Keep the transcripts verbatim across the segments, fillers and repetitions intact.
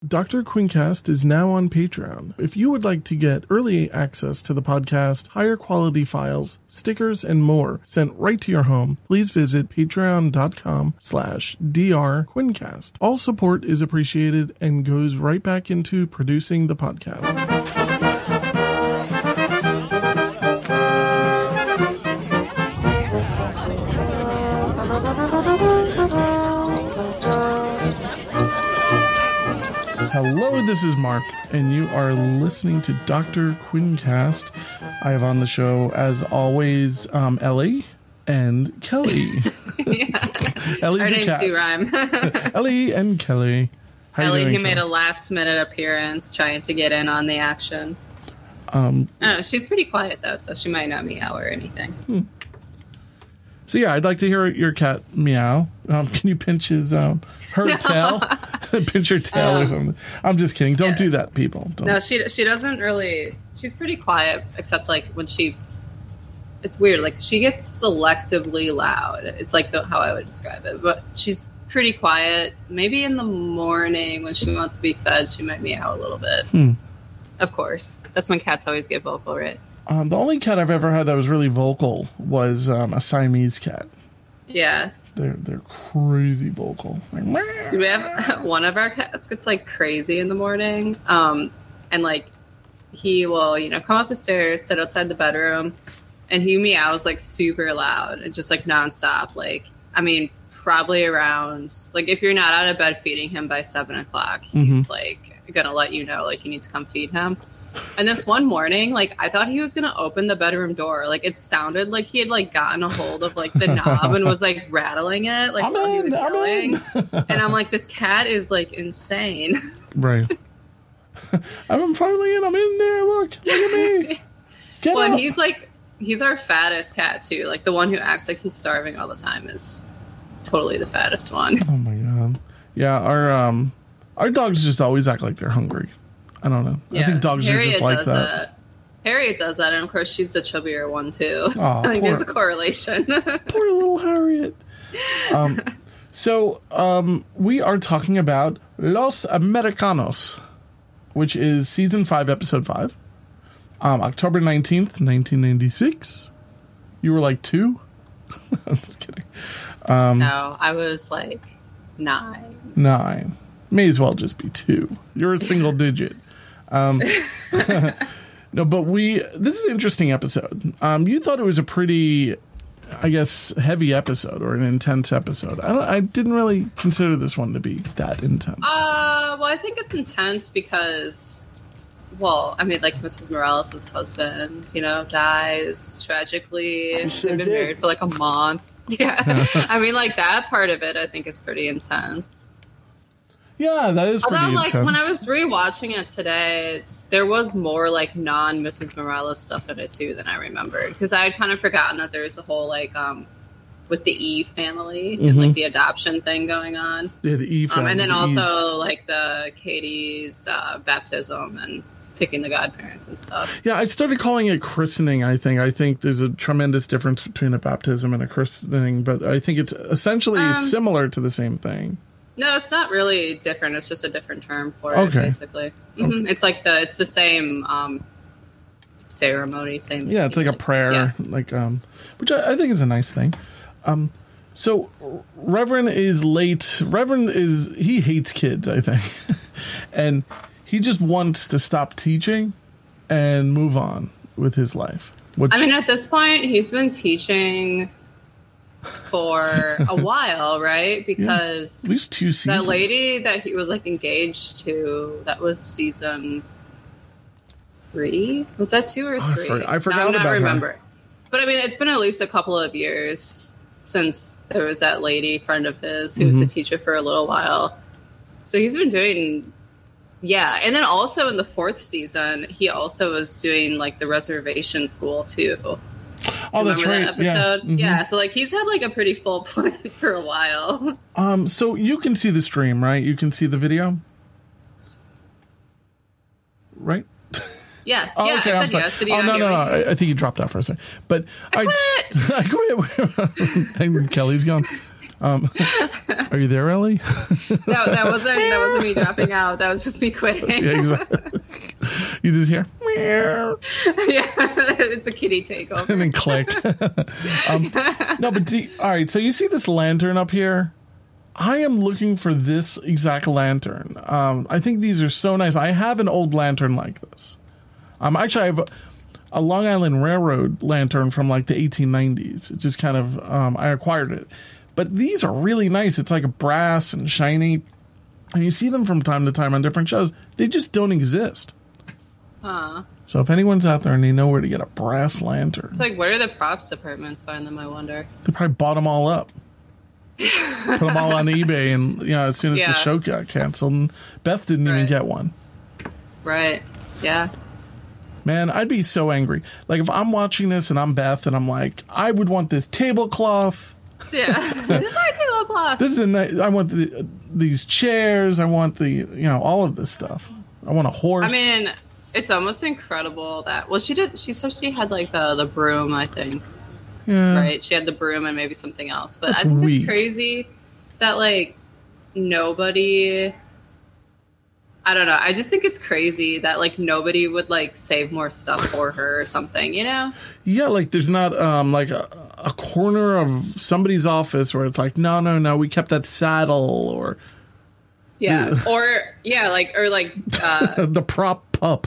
Doctor Quincast is now on Patreon. If you would like to get early access to the podcast, higher quality files, stickers, and more sent right to your home, please visit patreon.com slash drquincast. All support is appreciated and goes right back into producing the podcast. Hello, this is Mark, and you are listening to Doctor Quincast. I have on the show, as always, um, Ellie and Kelly. Yeah. Ellie Our the names cat. do rhyme. Ellie and Kelly. How you Ellie, doing, who made Kelly? a last-minute appearance trying to get in on the action. Um, I don't know, she's pretty quiet, though, so she might not meow or anything. Hmm. So, yeah, I'd like to hear your cat meow. Um, can you pinch his, um, her No. tail? Pinch her tail Um, or something. I'm just kidding. Don't yeah. do that, people. Don't. No, she she doesn't really... She's pretty quiet, except, like, when she... It's weird. Like, she gets selectively loud. It's, like, the, how I would describe it. But she's pretty quiet. Maybe in the morning when she wants to be fed, she might meow a little bit. Hmm. Of course. That's when cats always get vocal, right? Um, the only cat I've ever had that was really vocal was um, a Siamese cat. Yeah. They're they're crazy vocal. Like, meow. Do we have one of our cats gets like crazy in the morning, um, and like he will, you know, come up the stairs, sit outside the bedroom, and he meows like super loud and just like nonstop. Like, I mean, probably around like if you're not out of bed feeding him by seven o'clock, he's Mhm. like gonna let you know like you need to come feed him. And this one morning, like, I thought he was going to open the bedroom door. Like, it sounded like he had, like, gotten a hold of, like, the knob and was, like, rattling it, like, I'm while he in, was I'm yelling. in. And I'm like, this cat is, like, insane. Right. I'm finally in. I'm in there. Look. Look at me. Get Well, and up. he's, like, he's our fattest cat, too. Like, the one who acts like he's starving all the time is totally the fattest one. Oh, my God. Yeah, our, um, our dogs just always act like they're hungry. I don't know. I Yeah. think dogs Harriet are just like does that. Harriet does that, and of course she's the chubbier one, too. Aw, I think poor- there's a correlation. Poor little Harriet. Um, so, um, we are talking about Los Americanos, which is season five, episode five. Um, October nineteenth, nineteen ninety-six. You were like two? I'm just kidding. Um, No, I was, like, nine. Nine. May as well just be two. You're a single digit. Um, no, but we, this is an interesting episode. Um, you thought it was a pretty, I guess, heavy episode or an intense episode. I, don't, I didn't really consider this one to be that intense. Uh, well, I think it's intense because, well, I mean, like, Missus Morales' husband, you know, dies tragically. sure They've been did. married for, like, a month. Yeah. I mean, like, that part of it, I think, is pretty intense. Yeah, that is pretty Although, like, intense. when I was rewatching it today, there was more, like, non-Missus Morales stuff in it, too, than I remembered. Because I had kind of forgotten that there was the whole, like, um, with the Eve family and, Mhm. like, the adoption thing going on. yeah, the E Um, family, and then the E's. also, like, the Katie's uh, baptism and picking the godparents and stuff. Yeah, I started calling it christening, I think. I think there's a tremendous difference between a baptism and a christening, but I think it's essentially Um, it's similar to the same thing. No, it's not really different. It's just a different term for it, Okay. basically. hmm It's like the it's the same um, ceremony, same. Yeah, it's like a prayer, Yeah. like um, which I, I think is a nice thing. Um, so Reverend is late. Reverend is he hates kids, I think, and he just wants to stop teaching and move on with his life. Which, I mean, at this point, he's been teaching for a while, right? Because at least two seasons. that lady that he was like engaged to, that was season three. Was that two or Oh, I three? for- I forgot no, I'm not about her. remembering. But I mean, it's been at least a couple of years since there was that lady friend of his who was the Mhm. teacher for a little while. So he's been doing, yeah. And then also in the fourth season, he also was doing like the reservation school too. Oh, that's Remember right. that episode? Yeah. Mhm. Yeah, so like he's had like a pretty full plate for a while. Um. So you can see the stream, right? You can see the video, right? Yeah, Oh, yeah, okay, I I'm said sorry. yes. Did you oh not no, hear no, no! me? I, I think you dropped out for a second. But I, quit! I quit. And Kelly's gone. Um, are you there, Ellie? No, that wasn't that wasn't me dropping out. That was just me quitting. Yeah, exactly. You just hear meow. Yeah, it's a kitty takeover. And then click. um, no, but do, all right. So you see this lantern up here? I am looking for this exact lantern. Um, I think these are so nice. I have an old lantern like this. Um, actually, I have a, a Long Island Railroad lantern from like the eighteen nineties. It just kind of um, I acquired it. But these are really nice. It's like a brass and shiny. And you see them from time to time on different shows. They just don't exist. Huh. So if anyone's out there and they know where to get a brass lantern. It's like, where do the props departments find them, I wonder? They probably bought them all up. Put them all on eBay. And, you know, as soon as Yeah. the show got canceled, and Beth didn't even Right. get one. Right. Yeah. Man, I'd be so angry. Like, if I'm watching this and I'm Beth and I'm like, I would want this tablecloth. Yeah. It's my tablecloth. This is a nice, I want the, these chairs. I want the, you know, all of this stuff. I want a horse. I mean, it's almost incredible that, well, she did, she said she had like the, the broom, I think. yeah. Right? She had the broom and maybe something else. But That's I think weak. it's crazy that like nobody, I don't know. I just think it's crazy that like nobody would like save more stuff for her or something, you know? Yeah, like there's not um like a, a corner of somebody's office where it's like, no, no, no, we kept that saddle or Yeah. Or, yeah, like, or like, uh, the prop pup.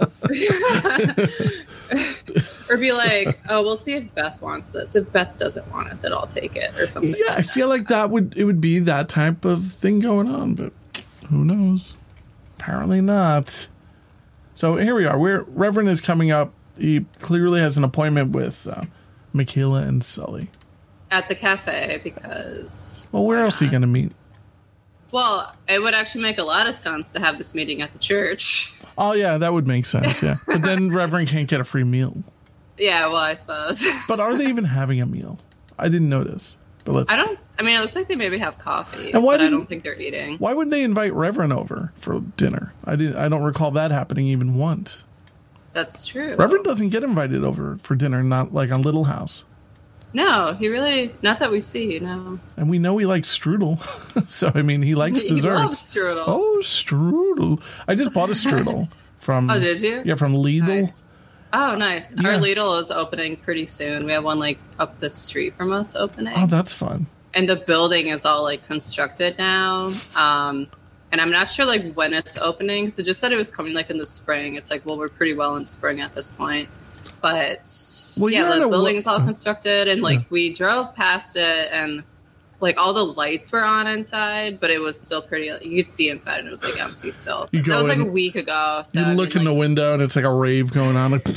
or be like, oh, we'll see if Beth wants this. If Beth doesn't want it, then I'll take it or something. Yeah, I feel like that would it would be that type of thing going on, but who knows? Apparently not. So here we are. We're Reverend is coming up. He clearly has an appointment with uh, Michaela and Sully. At the cafe because. Well, where why else are you not? going to meet? Well, it would actually make a lot of sense to have this meeting at the church. Oh yeah, that would make sense. Yeah, but then Reverend can't get a free meal. Yeah, well, I suppose. But are they even having a meal? I didn't notice. But let's. I don't. I mean, it looks like they maybe have coffee, And why but I didn't- don't think they're eating. Why would they invite Reverend over for dinner? I did. I don't recall that happening even once. That's true. Reverend doesn't get invited over for dinner, not like on Little House. No, he really. Not that we see. No. And we know he likes strudel. So, I mean, he likes He desserts. loves strudel. Oh, strudel. I just bought a strudel from... Oh, did you? Yeah, from Lidl. Nice. Oh, nice. Yeah. Our Lidl is opening pretty soon. We have one like up the street from us opening. Oh, that's fun. And the building is all like constructed now. Um, and I'm not sure like when it's opening. So just said it was coming like in the spring. It's like, well, we're pretty well in spring at this point. But Well, you're yeah, in the a wo- building's all constructed, and like Yeah. we drove past it, and like all the lights were on inside, but it was still pretty. You could see inside, and it was like empty still. You That go was like in- a week ago. So You I look mean, in the like, window and it's like a rave going on. Like,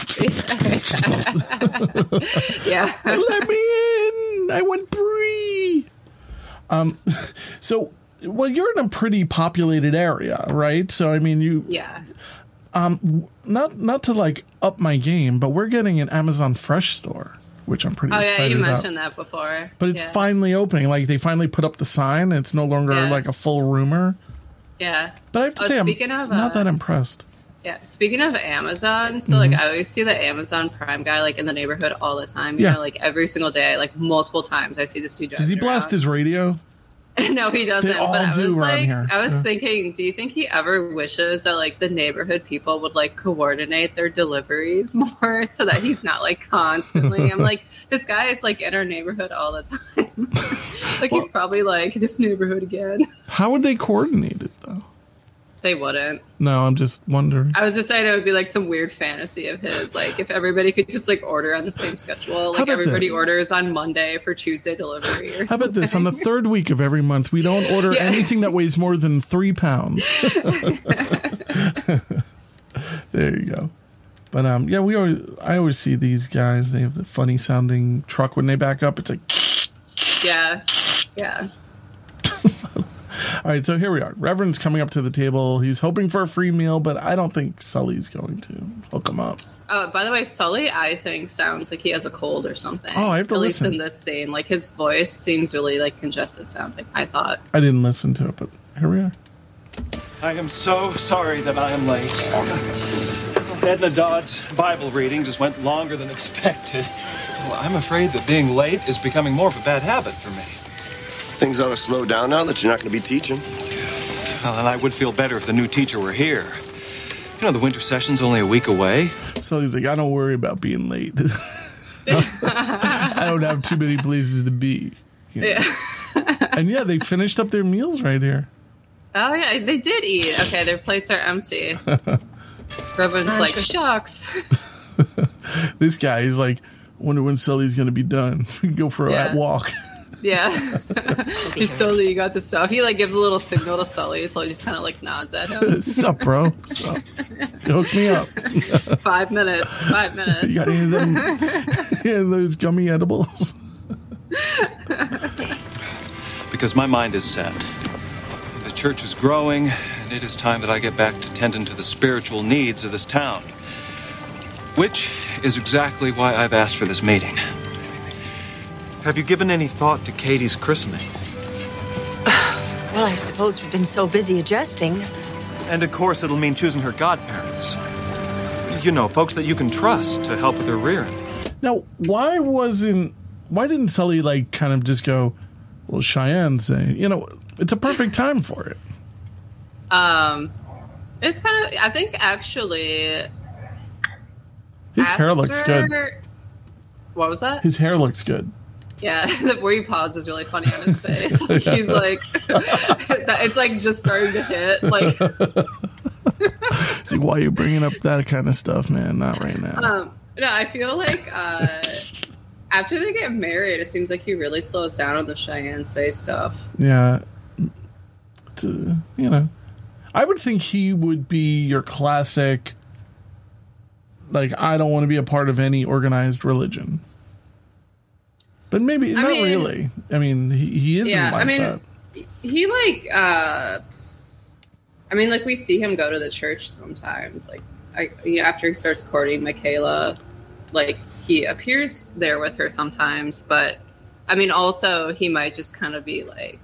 yeah. let me in. I want Brie. Um, so, well, you're in a pretty populated area, right? So, I mean, you Yeah. not not to like up my game, but we're getting an Amazon Fresh store, which I'm pretty Oh yeah, excited you about. mentioned that before. But it's yeah. finally opening. Like they finally put up the sign. It's no longer Yeah. like a full rumor. Yeah. But I have to Oh, say, I'm speaking of, not uh, that impressed. Yeah. Speaking of Amazon, so Mm-hmm. like I always see the Amazon Prime guy like in the neighborhood all the time. You Yeah. know, like every single day, like multiple times I see this dude. Does he blast his radio? No, he doesn't. They all but I do was around like, here. I was Yeah. thinking, do you think he ever wishes that like the neighborhood people would like coordinate their deliveries more so that he's not like constantly? I'm like, this guy is like in our neighborhood all the time. Like Well- he's probably like this neighborhood again. How would they coordinate it though? They wouldn't. No, I'm just wondering. I was just saying it would be like some weird fantasy of his. Like if everybody could just like order on the same schedule. Like about everybody that? orders on Monday for Tuesday delivery or How something. about this? On the third week of every month, we don't order Yeah. anything that weighs more than three pounds. There you go. But um, yeah, we always I always see these guys. They have the funny sounding truck when they back up. It's like, Yeah. Yeah. all right. So here we are. Reverend's coming up to the table. He's hoping for a free meal, but I don't think Sully's going to hook him up. Oh, by the way, Sully, I think, sounds like he has a cold or something. Oh, I have to At listen. least in this scene. Like, his voice seems really, like, congested sounding, I thought. I didn't listen to it, but here we are. I am so sorry that I am late. Edna Dodd's Bible reading just went longer than expected. Well, I'm afraid that being late is becoming more of a bad habit for me. Things ought to slow down now that you're not going to be teaching. Well, and I would feel better if the new teacher were here. You know, the winter session's only a week away. So he's like, I don't worry about being late. I don't have too many places to be. You know? Yeah. And yeah, they finished up their meals right here. Oh, yeah, they did eat. Okay, their plates are empty. Reverend's like, shucks. This guy is like, wonder when Sully's going to be done. We can go for Yeah. a walk. Yeah. Hey, Sully, you got the stuff. He, like, gives a little signal to Sully, so he just kind of, like, nods at him. Sup, bro? Sup? Hook me up. Five minutes. Five minutes. You got any of them? Any of those gummy edibles? Because my mind is set. The church is growing, and it is time that I get back to tending to the spiritual needs of this town. Which is exactly why I've asked for this meeting. Have you given any thought to Katie's christening? Well, I suppose we've been so busy adjusting. And of course it'll mean choosing her godparents. You know, folks that you can trust to help with her rearing. Now, why wasn't... Why didn't Sully, like, kind of just go, well, Cheyenne say, you know, it's a perfect time for it. Um, it's kind of... I think, actually... His hair looks good. What was that? His hair looks good. Yeah, the where he paused is really funny on his face. Like, he's like, it's like just starting to hit. Like, it's like, why are you bringing up that kind of stuff, man? Not right now. Um, no, I feel like uh, after they get married, it seems like he really slows down on the Cheyenne Say stuff. Yeah, to, you know, I would think he would be your classic. Like, I don't want to be a part of any organized religion. But maybe, I not mean, really. I mean, he, he isn't yeah, like I mean, that. he, like, uh, I mean, like, we see him go to the church sometimes. Like, I, you know, after he starts courting Michaela, like, he appears there with her sometimes. But, I mean, also, he might just kind of be, like,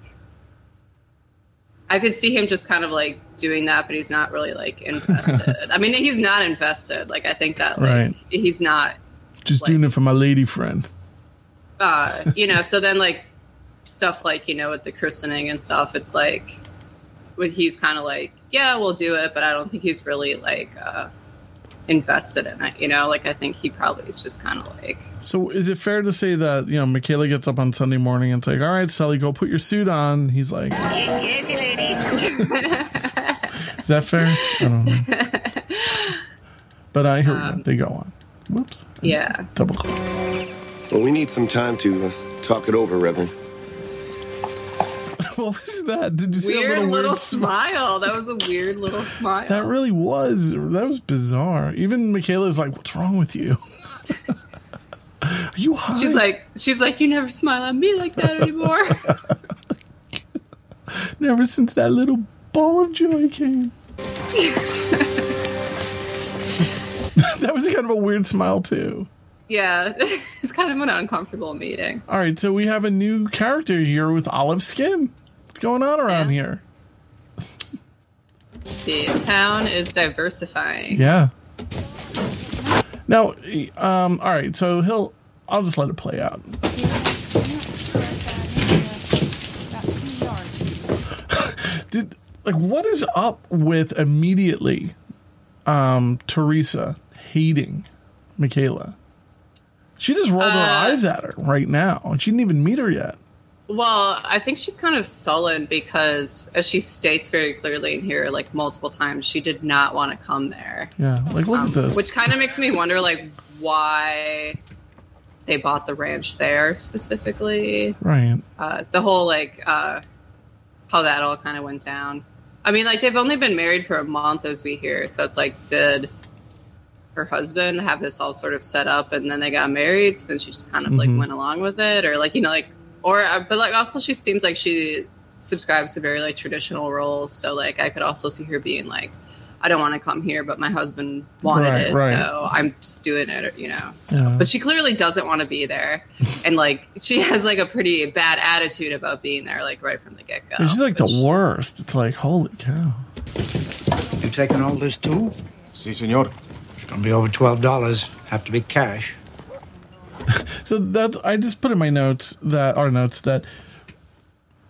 I could see him just kind of, like, doing that, but he's not really, like, invested. I mean, he's not invested. Like, I think that, like, Right. he's not. Just like, doing it for my lady friend. Uh, you know, so then, like, stuff like, you know, with the christening and stuff, it's like, when he's kind of like, yeah, we'll do it, but I don't think he's really, like, uh, invested in it, you know? Like, I think he probably is just kind of like... So is it fair to say that, you know, Michaela gets up on Sunday morning and it's like, all right, Sully, go put your suit on. He's like... Yes, lady. Is that fair? I don't know. But I hear um, they go on. Whoops. Yeah. Double click. Well, we need some time to uh, talk it over, Reverend. What was that? Did you see weird a little, little weird smile? That was a weird little smile. That really was. That was bizarre. Even Michaela's like, what's wrong with you? Are you high? She's like, she's like, you never smile at me like that anymore. Never since that little ball of joy came. That was kind of a weird smile, too. Yeah, it's kind of an uncomfortable meeting. All right, so we have a new character here with olive skin. What's going on around yeah. here? The town is diversifying. Yeah. Now, um, all right, so he'll... I'll just let it play out. Did like what is up with immediately um, Teresa hating Michaela? She just rolled uh, her eyes at her right now, and she didn't even meet her yet. Well, I think she's kind of sullen because, as she states very clearly in here, like multiple times, she did not want to come there. Yeah, like look um, at this. Which kind of makes me wonder, like, why they bought the ranch there specifically. Right. Uh, the whole, like, uh, how that all kind of went down. I mean, like, they've only been married for a month, as we hear, so it's like, did her husband have this all sort of set up and then they got married, so then she just kind of, like, mm-hmm. went along with it? Or, like, you know, like, or, uh, but, like, also she seems like she subscribes to very, like, traditional roles, so, like, I could also see her being like, I don't want to come here, but my husband wanted right, it, right. so I'm just doing it, you know. So. Yeah. But she clearly doesn't want to be there, and like she has like a pretty bad attitude about being there, like right from the get go. Yeah, she's like which... the worst. It's like holy cow. You taking all this too? Si, senor. It's gonna be over twelve dollars. Have to be cash. So that I just put in my notes that our notes that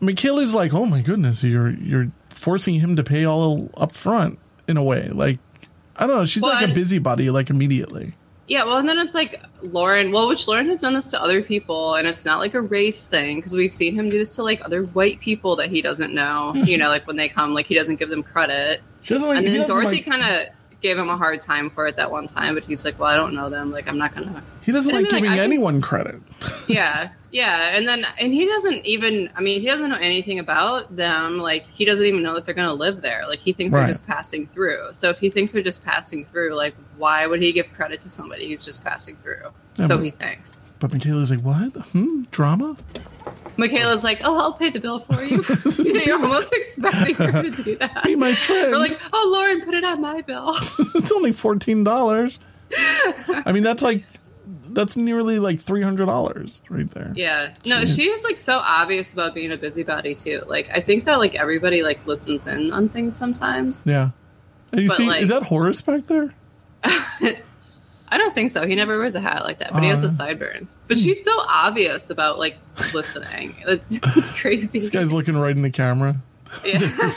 Michaela's like, oh my goodness, you're you're forcing him to pay all up front in a way. Like, I don't know. She's well, like a and, busybody, like immediately. Yeah, well, and then it's like Lauren, well, which Lauren has done this to other people, and it's not like a race thing, because we've seen him do this to like other white people that he doesn't know. You know, like when they come, like he doesn't give them credit. She doesn't like, and then Dorothy like, kind of gave him a hard time for it that one time, but he's like, well, I don't know them. Like, I'm not going to. He doesn't like I mean, giving like, anyone can, credit. Yeah. Yeah. And then, and he doesn't even, I mean, he doesn't know anything about them. Like, he doesn't even know that they're going to live there. Like, he thinks right. they're just passing through. So if he thinks they're just passing through, like, why would he give credit to somebody who's just passing through? Yeah, so but, he thinks. But Michaela's like, what? Hmm? Drama? Michaela's like, oh, I'll pay the bill for you. You know, you're almost expecting her to do that. Be my friend. Or like, oh, Lauren, put it on my bill. It's only fourteen dollars. I mean, that's like, that's nearly like three hundred dollars right there. Yeah. No, she is like so obvious about being a busybody too. Like, I think that like everybody like listens in on things sometimes. Yeah. And you but, see, like, is that Horace back there? I don't think so. He never wears a hat like that, but uh, he has the sideburns. But she's so obvious about like listening. It's crazy. This guy's looking right in the camera. Yeah.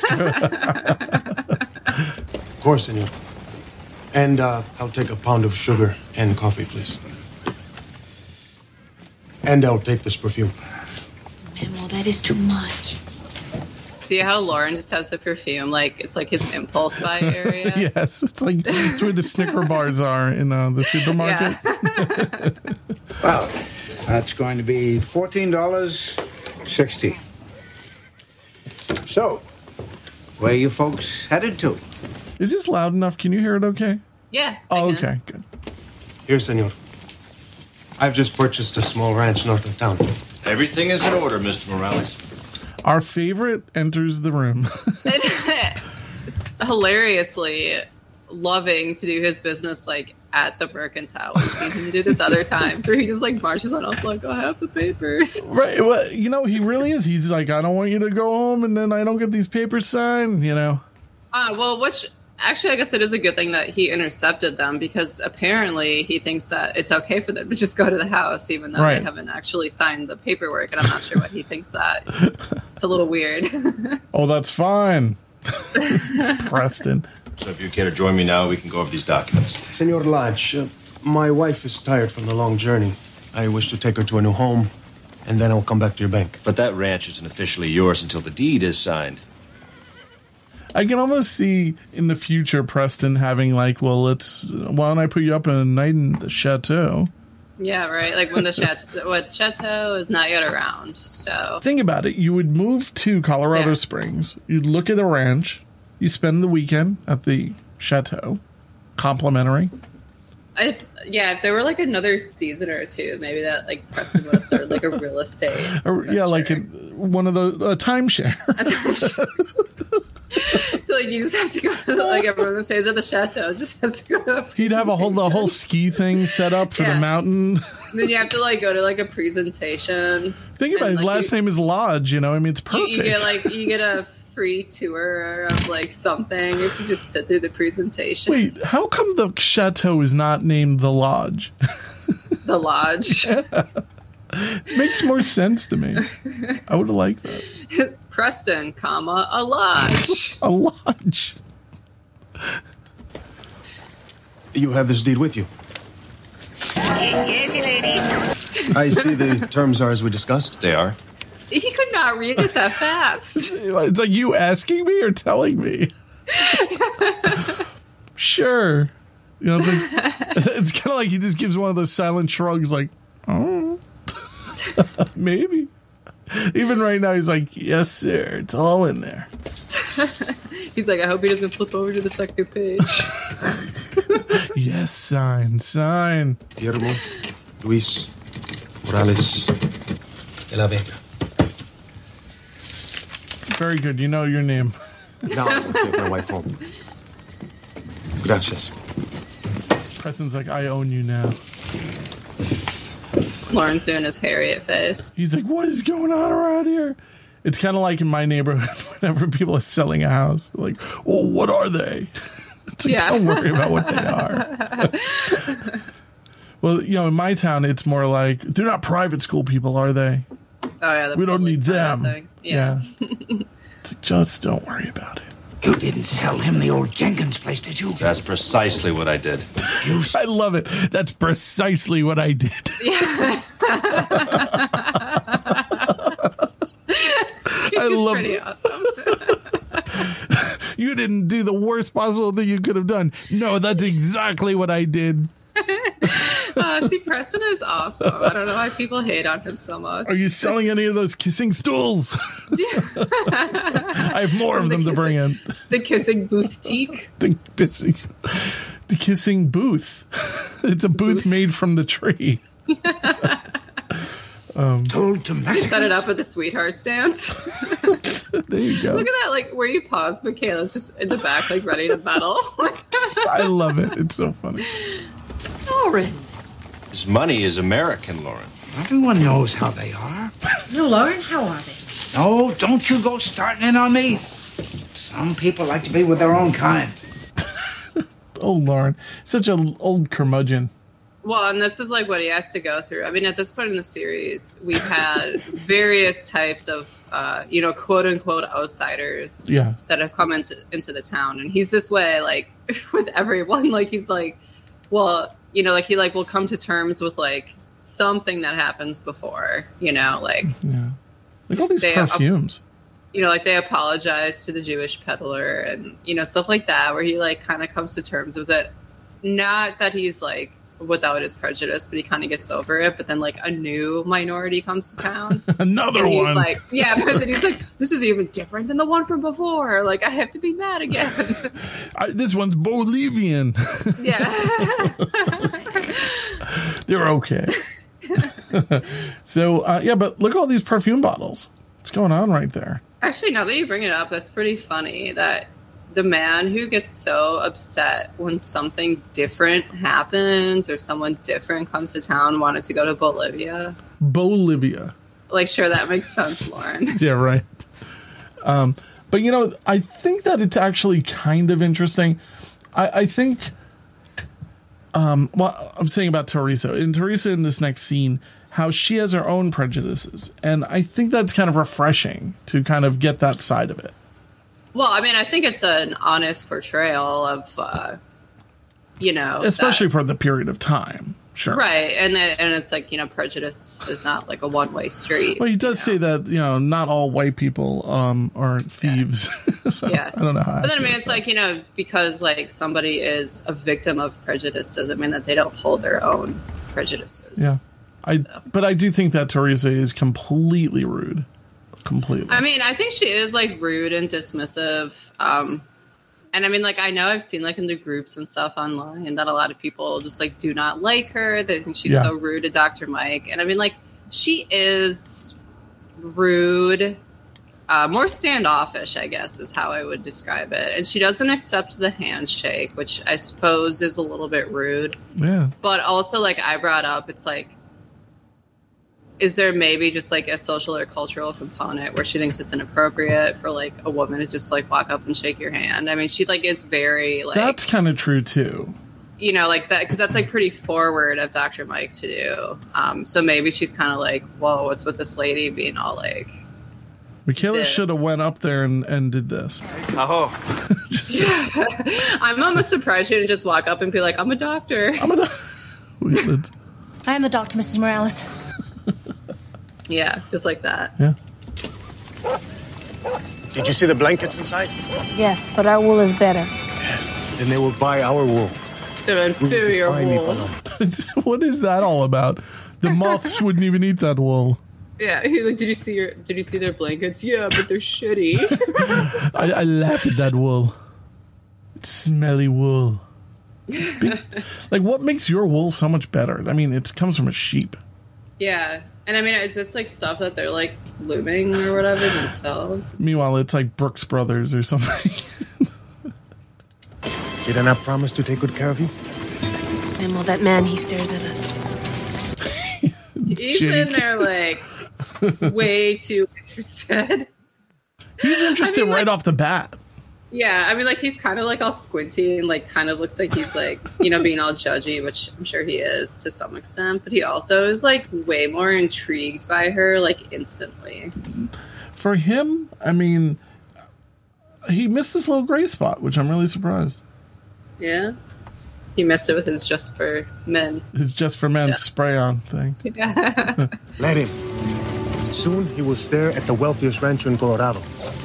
Of course, senor. And uh, I'll take a pound of sugar and coffee, please. And I'll take this perfume. Memo, that is too much. See how Lauren just has the perfume? Like, it's like his impulse buy area. Yes, it's like it's where the Snicker bars are in uh, the supermarket. Yeah. Well, that's going to be fourteen dollars and sixty cents. So, where are you folks headed to? Is this loud enough? Can you hear it okay? Yeah. Oh, okay, good. Here, senor. I've just purchased a small ranch north of town. Everything is in order, Mister Morales. Our favorite enters the room. Hilariously loving to do his business like at the Mercantile. We've seen him do this other times where he just like marches on up like, I have the papers. Right. Well, you know, he really is. He's like, I don't want you to go home and then I don't get these papers signed, you know. Uh, well, which actually, I guess it is a good thing that he intercepted them, because apparently he thinks that it's okay for them to just go to the house, even though right. they haven't actually signed the paperwork. And I'm not sure why he thinks that. It's a little weird. Oh, that's fine. It's Preston. So if you care to join me now, we can go over these documents. Senor Lodge, uh, my wife is tired from the long journey. I wish to take her to a new home, and then I'll come back to your bank. But that ranch isn't officially yours until the deed is signed. I can almost see in the future Preston having like, well, let's, why don't I put you up a night in the chateau? Yeah, right. Like when the chateau, what chateau is not yet around. So think about it. You would move to Colorado yeah. Springs. You'd look at the ranch. You spend the weekend at the chateau. Complimentary. If, yeah, if there were like another season or two, maybe that like Preston would have started like a real estate. Or, yeah, like a, one of the uh, timeshare. A timeshare. So like you just have to go to the, like everyone that stays at the chateau just has to go to a He'd have a whole the whole ski thing set up for yeah. the mountain. And then you have to like go to like a presentation. Think about it, his like, last you, name is Lodge, you know, I mean it's perfect. You, you get like you get a free tour of like something if you just sit through the presentation. Wait, how come the chateau is not named the Lodge? The Lodge. Yeah. It makes more sense to me. I would have liked that. Preston, comma, a lodge. A lodge. You have this deed with you? Yes, lady. I see the terms are as we discussed. They are. He could not read it that fast. It's like you asking me or telling me? Sure. You know, it's like it's kind of like he just gives one of those silent shrugs like, oh, maybe. Even right now, he's like, yes, sir. It's all in there. He's like, I hope he doesn't flip over to the second page. Yes, sign, sign. Guillermo Luis Morales de la Vega. Very good. You know your name. Now I'll take my wife home. Gracias. Preston's like, I own you now. Lauren's doing his Harriet face. He's like, what is going on around here? It's kind of like in my neighborhood whenever people are selling a house. Like, well, what are they? It's like, yeah. Don't worry about what they are. Well, you know, in my town, it's more like, they're not private school people, are they? Oh yeah, the we don't public need them. thing. Yeah. yeah. Just don't worry about it. You didn't sell him the old Jenkins place, did you? That's precisely what I did. I love it. That's precisely what I did. Yeah. I love pretty it. awesome. You didn't do the worst possible thing you could have done. No, that's exactly what I did. Uh, see, Preston is awesome. I don't know why people hate on him so much. Are you selling any of those kissing stools? I have more of The them to bring in. The kissing booth teak. The kissing, the kissing booth. It's a booth, Booth. made from the tree. um, Told to You set it up with the sweethearts dance. There you go. Look at that, like where you pause, Michaela's just in the back, like ready to battle. I love it. It's so funny. Lauren. His money is American, Lauren. Everyone knows how they are. No, Lauren, how are they? No, don't you go starting in on me. Some people like to be with their own kind. Oh, Lauren. Such an old curmudgeon. Well, and this is like what he has to go through. I mean, at this point in the series, we've had various types of, uh, you know, quote unquote outsiders Yeah. that have come into into the town, and he's this way, like with everyone. Like he's like, well, you know, like he like will come to terms with like something that happens before, you know, like Yeah. Like all these They- perfumes. you know, like they apologize to the Jewish peddler and you know stuff like that, where he like kind of comes to terms with it. Not that he's like without his prejudice, but he kind of gets over it. But then like a new minority comes to town. Another And he's one. like, yeah, but then he's like, this is even different than the one from before. Like, I have to be mad again. I, this one's Bolivian. Yeah. They're okay. So, uh, yeah, but look at all these perfume bottles. What's going on right there? Actually, now that you bring it up, that's pretty funny that the man who gets so upset when something different happens or someone different comes to town wanted to go to Bolivia. Bolivia. Like, sure, that makes sense, Lauren. Yeah, right. Um, but, you know, I think that it's actually kind of interesting. I, I think, um, well, I'm saying about Teresa. In Teresa, in this next scene, how she has her own prejudices. And I think that's kind of refreshing to kind of get that side of it. Well, I mean, I think it's an honest portrayal of, uh, you know, Especially that- for the period of time. Sure. right, and then, and it's like, you know, prejudice is not like a one way street. Well, he does say that, you know, not all white people um, are thieves. So Yeah. I don't know how. But then I mean, it's like, you know, because like somebody is a victim of prejudice doesn't mean that they don't hold their own prejudices. Yeah. I, So. But I do think that Teresa is completely rude. Completely. I mean, I think she is like rude and dismissive. Um, and I mean, like, I know I've seen like in the groups and stuff online that a lot of people just like do not like her. They think she's Yeah. so rude to Doctor Mike. And I mean, like, she is rude, uh, more standoffish, I guess, is how I would describe it. And she doesn't accept the handshake, which I suppose is a little bit rude. yeah. But also, like I brought up, it's like, is there maybe just like a social or cultural component where she thinks it's inappropriate for like a woman to just like walk up and shake your hand? I mean, she like is very like, That's kind of true, too. you know, like that, because that's like pretty forward of Doctor Mike to do. Um, so maybe she's kind of like, whoa, what's with this lady being all like, Michaela This. should have went up there and, and did this. Oh, Just, I'm almost surprised she didn't just walk up and be like, I'm a doctor. I'm gonna. It's- I am the doctor, Missus Morales. Yeah, just like that. yeah. Did you see the blankets inside? Yes, but our wool is better. Then they will buy our wool. They're inferior Buy me, wool. Paloma. What is that all about? The moths wouldn't even eat that wool. Yeah, he like, did you see your? Did you see their blankets? Yeah, but they're shitty. I, I laugh at that wool. It's smelly wool. It's big- like, what makes your wool so much better? I mean, it comes from a sheep. Yeah, and I mean, is this like stuff that they're like looming or whatever themselves? Meanwhile, it's like Brooks Brothers or something. Did I not promise to take good care of you? And well, that man, he stares at us. He's Jake. in there like way too interested. He's interested I mean, right like- off the bat. Yeah, I mean, like, he's kind of, like, all squinty and, like, kind of looks like he's, like, you know, being all judgy, which I'm sure he is to some extent. But he also is, like, way more intrigued by her, like, instantly. For him, I mean, he missed this little gray spot, which I'm really surprised. Yeah. He missed it with his Just for Men. His Just for Men Just. spray-on thing. Yeah. Let him. Soon he will stare at the wealthiest rancher in Colorado.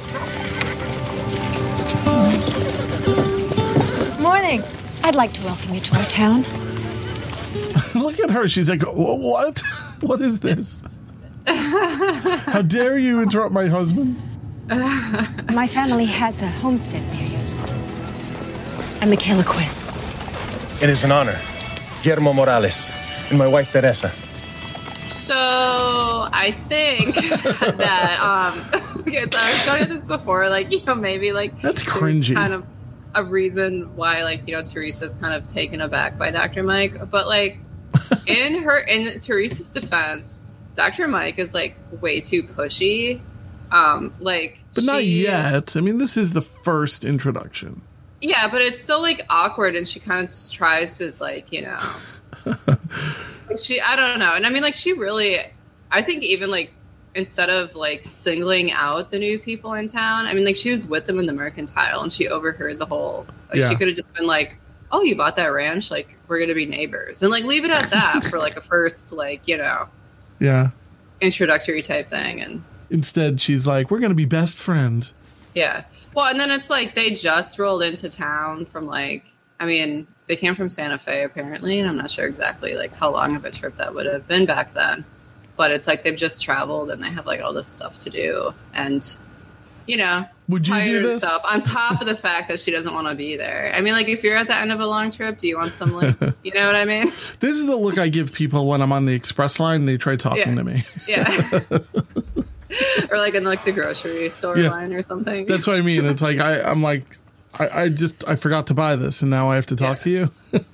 Morning. I'd like to welcome you to our town. Look at her. She's like, what? What is this? How dare you interrupt my husband? My family has a homestead near you. I'm Michaela Quinn. It is an honor. Guillermo Morales and my wife Teresa. So I think that um okay, so I was talking this before, like, you know, maybe like that's there's cringy. Kind of a reason why, like, you know, Teresa's kind of taken aback by Doctor Mike, but like in her in Teresa's defense, Doctor Mike is like way too pushy. Um, like, but she, not yet. I mean, this is the first introduction. Yeah, but it's still like awkward, and she kind of just tries to, like, you know, like she, I don't know. And I mean, like, she really, I think even like, instead of like singling out the new people in town, I mean, like, she was with them in the Mercantile and she overheard the whole, like, Yeah. she could have just been like, oh, you bought that ranch? Like, we're going to be neighbors. And like, leave it at that for like a first, like, you know, Yeah. introductory type thing. And Instead, she's like, we're going to be best friends. yeah. Well, and then it's like they just rolled into town from, like, I mean, they came from Santa Fe apparently, and I'm not sure exactly like how long of a trip that would have been back then. But it's like they've just traveled and they have like all this stuff to do, and, you know, would you tired do and this? stuff on top of the fact that she doesn't want to be there. I mean, like, if you're at the end of a long trip, do you want some, like, you know what I mean? This is the look I give people when I'm on the express line and they try talking Yeah. to me. Yeah. Or like in like the grocery store Yeah. line or something. That's what I mean. It's like I, I'm like, I, I just I forgot to buy this, and now I have to talk to you.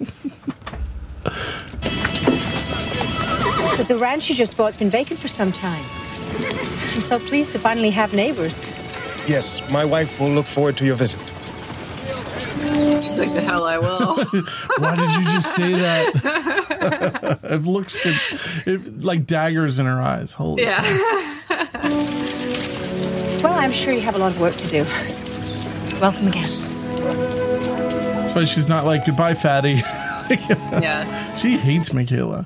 But the ranch you just bought's been vacant for some time. I'm so pleased to finally have neighbors. Yes, my wife will look forward to your visit. She's like, the hell I will. Why did you just say that? It looks good. It, like daggers in her eyes. Holy. Yeah. Well, I'm sure you have a lot of work to do. Welcome again. That's why she's not like, goodbye, fatty. Yeah. She hates Michaela.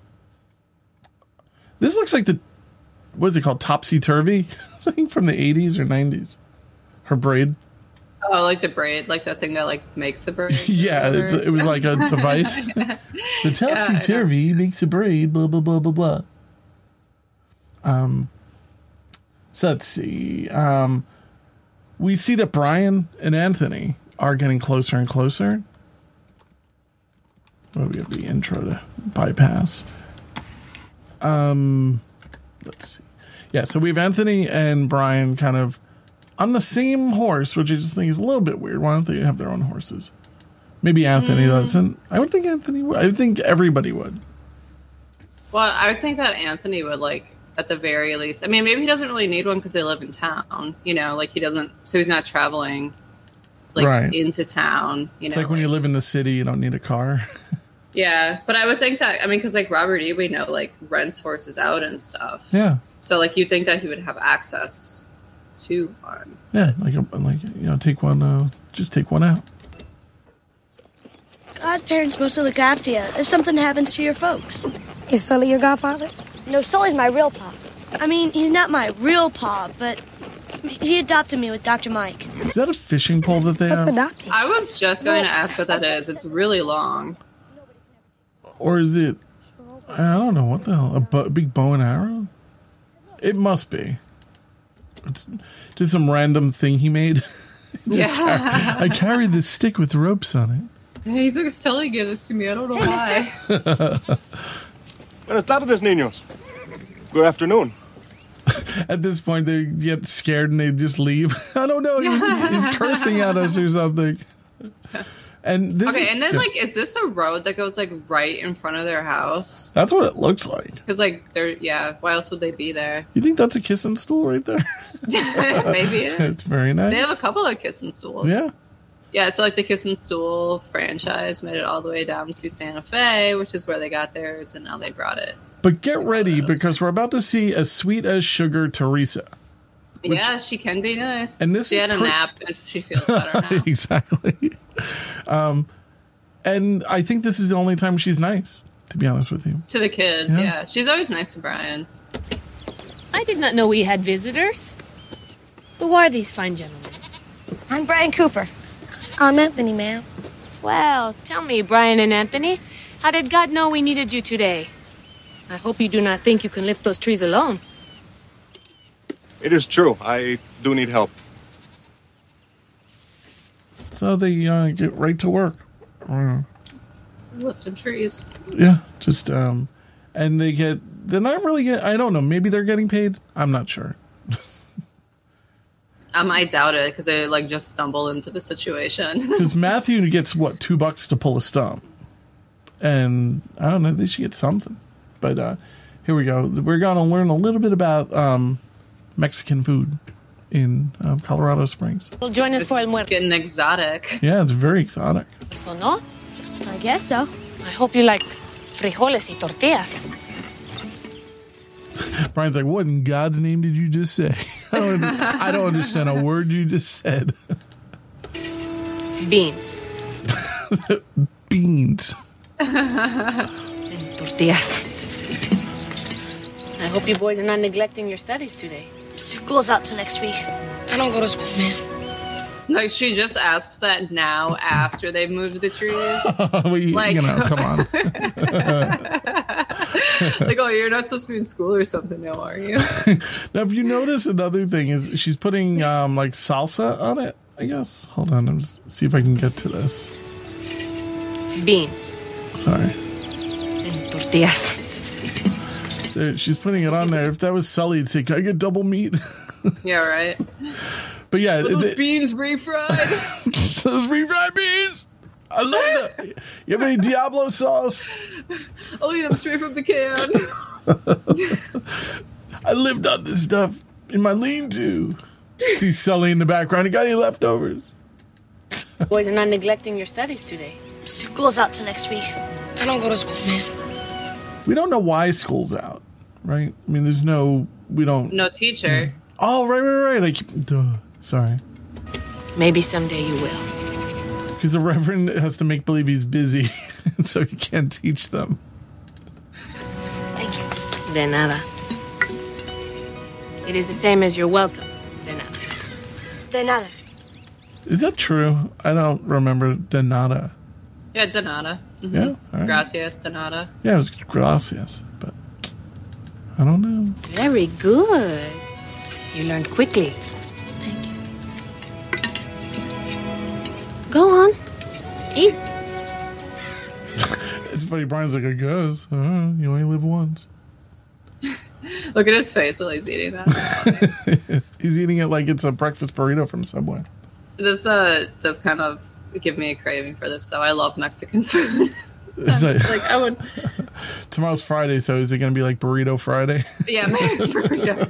This looks like the, what is it called? Topsy-turvy thing from the eighties or nineties. Her braid. Oh, like the braid, like that thing that like makes the braid. Yeah, it's, it was like a device. The topsy-turvy makes a braid, blah, blah, blah, blah, blah. Um, so let's see. Um, we see that Brian and Anthony are getting closer and closer. Well, we have the intro to bypass. Um, let's see. Yeah, so we have Anthony and Brian kind of on the same horse, which I just think is a little bit weird. Why don't they have their own horses? Maybe Anthony Mm. doesn't. I would think Anthony would. I think everybody would. Well, I would think that Anthony would, like, at the very least. I mean, maybe he doesn't really need one because they live in town. You know, like he doesn't. So he's not traveling like Right. into town. You It's know, like when you live in the city, you don't need a car. yeah. But I would think that. I mean, because like Robert E. we know like rents horses out and stuff. Yeah. So like you'd think that he would have access to one. Yeah, like a, like you know, take one. Uh, just take one out. Godparents mostly look after you if something happens to your folks. Is Sully your godfather? No, Sully's my real pa. I mean, he's not my real pa, but he adopted me with Doctor Mike. Is that a fishing pole that they have, adopting? I was just going to ask what that is. It's really long. or is it? I don't know what the hell. A, bo- a big bow and arrow. It must be. It's just some random thing he made. Just Yeah. car- I carry this stick with ropes on it. He's like, Sully gave this to me. I don't know why. Buenas tardes, niños. Good afternoon. At this point, they get scared and they just leave. I don't know. He's, he's cursing at us or something. And this okay, is, and then yeah. like, is this a road that goes like right in front of their house? That's what it looks like. Because like, they're yeah. Why else would they be there? You think that's a kissing stool right there? Maybe it is. It's very nice. They have a couple of kissing stools. Yeah. Yeah, so like the Kiss and Stool franchise made it all the way down to Santa Fe, which is where they got theirs, and now they brought it. But get ready, because we're about to see as sweet as sugar Teresa. Which, yeah, she can be nice. And this she is had a pre- nap, and she feels better now. Exactly. Um, and I think this is the only time she's nice, to be honest with you. To the kids, Yeah. yeah. She's always nice to Brian. I did not know we had visitors. Who are these fine gentlemen? I'm Brian Cooper. I'm Anthony, ma'am. Well, tell me, Brian and Anthony, how did God know we needed you today? I hope you do not think you can lift those trees alone. It is true. I do need help. So they uh, get right to work. Uh, Lifting trees. yeah, just, um, and they get, they're not really get, I don't know, maybe they're getting paid? I'm not sure. Um, I doubt it, because they like just stumbled into the situation. Because Matthew gets, what, two bucks to pull a stump. And, I don't know, they should get something. But, uh, here we go. We're going to learn a little bit about, um, Mexican food in um, Colorado Springs. Well, join us It's for El Muerto. getting exotic. Yeah, it's very exotic. So, no? I guess so. I hope you liked frijoles y tortillas. Brian's like, what in God's name did you just say? I don't, I don't understand a word you just said. Beans. Beans. And tortillas. I hope you boys are not neglecting your studies today. School's out till next week. I don't go to school, man. Like, she just asks that now after they've moved the trees. we, Like- you know, come on. Like, oh, you're not supposed to be in school or something now, are you? Now, if you notice, another thing is she's putting um, like salsa on it, I guess. Hold on, let's see if I can get to this. Beans. Sorry. And tortillas. There, she's putting it on there. If that was Sully, it'd say, can I get double meat? Yeah, right. But yeah. Are those it- beans refried? Those refried beans! I love that. You have any Diablo sauce? I'll eat them straight from the can. I lived on this stuff in my lean-to. See Sully in the background. You got any leftovers? Boys are not neglecting your studies today. School's out till next week. I don't go to school, man. We don't know why school's out, right? I mean, there's no... We don't... No teacher. Oh, right, right, right. I keep... Duh. Sorry. Maybe someday you will. Because the Reverend has to make believe he's busy, and so he can't teach them. Thank you. De nada. It is the same as you're welcome. De nada. De nada. Is that true? I don't remember de nada. Yeah, Donata. Mm-hmm. Yeah, all right. Gracias, Donata. Yeah, it was gracias, but I don't know. Very good. You learned quickly. Thank you. Go on. Eat. It's funny, Brian's like, I guess. Uh, you only live once. Look at his face while he's eating that. He's eating it like it's a breakfast burrito from Subway. This uh, does kind of give me a craving for this, though. I love Mexican food. So It's I'm like- just like, I would... Tomorrow's Friday, so is it going to be like Burrito Friday? Yeah, maybe burrito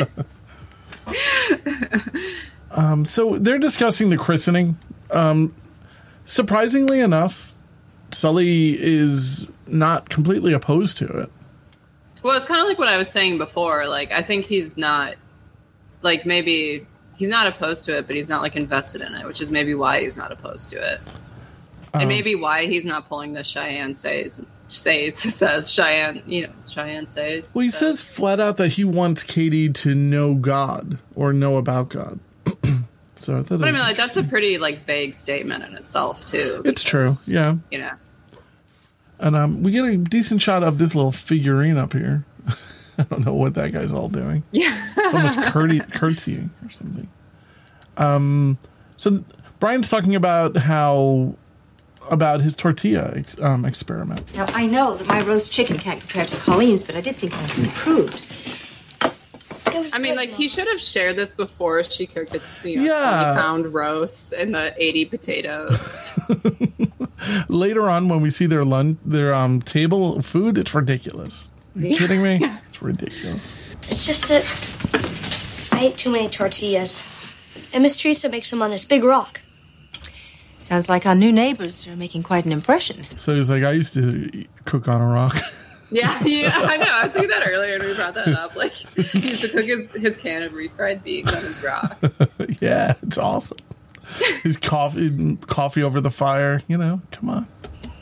Friday. Um, so they're discussing the christening. Um, surprisingly enough, Sully is not completely opposed to it. Well, it's kind of like what I was saying before. Like, I think he's not, like, maybe he's not opposed to it, but he's not, like, invested in it, which is maybe why he's not opposed to it. Um, And maybe why he's not pulling the Cheyenne says, says, says, Cheyenne, you know, Cheyenne says. Well, he says. says flat out that he wants Katie to know God or know about God. So I thought that But I was mean, like, that's a interesting. pretty, like, vague statement in itself, too. It's true, because, yeah. You know. And um, we get a decent shot of this little figurine up here. I don't know what that guy's all doing. Yeah. It's almost curti- curtsying or something. Um, so th- Brian's talking about how about his tortilla ex- um, experiment. Now, I know that my roast chicken can't compare to Colleen's, but I did think that improved. Good was I mean, good, like, Mom. he should have shared this before she cooked the you know, Yeah. twenty pound roast and the eighty potatoes. Later on, when we see their lunch, their um table of food, it's ridiculous. Are you kidding me? It's ridiculous. It's just that I ate too many tortillas. And Miss Teresa makes them on this big rock. Sounds like our new neighbors are making quite an impression. So he's like, I used to cook on a rock. Yeah, yeah, I know. I was thinking that earlier and we brought that up. Like, he used to cook his, his can of refried beans on his rock. Yeah, it's awesome. His coffee, coffee over the fire. You know, come on.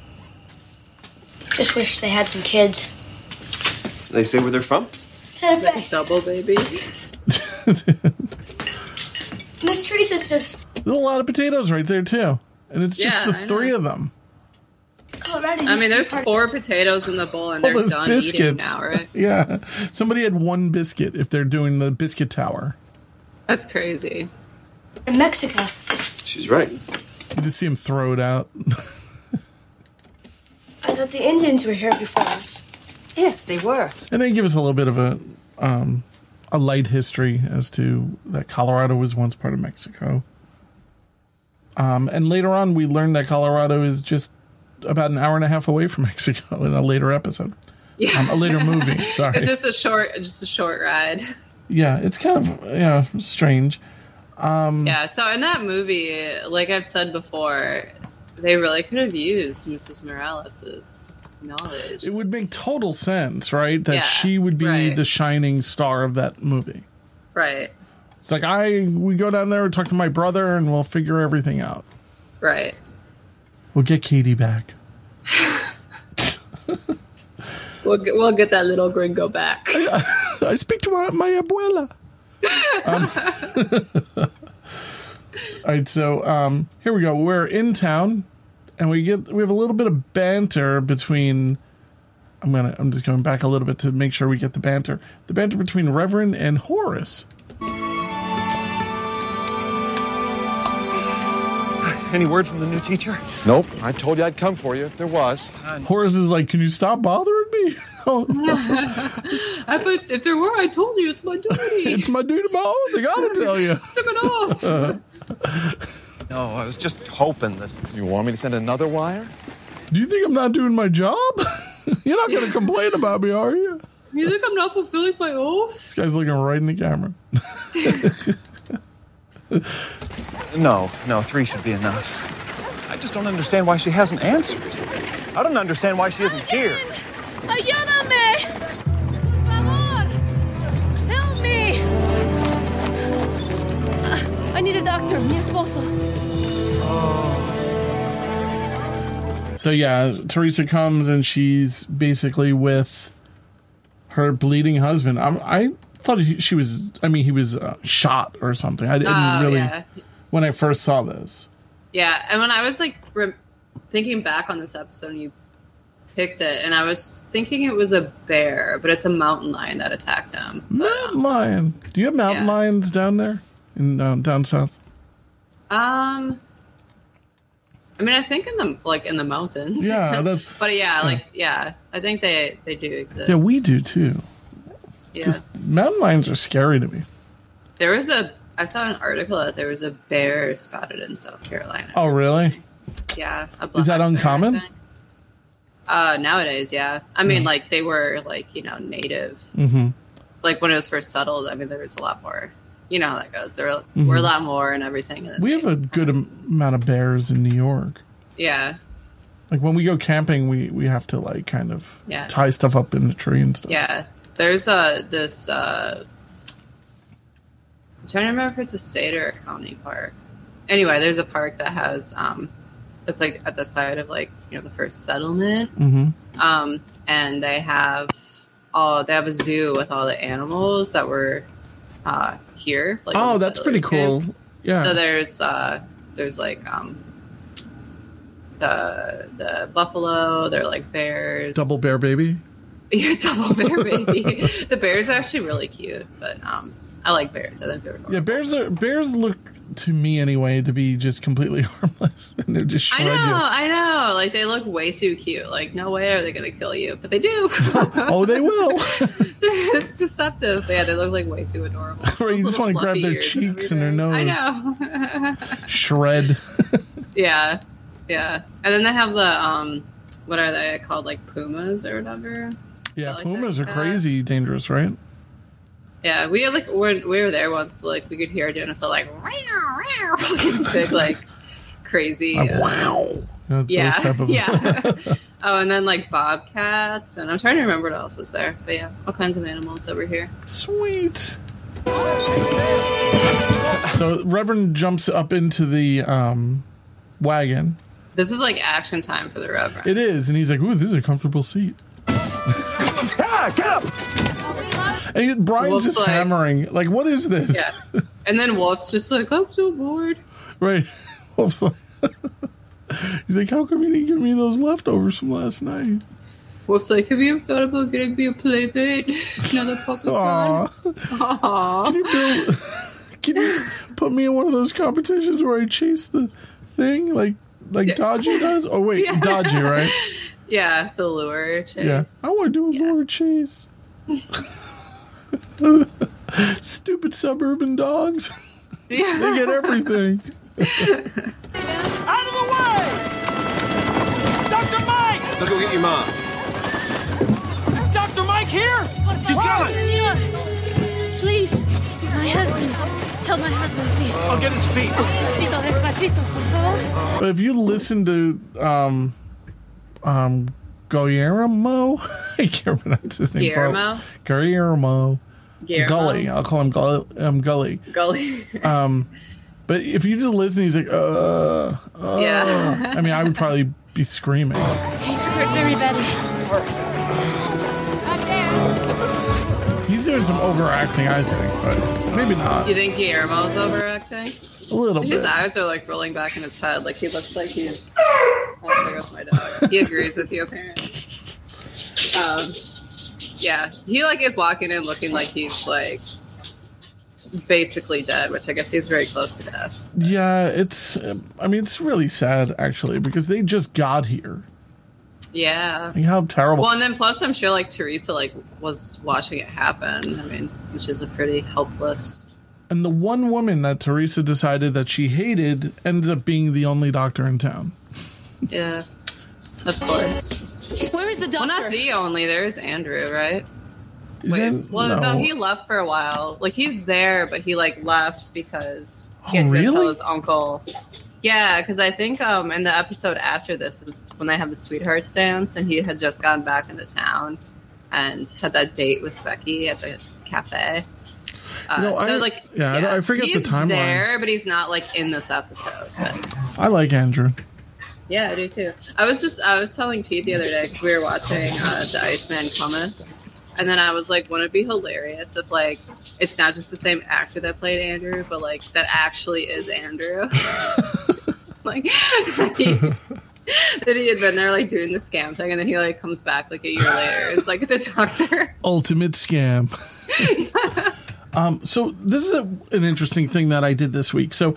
Just wish they had some kids. They say where they're from? Santa Fe. Double, baby. Miss Teresa says There's a lot of potatoes right there too, and it's just Yeah, the I three know. of them. Colorado. I used mean, to be there's part of- four potatoes in the bowl and All they're those done eating biscuits. now, right? Yeah, somebody had one biscuit if they're doing the biscuit tower. That's crazy. in Mexico. She's right. You just see him throw it out. I thought the Indians were here before us. Yes, they were. And they give us a little bit of a um, a light history as to that Colorado was once part of Mexico. Um, and later on, we learned that Colorado is just about an hour and a half away from Mexico in a later episode. Yeah. Um, a later movie, sorry. It's just a short, just a short ride. Yeah, it's kind of, yeah, strange. Um, Yeah, so in that movie, like I've said before, they really could have used Missus Morales' knowledge. It would make total sense, right? That Yeah, she would be right. the shining star of that movie. Right, It's like, I, we go down there and talk to my brother and we'll figure everything out. right. We'll get Katie back. We'll get, we'll get that little gringo back. I speak to my, my abuela. Um, all right, so um, here we go. We're in town, and we get we have a little bit of banter between. I'm gonna. I'm just going back a little bit to make sure we get the banter. The banter between Reverend and Horace. Any word from the new teacher? Nope. I told you I'd come for you if there was. Horace is like, "Can you stop bothering me?" Oh, I thought if there were, I told you it's my duty. it's my duty, Mom. They gotta tell you. Took it off. No, I was just hoping that. You want me to send another wire? Do you think I'm not doing my job? You're not gonna complain about me, are you? You think I'm not fulfilling my oath? This guy's looking right in the camera. No, no, three should be enough. I just don't understand why she hasn't answered. I don't understand why she isn't here. ¡Ayúdame! ¡Por favor! Help me! Uh, I need a doctor, mi esposo. So yeah, Teresa comes and she's basically with her bleeding husband. I, I thought he, she was. I mean, he was uh, shot or something. I didn't Oh, really yeah. when I first saw this. Yeah, and when I was like re- thinking back on this episode, and you picked it, and I was thinking it was a bear, but it's a mountain lion that attacked him. Mountain lion. Do you have mountain Yeah. lions down there in uh, down south? Um, I mean, I think in the like in the mountains. Yeah, that's- but yeah, yeah. like yeah, I think they they do exist. Yeah, we do too. Yeah. Just mountain lions are scary to me. There was a I saw an article that there was a bear spotted in South Carolina. Oh, really? Yeah, a Is that black bear, I uncommon? think. Uh, nowadays, yeah. I mean, Mm. like they were like you know native. Mm-hmm. Like when it was first settled, I mean, there was a lot more. You know how that goes. There were, Mhm. were a lot more and everything. And We have a good am- amount of bears in New York. yeah, Like when we go camping, we, we have to like kind of Yeah. tie stuff up in the tree and stuff. yeah. There's a this. Uh, I'm trying to remember if it's a state or a county park. Anyway, there's a park that has um, that's like at the side of like you know the first settlement. Mm-hmm. Um, and they have all they have a zoo with all the animals that were uh, here. Like when Oh, the that's pretty settlers cool. came. Yeah. So there's uh, there's like um, the the buffalo. They're like bears. Double bear baby. Yeah, double bear baby. The bears are actually really cute, but um, I like bears. I think they're Yeah, bears are bears look to me anyway, to be just completely harmless, and they're just I shred know, you. I know. Like, they look way too cute. Like, no way are they going to kill you, but they do. Oh, they will. It's deceptive. But yeah, they look like way too adorable. Right, you just want to grab their cheeks and their nose. I know. Shred. Yeah, yeah. And then they have the um, what are they called? Like pumas or whatever. Yeah, like pumas that? are crazy dangerous, right? Yeah, we like when we were there once. Like we could hear it doing it, so like, this big like crazy. Like, uh, wow. Uh, yeah, those type of- yeah. Oh, and then like bobcats, and I'm trying to remember what else was there. But yeah, all kinds of animals that were here. Sweet. So Reverend jumps up into the um, wagon. This is like action time for the Reverend. It is, and he's like, "Ooh, this is a comfortable seat." Ah, get up! And he- Brian's Wolf's just like- hammering. Like, what is this? Yeah. And then Wolf's just like, I'm so bored. Right. Wolf's like, he's like, how come you didn't give me those leftovers from last night? Wolf's like, have you ever thought about getting me a play date now that Papa's gone? Aww. Can you build, can you put me in one of those competitions where I chase the thing like like Dodgy does? Oh wait, Yeah. Dodgy, right? Yeah, the lure chase. Yeah. I want to do a lure chase. Stupid suburban dogs. Yeah. They get everything. Out of the way! Doctor Mike! Let's go get your mom. Is Doctor Mike here? He's coming! Please, my husband. Help my husband, please. I'll get his feet. Despacito, despacito, por favor. But if you listen to um um Guillermo, I can't pronounce his name. Guillermo? Guillermo. Guillermo? Gully. I'll call him Gully. Um, Gully. Gully. Um, but if you just listen, he's like, uh, uh. Yeah. I mean, I would probably be screaming. He's hurt very badly. He's doing some overacting, I think, but maybe not. You think Guillermo's overacting? A little His bit. eyes are like rolling back in his head. Like he looks like he's. Oh, there goes my dog. He agrees with you, apparently. Um, yeah, he like is walking in looking like he's like basically dead, which I guess he's very close to death. Yeah, it's. I mean, it's really sad actually because they just got here. Yeah. Like, how terrible. Well, and then plus, I'm sure like Teresa like was watching it happen. I mean, which is a pretty helpless. And the one woman that Teresa decided that she hated ends up being the only doctor in town. Yeah, of course. Where is the doctor? Well, not the only. There's Andrew, right? Is Wait, that- well, no. no, he left for a while. Like he's there, but he like left because he Oh, had to go really? tell his uncle. Yeah, because I think um, in the episode after this is when they have the sweethearts dance, and he had just gotten back into town and had that date with Becky at the cafe. Uh, No, so I- like, yeah, I don't- I forget the he's timeline. there, but he's not like in this episode. But I like Andrew. yeah, I do too. I was just I was telling Pete the other day because we were watching uh, The Iceman Cometh, and then I was like, wouldn't it be hilarious if like it's not just the same actor that played Andrew, but like that actually is Andrew. Like that he, that he had been there like doing the scam thing, and then he like comes back like a year later. It's like the doctor. Ultimate scam. um, so this is a, an interesting thing that I did this week. So,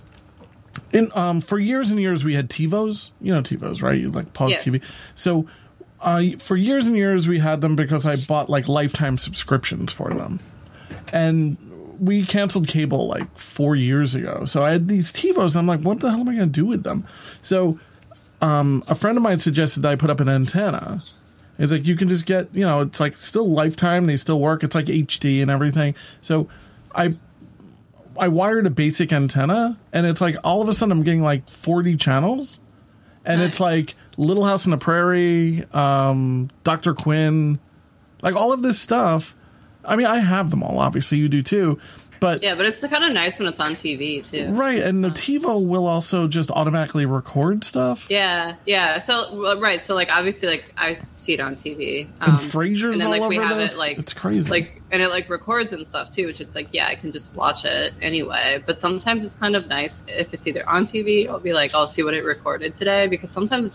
in um, for years and years we had TiVos. You know TiVos, right? You like pause Yes. T V. So, uh, for years and years we had them because I bought like lifetime subscriptions for them, and we canceled cable like four years ago. So I had these TiVos, and I'm like, what the hell am I going to do with them? So, um, a friend of mine suggested that I put up an antenna. It's like you can just get, you know, it's like still lifetime. They still work. It's like H D and everything. So I I wired a basic antenna, and it's like all of a sudden I'm getting like forty channels, and it's like Little House on the Prairie, um, Doctor Quinn, like all of this stuff. I mean, I have them all. Obviously, you do too. But Yeah, but it's kind of nice when it's on T V too. right, and the TiVo will also just automatically record stuff. Yeah, yeah. So well, right, so like obviously, like I see it on T V. And Frasier's and then all like we over have this. it like It's crazy. like and it like records and stuff too, which is like yeah, I can just watch it anyway. But sometimes it's kind of nice if it's either on T V. I'll be like, I'll see what it recorded today because sometimes it's like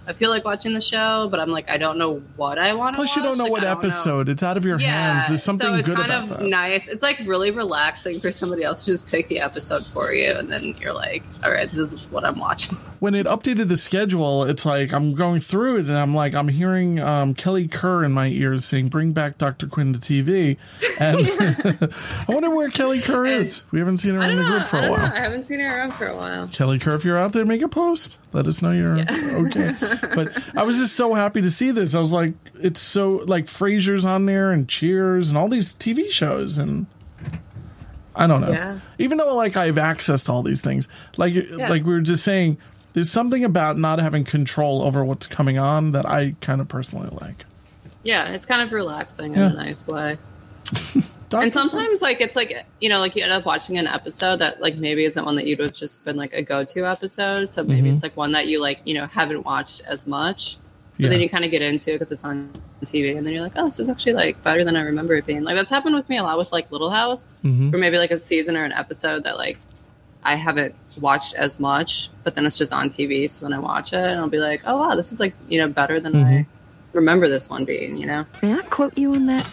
I feel like watching the show, but I'm like, I don't know what I want to watch. Plus, you don't know like, what episode. Know. It's out of your yeah, hands. There's something so it's good kind about of that. Nice. It's like really relaxing for somebody else to just pick the episode for you, and then you're like, all right, this is what I'm watching. When it updated the schedule, it's like I'm going through it, and I'm like, I'm hearing um, Kelly Kerr in my ears saying, "Bring back Doctor Quinn to T V." And I wonder where Kelly Kerr is. We haven't seen her in the group for I a while. Know. I haven't seen her around for a while. Kelly Kerr, if you're out there, make a post. Let us know you're yeah. okay. But I was just so happy to see this. I was like, it's so like Frasier's on there and Cheers and all these T V shows, and I don't know. Yeah. Even though like I have access to all these things, like yeah. like we were just saying, there's something about not having control over what's coming on that I kind of personally like. Yeah, it's kind of relaxing yeah. in a nice way. And sometimes, like, it's like, you know, like you end up watching an episode that, like, maybe isn't one that you'd have just been, like, a go-to episode. So maybe mm-hmm. it's, like, one that you, like, you know, haven't watched as much. But yeah. then you kind of get into it because it's on T V. And then you're like, oh, this is actually, like, better than I remember it being. Like, that's happened with me a lot with, like, Little House. Mm-hmm. Or maybe, like, a season or an episode that, like, I haven't watched as much. But then it's just on T V. So then I watch it and I'll be like, oh, wow, this is, like, you know, better than mm-hmm. I remember this one being, you know? May I quote you on that?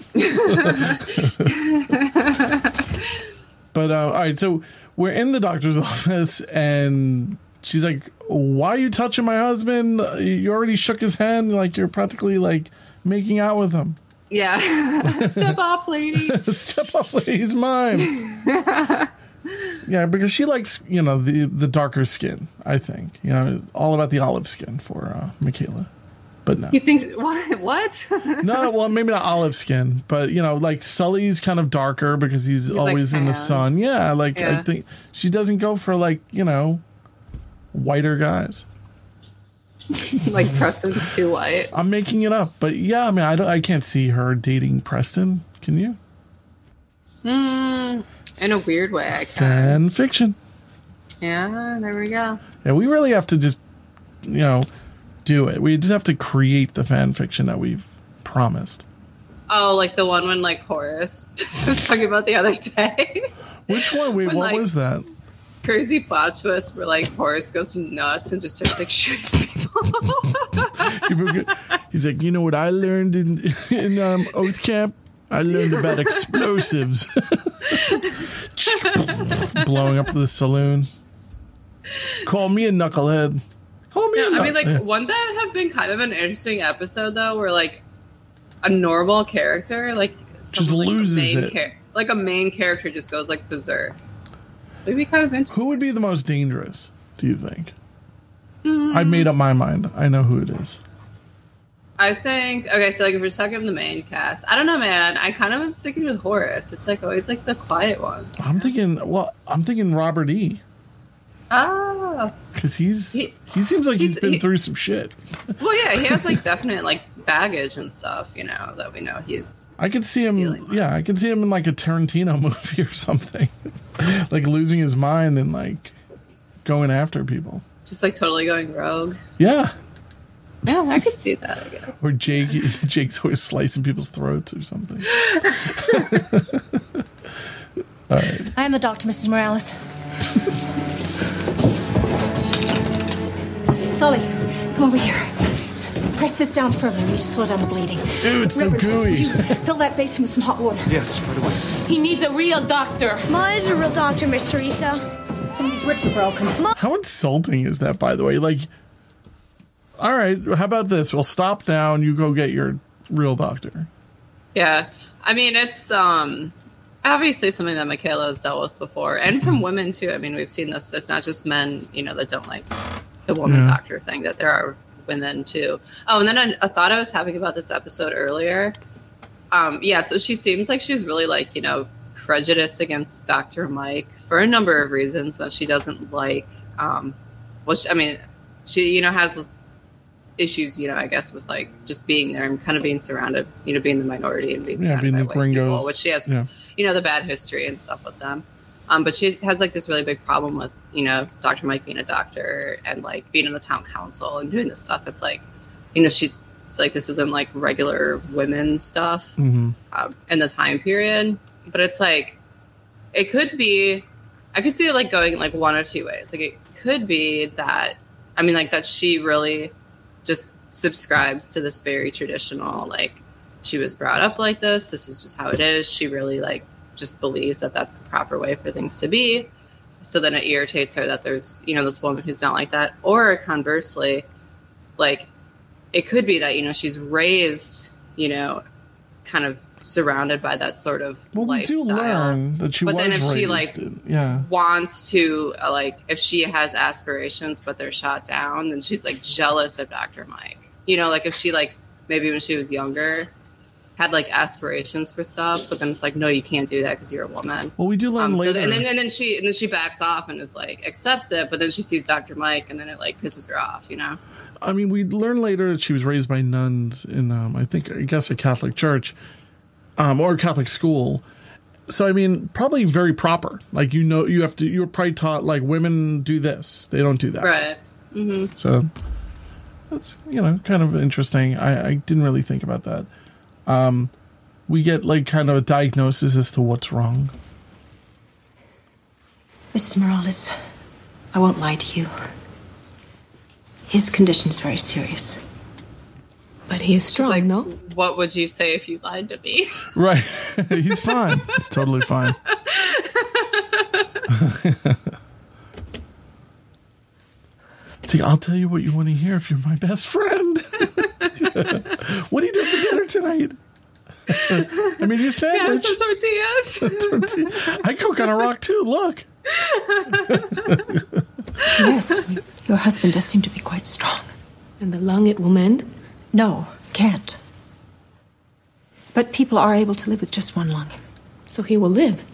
But uh, all right, so we're in the doctor's office, and she's like, "Why are you touching my husband? You already shook his hand. Like you're practically like making out with him." Yeah, step off, lady. Step off, lady. He's mine. Yeah, because she likes you know the the darker skin. I think you know it's all about the olive skin for uh, Michaela. But no. You think what? What? No, well, maybe not olive skin, but you know, like Sully's kind of darker because he's, he's always like in the sun. Yeah, like yeah. I think she doesn't go for like you know, whiter guys. Like Preston's too white. I'm making it up, but yeah, I mean, I don't, I can't see her dating Preston. Can you? Mm, in a weird way, I can. Fan fiction. Yeah, there we go. Yeah, we really have to just, you know. Do it. We just have to create the fan fiction that we've promised. Oh, like the one when like Horace was talking about the other day. Which one? Wait, when, what like, was that? Crazy plot twist where like Horace goes nuts and just starts like shooting people. He's like, you know what I learned in in um, Oath Camp? I learned about explosives. Blowing up the saloon. Call me a knucklehead. Oh, no, I mean, like, yeah. wouldn't that have been kind of an interesting episode, though, where, like, a normal character, like, just like loses a main it. Char- like, a main character just goes, like, berserk. It would be kind of interesting. Who would be the most dangerous, do you think? Mm. I made up my mind. I know who it is. I think, okay, so, like, if we're talking the main cast, I don't know, man. I kind of am sticking with Horace. It's, like, always, like, the quiet ones. I'm thinking, well, I'm thinking Robert E. Oh. Because he's he, he seems like he's, he's been he, through some shit. Well, yeah, he has like definite like baggage and stuff, you know, that we know he's. I could see him. Yeah, I could see him in like a Tarantino movie or something, like losing his mind and like going after people. Just like totally going rogue. Yeah. Yeah, I could see that. I guess. Or Jake, Jake's always slicing people's throats or something. All right. I am the doctor, Missus Morales. Sully, come over here. Press this down firmly. We need to slow down the bleeding. Ew, it's Reverend, so gooey. Fill that basin with some hot water. Yes, right away. He needs a real doctor. Ma is a real doctor, Miss Teresa. Some of these ribs are broken. Ma- How insulting is that, by the way? Like, all right, how about this? We'll stop down. You go get your real doctor. Yeah. I mean, it's um obviously something that Michaela has dealt with before. And from women, too. I mean, we've seen this. It's not just men, you know, that don't like the woman yeah. doctor thing, that there are women too. Oh, and then a, a thought I was having about this episode earlier. Um, yeah, so she seems like she's really like, you know, prejudiced against Doctor Mike for a number of reasons that she doesn't like. Um, which, I mean, she, you know, has issues, you know, I guess with like just being there and kind of being surrounded, you know, being the minority and being yeah, surrounded being by the white gringos. people, which she has, yeah. you know, the bad history and stuff with them. Um, but she has like this really big problem with, you know, Doctor Mike being a doctor and like being in the town council and doing this stuff. It's like, you know, she's like, this isn't like regular women stuff mm-hmm. um, in the time period. But it's like, it could be, I could see it like going like one or two ways. Like it could be that, I mean, like that she really just subscribes to this very traditional, like, she was brought up like this. This is just how it is. She really, like, just believes that that's the proper way for things to be. So then it irritates her that there's, you know, this woman who's not like that. Or conversely, like, it could be that, you know, she's raised, you know, kind of surrounded by that sort of well, lifestyle. We do learn that she but was then if raised she, like, in, yeah. wants to, uh, like, if she has aspirations but they're shot down, then she's, like, jealous of Doctor Mike. You know, like, if she, like, maybe when she was younger had, like, aspirations for stuff, but then it's like, no, you can't do that because you're a woman. Well, we do learn um, so later. th- and then and then she and then she backs off and is like accepts it, but then she sees Doctor Mike and then it like pisses her off, you know. I mean, we learn later that she was raised by nuns in, um, I think, I guess, a Catholic church, um, or a Catholic school. So, I mean, probably very proper. Like, you know, you have to. You were probably taught like women do this; they don't do that. Right. Mm-hmm. So that's, you know, kind of interesting. I, I didn't really think about that. Um, we get like kind of a diagnosis as to what's wrong. Missus Morales, I won't lie to you. His condition is very serious. But he is strong, like, no? What would you say if you lied to me? Right. He's fine. He's totally fine. See, I'll tell you what you want to hear if you're my best friend. What are you doing for dinner tonight? I mean, you sandwich. Yeah, some tortillas. Tortilla. I cook on a rock too. Look. Yes, your husband does seem to be quite strong. And the lung, it will mend? No, can't. But people are able to live with just one lung. So he will live?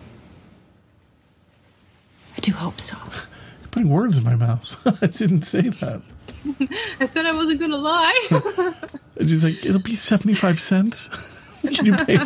I do hope so. You're putting words in my mouth. I didn't say that. I said I wasn't going to lie. And she's like, it'll be seventy-five cents. Can you pay me?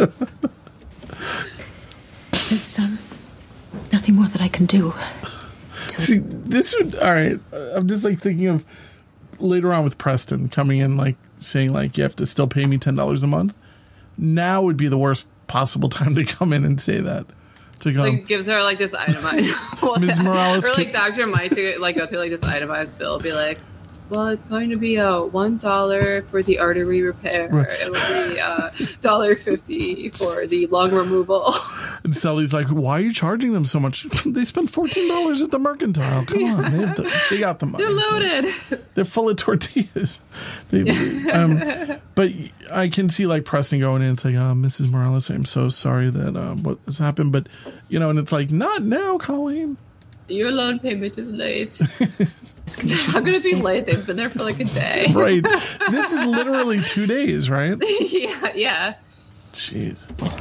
There's um, nothing more that I can do. See, this would, all right. I'm just like thinking of later on with Preston coming in, like saying, like, you have to still pay me ten dollars a month. Now would be the worst possible time to come in and say that. To go, like, gives her like this itemized Miz Morales, or like Doctor might do like go through like this itemized bill, be like, well, it's going to be a one dollar for the artery repair. Right. It will be a dollar fifty for the lung removal. And Sally's like, why are you charging them so much? They spent fourteen dollars at the Mercantile. Come Yeah. on, they, have the, they got the money. They're loaded. They're full of tortillas. They, um, but I can see like Preston going in and saying, oh, Missus Morales, I'm so sorry that um, what has happened. But, you know, and it's like, not now, Colleen. Your loan payment is late. It's not going to be late. They've been there for like a day. Right. This is literally two days, right? yeah, yeah. Jeez.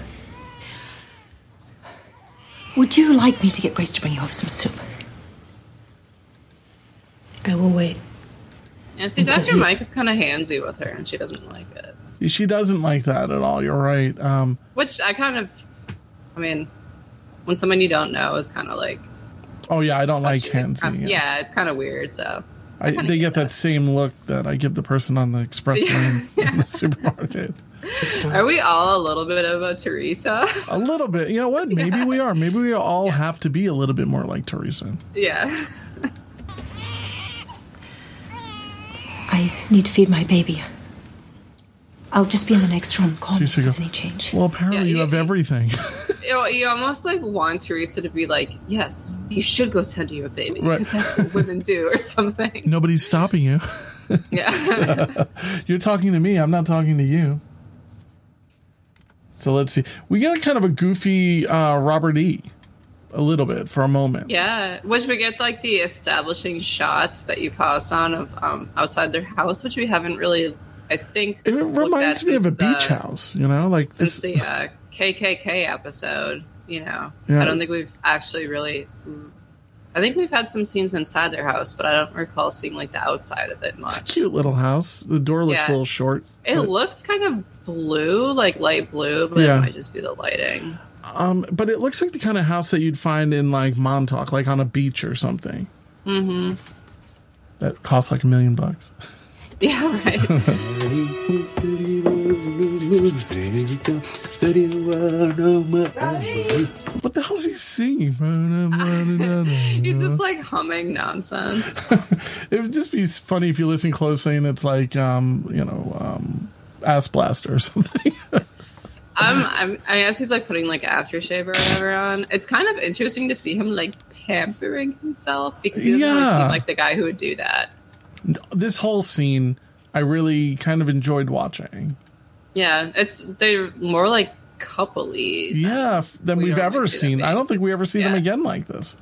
Would you like me to get Grace to bring you over some soup? I will wait. Yeah, see, Until Doctor he- Mike is kind of handsy with her, and she doesn't like it. She doesn't like that at all. You're right. Um, Which I kind of, I mean, when someone you don't know is kind of like, oh, yeah, I don't like touchy, it's handsy. kind of- yeah. yeah, it's kind of weird. So I, they get that same look that I give the person on the express lane in the supermarket. Are we all a little bit of a Teresa? A little bit. You know what? Maybe we are. Maybe we all have to be a little bit more like Teresa. Yeah. I need to feed my baby. I'll just be in the next room. Call me if Teresa there's go, any change. well, apparently Yeah, you you- have everything. You, know, you almost like want Teresa to be like, yes, you should go tend to your baby Right. because that's what women do or something. Nobody's stopping you. Yeah. You're talking to me. I'm not talking to you. So let's see. We got kind of a goofy uh, Robert E. A little bit for a moment. Yeah, which we get like the establishing shots that you paused on of um, outside their house, which we haven't really, I think, It looked reminds at me of a since beach the- house, you know, like since this. the uh, K K K episode. You know, Yeah. I don't think we've actually really. I think we've had some scenes inside their house, but I don't recall seeing like the outside of it much. It's a cute little house. The door looks Yeah. a little short. It but, looks kind of blue, like light blue, but Yeah. it might just be the lighting. um, but it looks like the kind of house that you'd find in like Montauk, like on a beach or something. Mm-hmm. That costs like a million bucks. Yeah, right. What the hell is he singing? He's just like humming nonsense. It would just be funny if you listen closely and it's like, um, you know, um, Ass Blaster or something. I'm, I'm, I guess he's like putting like aftershave or whatever on. It's kind of interesting to see him like pampering himself because he doesn't Yeah. really seem like the guy who would do that. This whole scene, I really kind of enjoyed watching. Yeah, it's they're more like coupley. Yeah, than we we've normally ever see them seen. I being. don't think we ever see them Yeah. again like this.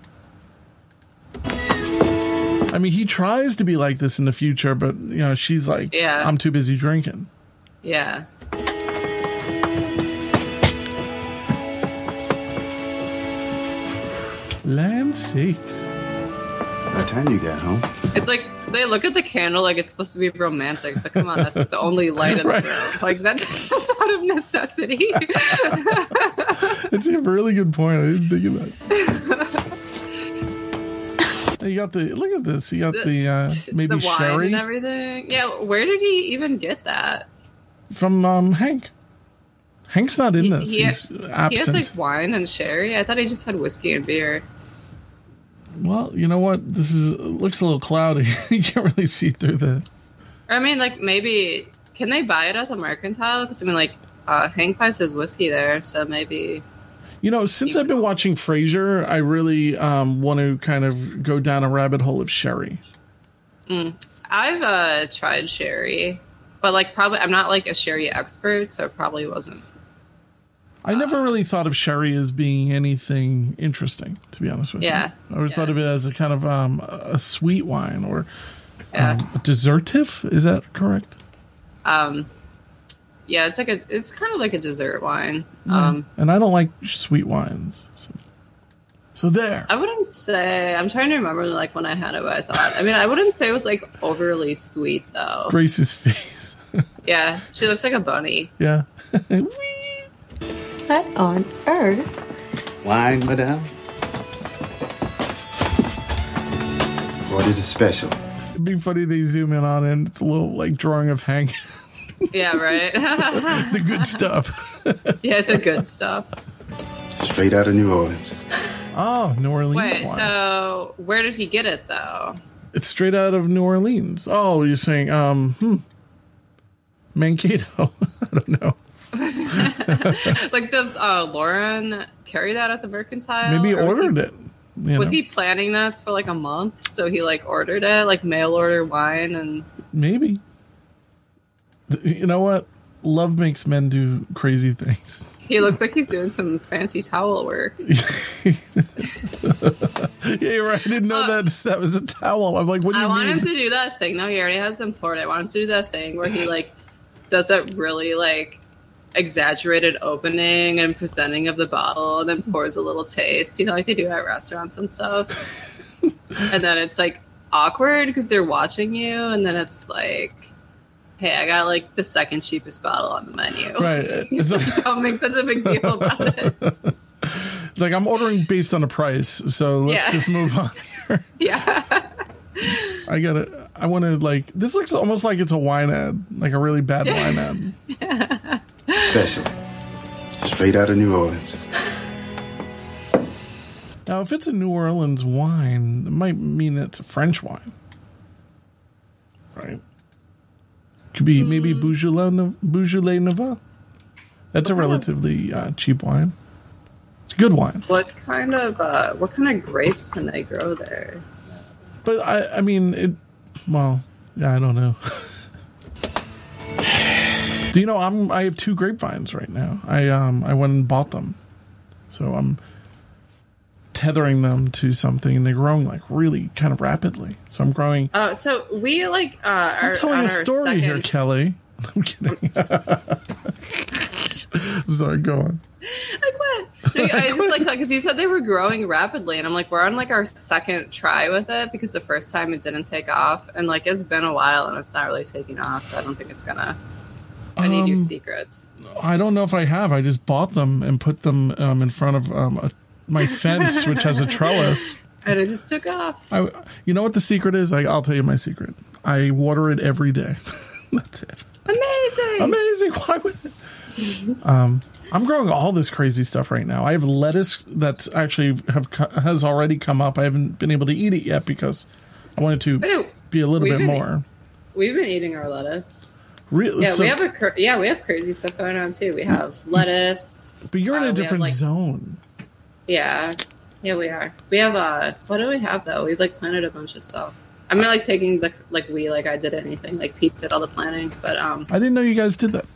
I mean, he tries to be like this in the future, but you know, she's like, Yeah. I'm too busy drinking. Yeah. Land sakes. By the time you get home. It's like they look at the candle like it's supposed to be romantic, but come on, that's the only light in the room. Like that's just out of necessity. It's a really good point. I didn't think of that. You got the look at this. You got the, uh, maybe the wine sherry and everything. Yeah, where did he even get that? from um, Hank. Hank's not in this. He, He's he has absent. like wine and sherry. I thought he just had whiskey and beer. Well, you know what? This is it looks a little cloudy. You can't really see through the. I mean, like maybe can they buy it at the Mercantile? Because I mean, like uh, Hank buys his whiskey there, so maybe. You know, since I've been watching Frasier, I really um, want to kind of go down a rabbit hole of sherry. Mm. I've uh, tried sherry, but like probably I'm not like a sherry expert, so it probably wasn't. I never really thought of sherry as being anything interesting, to be honest with Yeah. you. I always thought of it as a kind of um, a sweet wine or Yeah. um, a dessertif. Is that correct? Um, yeah, it's like a it's kind of like a dessert wine. Um, and I don't like sweet wines. So, so there. I wouldn't say. I'm trying to remember like when I had it. What I thought. I mean, I wouldn't say it was like overly sweet though. Grace's face. Yeah, she looks like a bunny. Yeah. What on earth? Wine, madame? What is special? It'd be funny they zoom in on it and it's a little like drawing of Hank. Yeah, right. The good stuff. Yeah, the good stuff. Straight out of New Orleans. Oh, New Orleans Wait, wine. so where did he get it though? It's straight out of New Orleans. Oh, you're saying, um, hmm. Mankato. I don't know. Like, does uh, Lauren carry that at the Mercantile? Maybe he Or was ordered he, it. you Was know. he planning this for like a month? So he like ordered it, like mail order wine, and Maybe. You know what? Love makes men do crazy things. he looks like he's doing some fancy towel work. Yeah, you're right. I didn't know that that was a towel. I'm like, what do you I want mean? him to do that thing. No, he already has them poured. I want him to do that thing where he like does that really like exaggerated opening and presenting of the bottle, and then pours a little taste. You know, like they do at restaurants and stuff. And then it's like awkward because they're watching you, and then it's like, hey, I got like the second cheapest bottle on the menu. Right. It's like, Don't make such a big deal about it. it's like I'm ordering based on a price, so let's Yeah. just move on here. Yeah. I gotta. I want to like. This looks almost like it's a wine ad, like a really bad wine ad. Special. Straight out of New Orleans. Now, if it's a New Orleans wine, it might mean it's a French wine, right? Could be maybe Beaujolais, Beaujolais Nouveau. That's a relatively uh, cheap wine. It's a good wine. What kind of uh, what kind of grapes can they grow there? But I, I mean, it. Well, yeah, I don't know. Do you know I'm? I have two grapevines right now. I um I went and bought them, so I'm tethering them to something, and they're growing like really kind of rapidly. So I'm growing. Oh, so we like uh, I'm are telling on a our story second... here, Kelly. I'm kidding. I'm sorry. Go on. Like what? No, I just like because you said they were growing rapidly, and I'm like, we're on like our second try with it because the first time it didn't take off, and like it's been a while and it's not really taking off, so I don't think it's gonna. I need your Um, secrets. I don't know if I have. I just bought them and put them um, in front of um, a, my fence, which has a trellis. And it just took off. I, you know what the secret is? I, I'll tell you my secret. I water it every day. That's it. Amazing. Amazing. Why would? Um, I'm growing all this crazy stuff right now. I have lettuce that's actually have has already come up. I haven't been able to eat it yet because I wanted to Ew. be a little We've bit been- more. We've been eating our lettuce. Really? Yeah, So- we have a cr- yeah, we have crazy stuff going on too. We have lettuce. But you're in uh, a we have, different like- zone. Yeah, yeah, we are. We have uh, what do we have though? We've like planted a bunch of stuff. I'm not like taking the like we like I did anything. Like Pete did all the planting, but um, I didn't know you guys did that.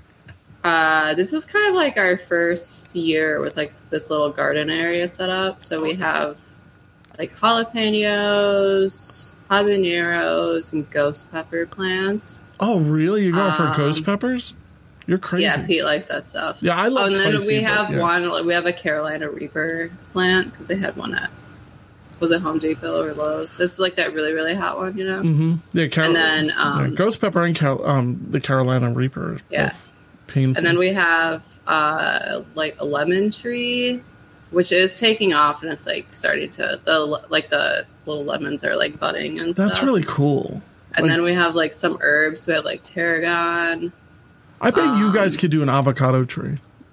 uh, this is kind of like our first year with like this little garden area set up. So we have like jalapenos, habaneros, and ghost pepper plants. Oh, really? You're going for Um, ghost peppers? You're crazy. Yeah, Pete likes that stuff. Yeah, I love Oh, and then spicy, we but have yeah. one. Like, we have a Carolina Reaper plant because they had one at was it Home Depot or Lowe's. This is like that really really hot one, you know. Mm-hmm. Yeah, Carol- And then, um, yeah, ghost pepper and Cal- um, the Carolina Reaper. Are Yeah. both painful. And then we have uh, like a lemon tree, which is taking off, and it's like starting to the like the little lemons are like budding and stuff. That's really cool. And Like, then we have like some herbs. We have like tarragon. I bet you guys um, could do an avocado tree.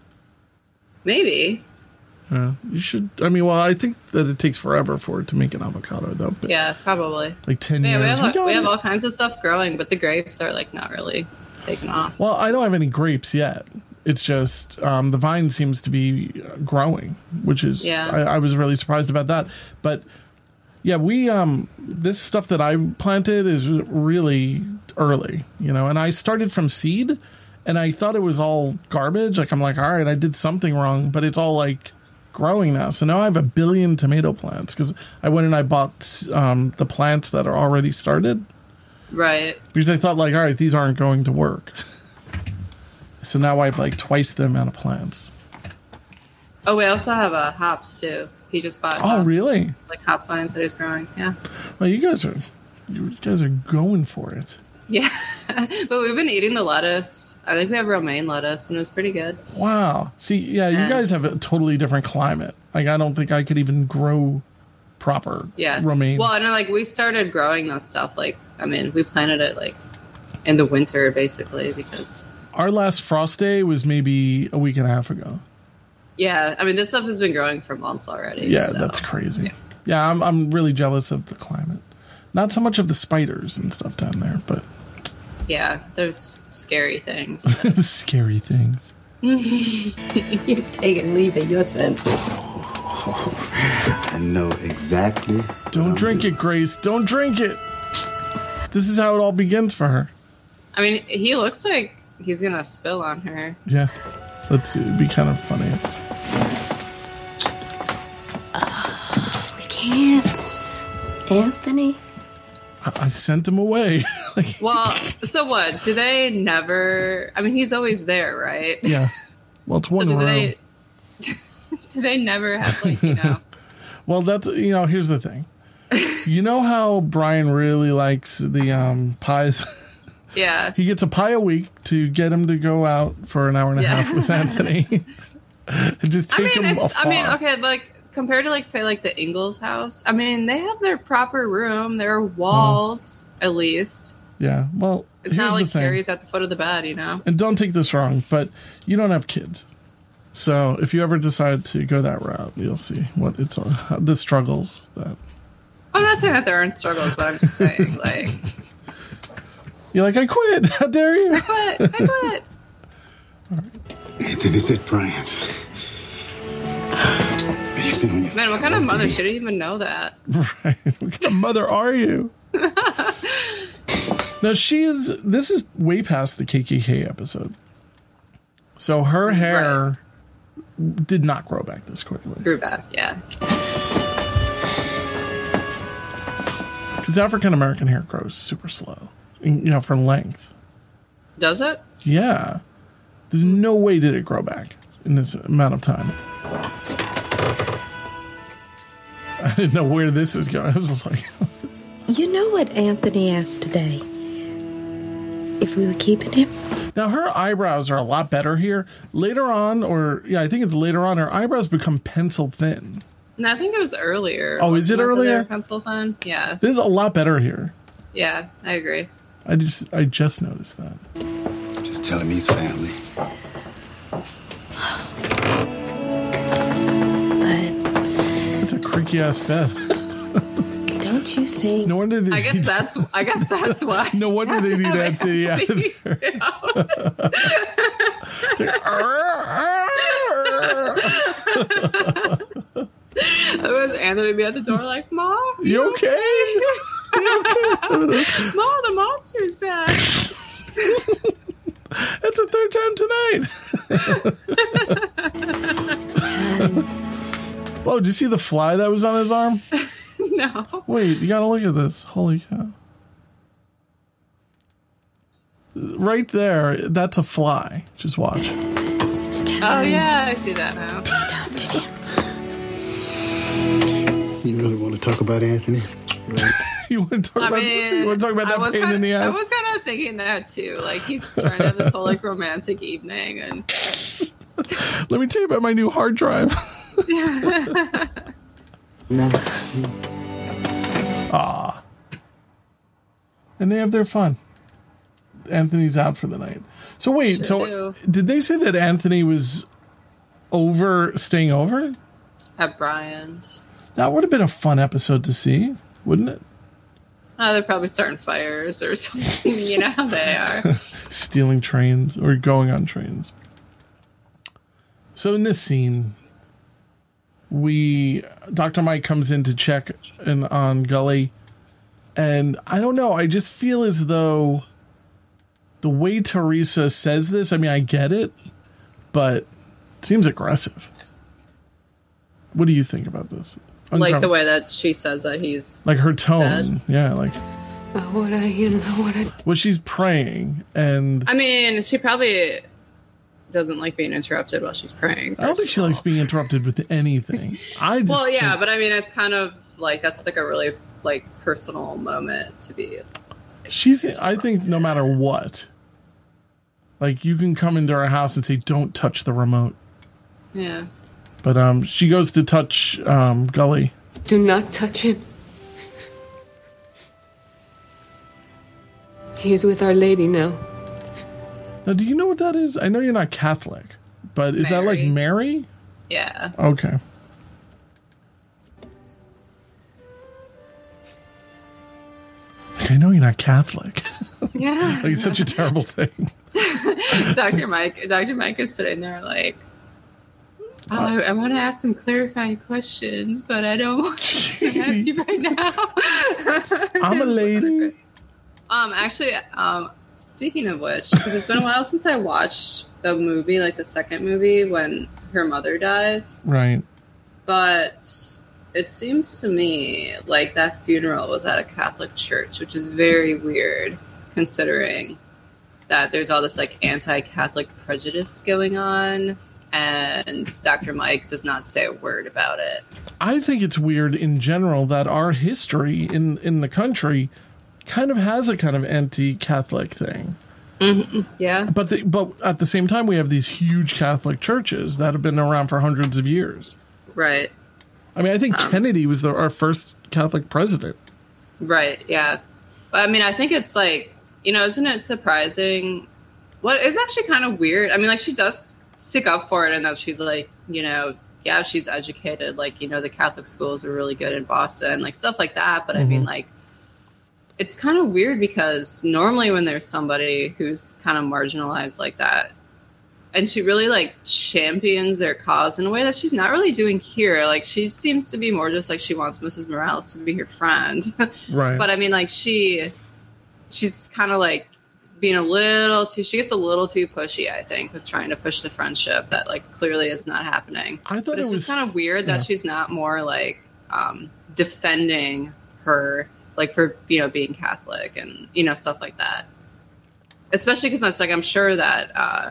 Maybe. Yeah, you should. I mean, well, I think that it takes forever for it to make an avocado, though. But Yeah, probably. like ten Yeah, we years. have, We got we have it. all kinds of stuff growing, but the grapes are like not really taking off. Well, I don't have any grapes yet. It's just um, the vine seems to be uh, growing, which is Yeah. I, I was really surprised about that. But yeah, we um, this stuff that I planted is really early, you know, and I started from seed, and I thought it was all garbage. Like I'm like, all right, I did something wrong, but it's all like growing now. So now I have a billion tomato plants because I went and I bought um, the plants that are already started. Right. Because I thought, like, all right, these aren't going to work. So now I have, like, twice the amount of plants. Oh, we also have uh, hops, too. He just bought Oh, hops, really? Like hop vines that he's growing, yeah. Well, you guys are, you guys are going for it. Yeah. But we've been eating the lettuce. I think we have romaine lettuce, and it was pretty good. Wow. See, yeah, you Yeah. guys have a totally different climate. Like, I don't think I could even grow proper Yeah. romaine. Well, and like we started growing this stuff, like, I mean, we planted it, like, in the winter, basically, because... Our last frost day was maybe a week and a half ago. Yeah, I mean, this stuff has been growing for months already. Yeah, so. that's crazy. Yeah, I'm, I'm really jealous of the climate. Not so much of the spiders and stuff down there, but Yeah, there's scary things. scary things. You take and leave in your senses. I know exactly. Don't drink it, Grace. Don't drink it. This is how it all begins for her. I mean, he looks like he's gonna spill on her. Yeah. Let's see. It'd be kind of funny if. We can't. Anthony? I, I sent him away. like, Well, so what? Do they never? I mean, he's always there, right? yeah. Well, it's So one do room. they? Do they never have like you know? Well, that's, you know, here's the thing. You know how Brian really likes the um, pies? Yeah. He gets a pie a week to get him to go out for an hour and a Yeah. half with Anthony. And just I take mean, him it's. afar. I mean, okay, like compared to like say like the Ingalls house. I mean, they have their proper room. There are walls at least. Yeah. Well, It's here's not like the thing. Carrie's at the foot of the bed, you know. And don't take this wrong, but you don't have kids. So if you ever decide to go that route, you'll see what it's all, the struggles that I'm not saying that there aren't struggles, but I'm just saying like you're like, I quit. How dare you? I quit. I quit. Anthony's at Brian's. You've been on your Man, what kind of mother shouldn't even know that? Right. What kind of mother are you? Now she is. This is way past the K K K episode. So her hair did not grow back this quickly. Grew back, yeah. Because African American hair grows super slow, you know, for length. Does it? Yeah. There's no way did it grow back in this amount of time. I didn't know where this was going. I was just like, You know what Anthony asked today? If we were keeping him? now her eyebrows are a lot better here. Later on, or yeah, I think it's later on, her eyebrows become pencil thin. No, I think it was earlier. Oh, is it Wasn't earlier? there Pencil thin? Yeah. This is a lot better here. Yeah, I agree. I just I just noticed that. Just tell him he's family. squeaky ass bed. Don't you think? No wonder they I guess that's. I guess that's why. No wonder they need Anthony out of there. Otherwise, Anthony would be at the door like, "Mom, you, you okay? okay? You okay? Mom, the monster's back." That's the third time tonight. Oh, did you see the fly that was on his arm? No. Wait, you gotta look at this. Holy cow. Right there, that's a fly. Just watch. Oh, yeah, I see that now. You really want to talk about Anthony? Right? you want to talk I about, mean, you want to talk about that pain kinda, in the ass? I was kind of thinking that, too. Like, he's trying to have this whole, like, romantic evening. And let me tell you about my new hard drive. No. Ah. And they have their fun. Anthony's out for the night. So wait, sure so do. Did they say that Anthony was over staying over? At Brian's. That would have been a fun episode to see, wouldn't it? Oh, they're probably starting fires or something. You know how they are. Stealing trains or going on trains. So in this scene, we Doctor Mike comes in to check in on Gully, and I don't know, I just feel as though the way Teresa says this, I mean, I get it, but it seems aggressive. What do you think about this? Uncom- like the way that she says that he's like her tone, dead. Yeah, like what I, you know, what I. Well, she's praying, and I mean, she probably doesn't like being interrupted while she's praying. I don't think she likes being interrupted with anything. I just well, yeah, think, but I mean, it's kind of like that's like a really like personal moment to be. Like, she's. I think no matter what, like you can come into our house and say, "Don't touch the remote." Yeah. But um, she goes to touch um, Gully. Do not touch him. He is with Our Lady now. Now, do you know what that is? I know you're not Catholic, but is Mary. That like Mary? Yeah. Okay. I know you're not Catholic. Yeah. Like, it's such a terrible thing. Doctor Mike, Doctor Mike is sitting there like, oh, I, I want to ask some clarifying questions, but I don't want to ask you right now. I'm a lady. Um, actually, um, speaking of which, because it's been a while since I watched the movie, like the second movie when her mother dies. Right. But it seems to me like that funeral was at a Catholic church, which is very weird considering that there's all this like anti-Catholic prejudice going on. And Doctor Mike does not say a word about it. I think it's weird in general that our history in, in the country kind of has a kind of anti-Catholic thing. Mm-hmm. Yeah. But the, but at the same time, we have these huge Catholic churches that have been around for hundreds of years. Right. I mean, I think um, Kennedy was the, our first Catholic president. Right, yeah. But I mean, I think it's like, you know, isn't it surprising? What is actually kind of weird. I mean, like, she does stick up for it, and that she's like, you know, yeah, she's educated, like, you know, the Catholic schools are really good in Boston, like stuff like that. But mm-hmm. I mean, like, it's kind of weird because normally when there's somebody who's kind of marginalized like that, and she really like champions their cause in a way that she's not really doing here. Like, she seems to be more just like she wants Missus Morales to be her friend. Right. But I mean, like, she, she's kind of like being a little too, she gets a little too pushy, I think, with trying to push the friendship that like clearly is not happening. I thought but it's it was just kind of weird that yeah. she's not more like um, defending her, like, for, you know, being Catholic and, you know, stuff like that. Especially because it's like, I'm sure that uh,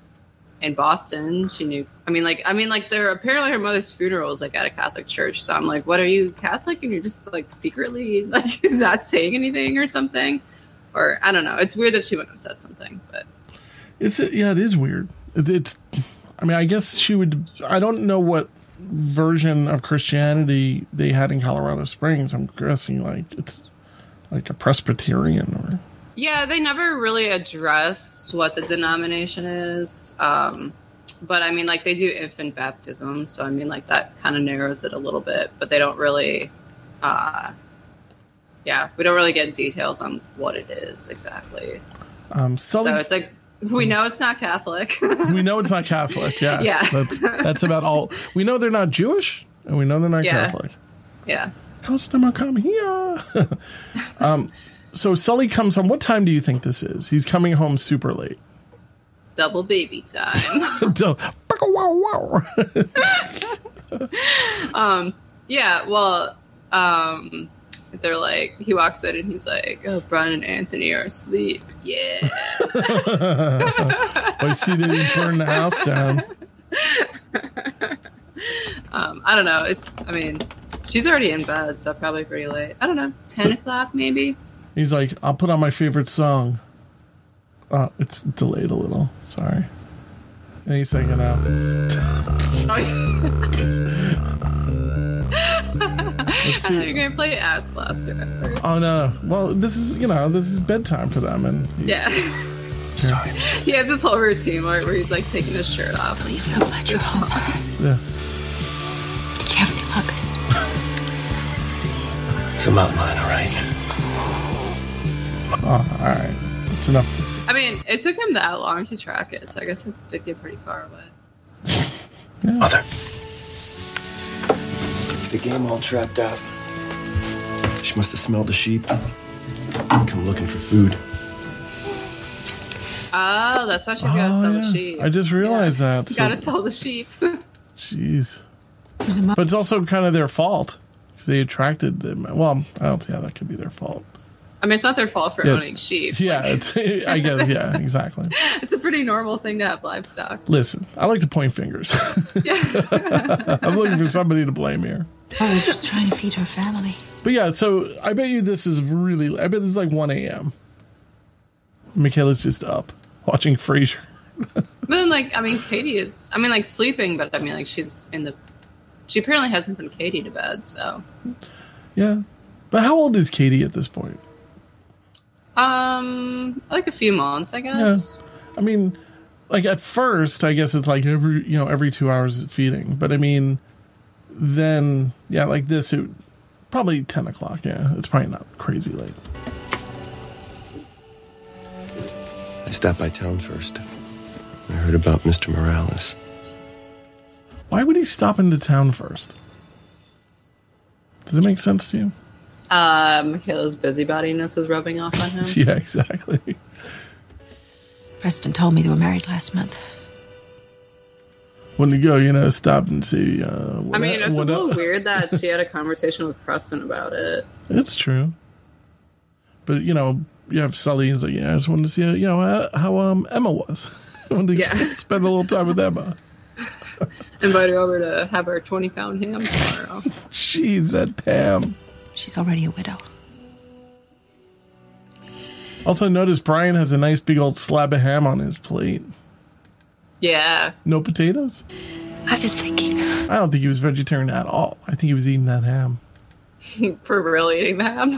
in Boston, she knew, I mean, like, I mean, like, there, apparently her mother's funeral was, like, at a Catholic church. So I'm like, what, are you Catholic? And you're just, like, secretly, like, not saying anything or something? Or, I don't know. It's weird that she wouldn't have said something, but. It's, yeah, it is weird. It, it's, I mean, I guess she would, I don't know what version of Christianity they had in Colorado Springs. I'm guessing like it's like a Presbyterian or yeah, they never really address what the denomination is. Um, but I mean, like, they do infant baptism, so I mean, like, that kind of narrows it a little bit, but they don't really, uh, yeah, we don't really get details on what it is exactly. Um, Sully, so it's like, we know it's not Catholic. we know it's not Catholic, yeah. Yeah. That's, that's about all. We know they're not Jewish, and we know they're not Yeah. Catholic. Yeah. Customer, come here. um, so Sully comes home. What time do you think this is? He's coming home super late. Double baby time. Double- wow, wow. um, yeah, well, um, they're like, he walks in and he's like, oh, Brian and Anthony are asleep. Yeah. I see they didn't burn the house down. um, I don't know. It's, I mean, she's already in bed, so probably pretty late. I don't know, ten So- o'clock maybe? He's like, I'll put on my favorite song. Oh, it's delayed a little. Sorry. Any second now. I know you're gonna play Ass Blaster at first. Oh no! Well, this is you know this is bedtime for them, and Yeah. Sorry. He has this whole routine where, where he's like taking his shirt off. So and you're so glad you're home. Yeah. Did you have any luck? It's a mountain lion, all right. Oh, all right. It's enough. I mean, it took him that long to track it, so I guess it did get pretty far away. Mother. The game all trapped out. She must have smelled the sheep. Come looking for food. Oh, that's why she's gotta Oh, sell yeah. the sheep. I just realized that. So- Gotta sell the sheep. Jeez. But it's also kind of their fault because they attracted them. Well, I don't see how that could be their fault. I mean, it's not their fault for Yeah. owning sheep. Yeah, it's, I guess. Yeah, exactly. It's a pretty normal thing to have livestock. Listen, I like to point fingers. I'm looking for somebody to blame here. Oh, we're just trying to feed her family. But yeah, so I bet you this is really. I bet this is like one a.m. Michaela's just up watching Frasier. But then, like, I mean, Katie is, I mean, like, sleeping, but I mean, like, she's in the, she apparently hasn't put Katie to bed, so. Yeah, but how old is Katie at this point? Um, like a few months, I guess. Yeah. I mean, like at first, I guess it's like every you know every two hours of feeding. But I mean, then yeah, like this, it probably ten o'clock. Yeah, it's probably not crazy late. I stopped by town first. I heard about Mister Morales. Why would he stop into town first? Does it make sense to you? Uh, Michaela's busybodiness is rubbing off on him. Yeah, exactly. Preston told me they were married last month. When you go, you know, stop and see. Uh, what I mean, it's a what little weird that she had a conversation with Preston about it. It's true. But, you know, you have Sully. He's like, yeah, I just wanted to see, you know, how, how um, Emma was. I wanted to Yeah. spend a little time with Emma. Invite her over to have her twenty pound ham tomorrow. Jeez, that Pam. She's already a widow. Also, notice Brian has a nice big old slab of ham on his plate. Yeah. No potatoes? I've been thinking. I don't think he was vegetarian at all. I think he was eating that ham. For real eating the ham.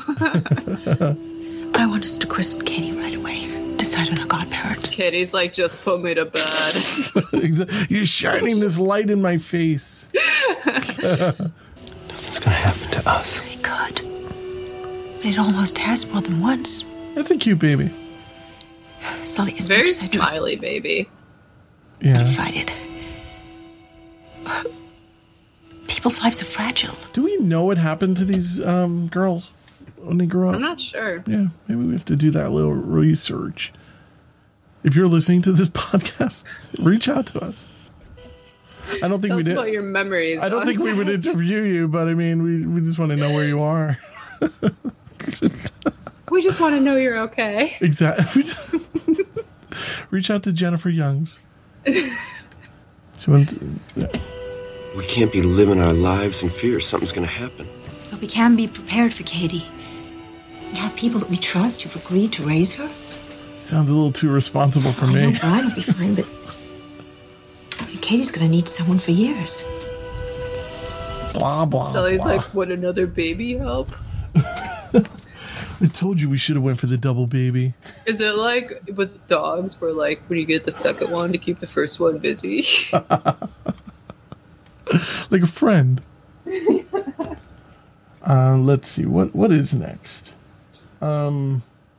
I want us to christen Katie right away. Decide on her godparents. Katie's like, just put me to bed. You're shining this light in my face. Nothing's gonna happen to us. It could. But it almost has more than once. That's a cute baby. Sully is Very smiley baby. Yeah. Fight it. People's lives are fragile. Do we know what happened to these um, girls when they grew up? I'm not sure. Yeah, maybe we have to do that little research. If you're listening to this podcast, reach out to us. I don't think Tell we us did. about your memories. I don't on think we would set. interview you, but I mean, we we just want to know where you are. We just want to know you're okay. Exactly. Reach out to Jennifer Youngs. She went. To, yeah. We can't be living our lives in fear something's gonna happen. But we can be prepared for Katie. And have people that we trust who've agreed to raise her. Sounds a little too responsible for I me. know Brian will be fine, but Katie's gonna need someone for years. Blah blah. So he's blah. like, would another baby help? I told you we should have went for the double baby. Is it like with dogs where like when you get the second one to keep the first one busy? Like a friend. uh, let's see. What What is next? Um,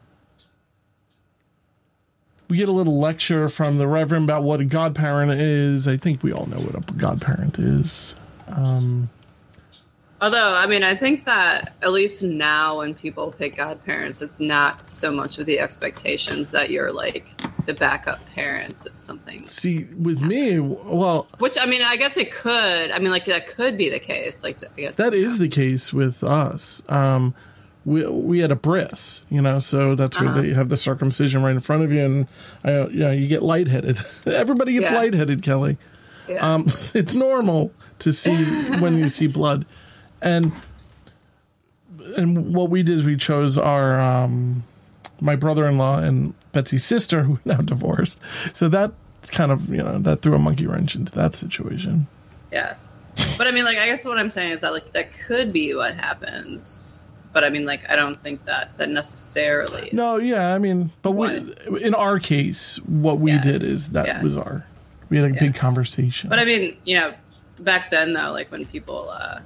we get a little lecture from the Reverend about what a godparent is. I think we all know what a godparent is. Um, Although, I mean, I think that at least now when people pick godparents, it's not so much with the expectations that you're like the backup parents of something. See, with me, well... Which, I mean, I guess it could. I mean, like, that could be the case. Like, I guess That is the case with us. Um, we we had a bris, you know, so that's where Uh-huh. they have the circumcision right in front of you, and uh, you know, you get lightheaded. Everybody gets Yeah. lightheaded, Kelly. Yeah. Um, it's normal to see when you see blood. And and what we did is we chose our um, my brother-in-law and Betsy's sister, who are now divorced. So that kind of, you know, that threw a monkey wrench into that situation. Yeah. But I mean, like, I guess what I'm saying is that, like, that could be what happens. But I mean, like, I don't think that that necessarily is. No, yeah, I mean, but we, in our case, what we Yeah. did is that Yeah. was our, we had a Yeah. big conversation. But I mean, you know, back then, though, like, when people... Uh,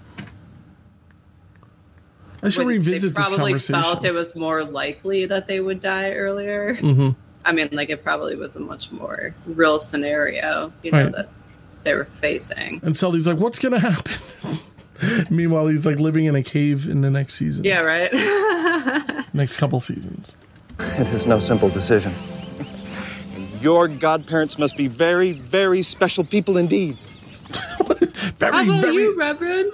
I should when revisit they this probably conversation. felt it was more likely that they would die earlier. Mhm. I mean, like, it probably was a much more real scenario, you know, Right. that they were facing. And Sully's like, what's going to happen? Meanwhile, he's like living in a cave in the next season. Yeah, right? Next couple seasons. It is no simple decision. Your godparents must be very, very special people indeed. Very, How about very- you, Reverend?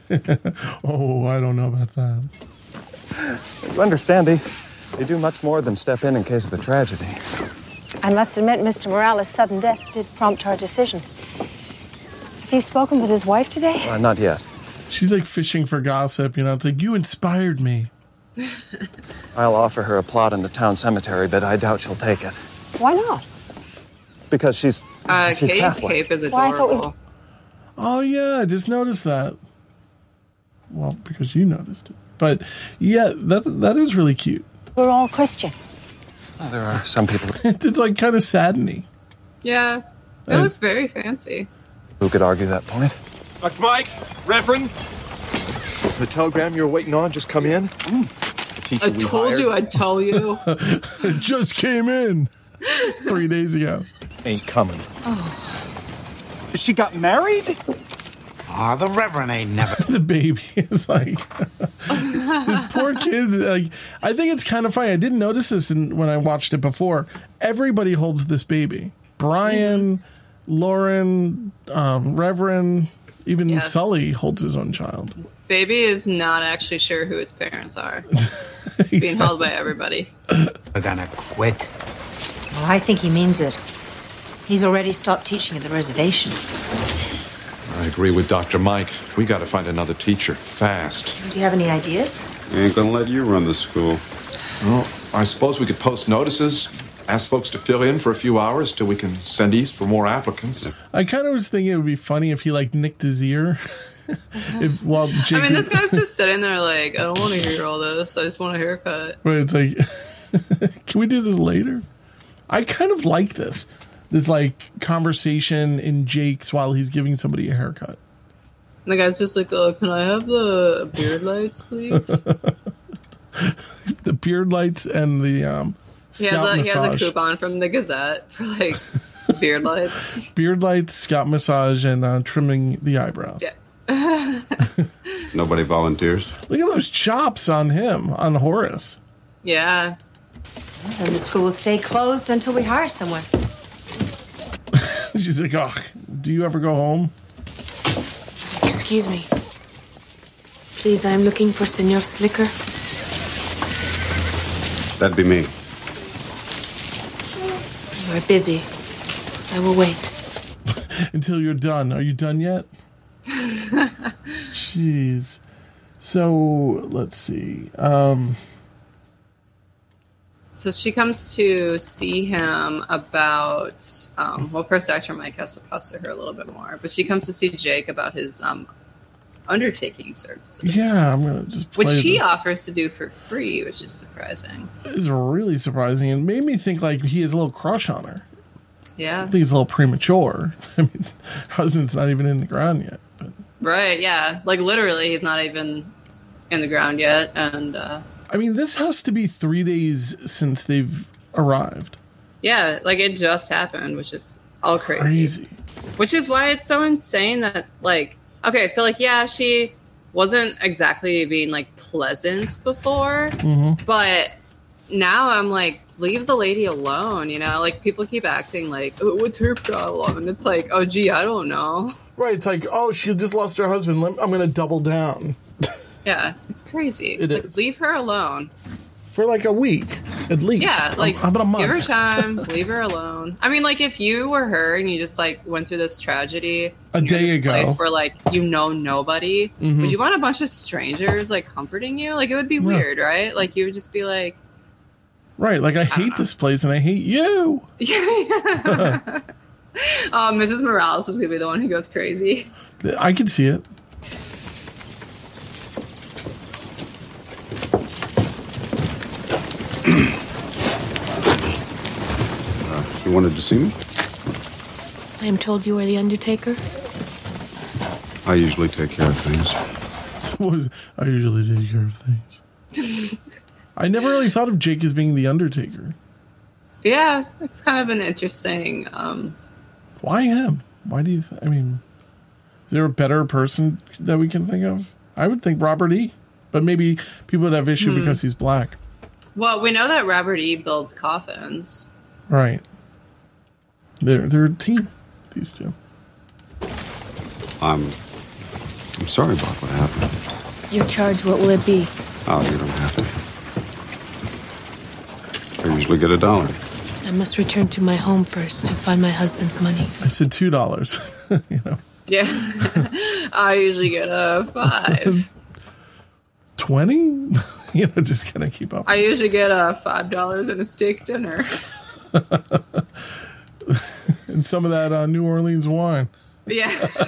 Oh, I don't know about that. You understand, they, they do much more than step in in case of a tragedy. I must admit, Mister Morales' sudden death did prompt our decision. Have you spoken with his wife today? Uh, not yet. She's like fishing for gossip, you know. It's like, you inspired me. I'll offer her a plot in the town cemetery, but I doubt she'll take it. Why not? Because she's, Uh, she's Katie's Catholic. cape is Why, I thought we- adorable. Oh, yeah, I just noticed that. Well, because you noticed it. But, yeah, that that is really cute. We're all Christian. Oh, there are some people It's like kind of saddening. Yeah. It Uh, looks very fancy. who could argue that point. Doctor Mike, Reverend. The telegram you were waiting on just come in. I told you I'd tell you. It just came in three days ago. Ain't coming. She got married? Ah, the Reverend ain't never. The baby is like this poor kid. Like, I think it's kind of funny. I didn't notice this in, when I watched it before. Everybody holds this baby. Brian, Lauren, um, Reverend, even Yeah. Sully holds his own child. Baby is not actually sure who its parents are. It's being held by everybody. We're gonna quit. Well, I think he means it. He's already stopped teaching at the reservation. I agree with Doctor Mike. We got to find another teacher fast. Do you have any ideas? Ain't gonna let you run the school. Well, I suppose we could post notices, ask folks to fill in for a few hours till we can send east for more applicants. I kind of was thinking it would be funny if he like nicked his ear. if while Jake I mean, was- this guy's just sitting there like, I don't want to hear all this. I just want a haircut. Right, it's like, can we do this later? I kind of like this. This like conversation in Jake's while he's giving somebody a haircut. And the guy's just like, oh, can I have the beard lights, please? The beard lights and the um, He has, scalp a, he has a massage. coupon from the Gazette for like beard lights. Beard lights, scalp massage, and uh, trimming the eyebrows. Yeah. Nobody volunteers. Look at those chops on him, on Horace. Yeah. Then the school will stay closed until we hire someone. She's like, oh, do you ever go home? Excuse me. Please, I'm looking for Senor Slicker. That'd be me. You are busy. I will wait. Until you're done. Are you done yet? Jeez. So, let's see. Um, So she comes to see him about, um, well, first Doctor Mike has to pester her a little bit more, but she comes to see Jake about his um, undertaking services. Yeah, I'm gonna just play which he this. offers to do for free, which is surprising. It's really surprising and made me think like he has a little crush on her. Yeah. I think it's a little premature. I mean, her husband's not even in the ground yet. But Right, yeah. Like, literally, he's not even in the ground yet. And, uh, I mean, this has to be three days since they've arrived. yeah, like, it just happened, which is all crazy. Crazy. Which is why it's so insane that, like, okay, so, like, yeah, she wasn't exactly being, like, pleasant before, Mhm. but now I'm like, leave the lady alone, you know? Like, people keep acting like, oh, what's her problem? And it's like, oh, gee, I don't know. Right, it's like, oh, she just lost her husband. Lem- I'm going to double down. Yeah, it's crazy. It like, is. Leave her alone. For like a week, at least. Yeah, like, How about a month? give her time, leave her alone. I mean, like, if you were her and you just, like, went through this tragedy A and you're in day this ago. place where, like, you know nobody, Mhm. would you want a bunch of strangers, like, comforting you? Like, it would be weird, right? Like, you would just be like, Right, like, I hate this place and I hate you. yeah. um, Missus Morales is going to be the one who goes crazy. I can see it. Uh, you wanted to see me? I am told you are the Undertaker. I usually take care of things. What was, I usually take care of things. I never really thought of Jake as being the Undertaker. Yeah, it's kind of an interesting... Um, Why him? Why do you? Th- I mean, is there a better person that we can think of? I would think Robert E. But maybe people would have issue Hmm. because he's black. well, we know that Robert E. builds coffins. Right. They're they're a team. These two. I'm. I'm sorry about what happened. Your charge, what will it be? Oh, you don't have to. I usually get a dollar. I must return to my home first to find my husband's money. I said two dollars. You know, Yeah. I usually get a five. twenty. You know, just kind of keep up. I usually get a five dollars and a steak dinner. And some of that uh, New Orleans wine. Yeah.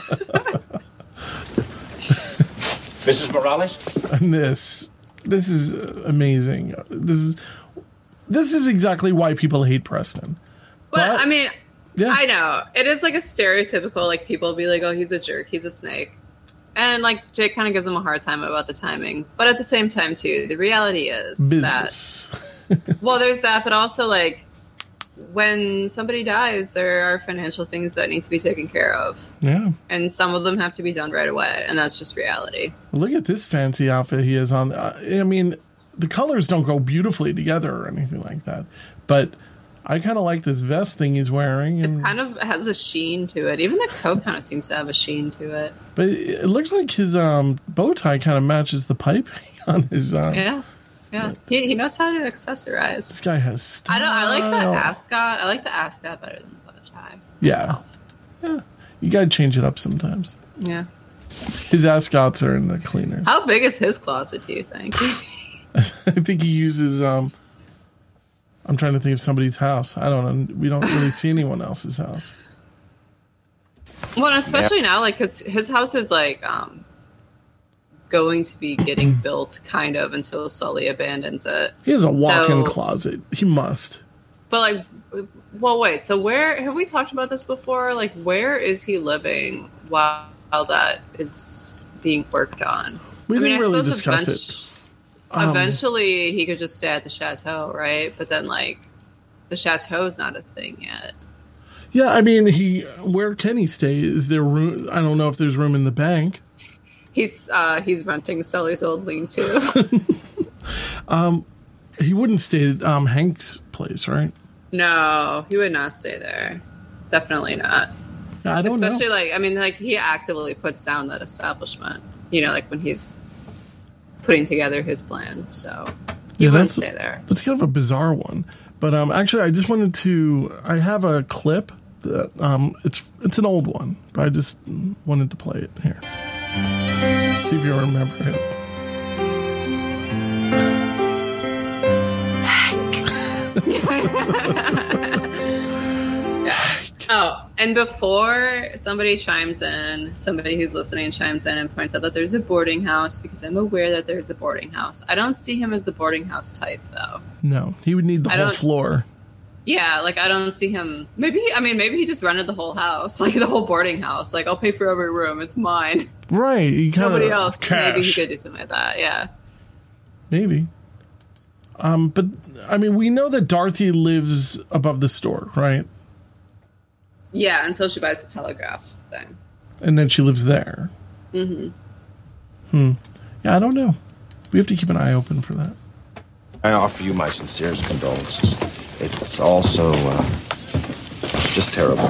Missus Morales? And this, this is uh, amazing. This is, this is exactly why people hate Preston. But, I mean, yeah. I know. It is like a stereotypical, like, people be like, oh, he's a jerk, he's a snake. And, like, Jake kind of gives him a hard time about the timing. But at the same time, too, the reality is Business. that... Well, there's that, but also, like, when somebody dies, there are financial things that need to be taken care of. Yeah. And some of them have to be done right away, and that's just reality. Look at this fancy outfit he has on. Uh, I mean, the colors don't go beautifully together or anything like that. But I kind of like this vest thing he's wearing. And, It's kind of has a sheen to it. Even the coat kind of seems to have a sheen to it. but it looks like his um, bow tie kind of matches the pipe on his. Um, Yeah. Yeah. He, he knows how to accessorize. This guy has style. I don't. I like the ascot. I like the ascot better than the bow tie. Yeah. Yeah. You got to change it up sometimes. Yeah. His ascots are in the cleaner. How big is his closet, do you think? I think he uses. Um, I'm trying to think of somebody's house. I don't know. We don't really see anyone else's house. Well, and especially now, like, because his house is like um, going to be getting built, kind of, until Sully abandons it. He has a walk-in So- closet. He must. But like, well, wait. So where have we talked about this before? Like, where is he living while, while that is being worked on? We I mean, didn't I really suppose discuss eventu- it. Um, Eventually, he could just stay at the chateau, right? But then, like, the chateau is not a thing yet. Yeah, I mean, he. Where can he stay? Is there room? I don't know if there's room in the bank. He's uh, he's renting Sully's old lean-to. Um, he wouldn't stay at um, Hank's place, right? No, he would not stay there. Definitely not. I don't know. Especially like, I mean, like he actively puts down that establishment. You know, like when he's putting together his plans. So he Yeah, wouldn't that's stay there. That's kind of a bizarre one. But um, actually, I just wanted to. I have a clip that um, it's it's an old one, but I just wanted to play it here. See if you remember it. Oh, and before somebody chimes in, somebody who's listening chimes in and points out that there's a boarding house, because I'm aware that there's a boarding house. I don't see him as the boarding house type, though. No, he would need the I whole don't- floor. Yeah, like, I don't see him. Maybe, I mean, maybe he just rented the whole house, like the whole boarding house. Like, I'll pay for every room. It's mine. Right. You kinda, Nobody else. cash. Maybe he could do something like that, yeah. Maybe. Um, but, I mean, we know that Dorothy lives above the store, right? Yeah, until she buys the telegraph thing. And then she lives there. Mm-hmm. Hmm. Yeah, I don't know. We have to keep an eye open for that. I offer you my sincerest condolences. It's also, uh, it's just terrible.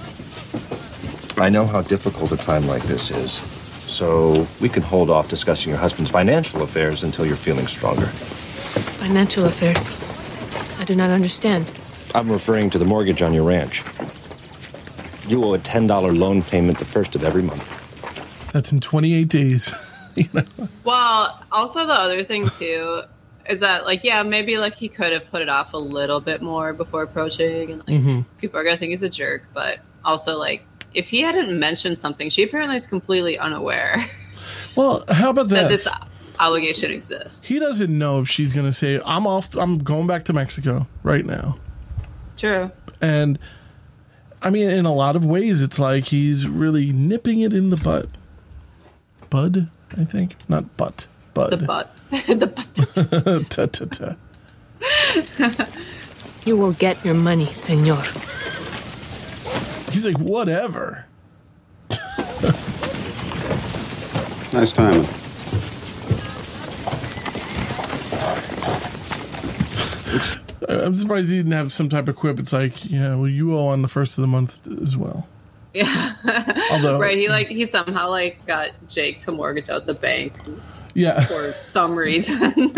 I know how difficult a time like this is, so we can hold off discussing your husband's financial affairs until you're feeling stronger. Financial affairs. I do not understand. I'm referring to the mortgage on your ranch. You owe a ten dollar loan payment the first of every month. That's in twenty-eight days. You know? Well, also the other thing, too, is that, like, yeah, maybe, like, he could have put it off a little bit more before approaching, and, like, Mhm. people are going to think he's a jerk, but also, like, if he hadn't mentioned something, she apparently is completely unaware Well, how about that this? this allegation exists. He doesn't know if she's going to say, I'm off, I'm going back to Mexico right now. True. And, I mean, in a lot of ways, it's like he's really nipping it in the butt. Bud, I think? Not butt. Bud. The butt. The butt. Ta, ta, ta. You will get your money, senor. He's like, whatever. Nice timing. I'm surprised he didn't have some type of quip. It's like, yeah, well, you owe on the first of the month as well. Yeah. Although- right, he, like, he somehow, like, got Jake to mortgage out the bank Yeah. for some reason.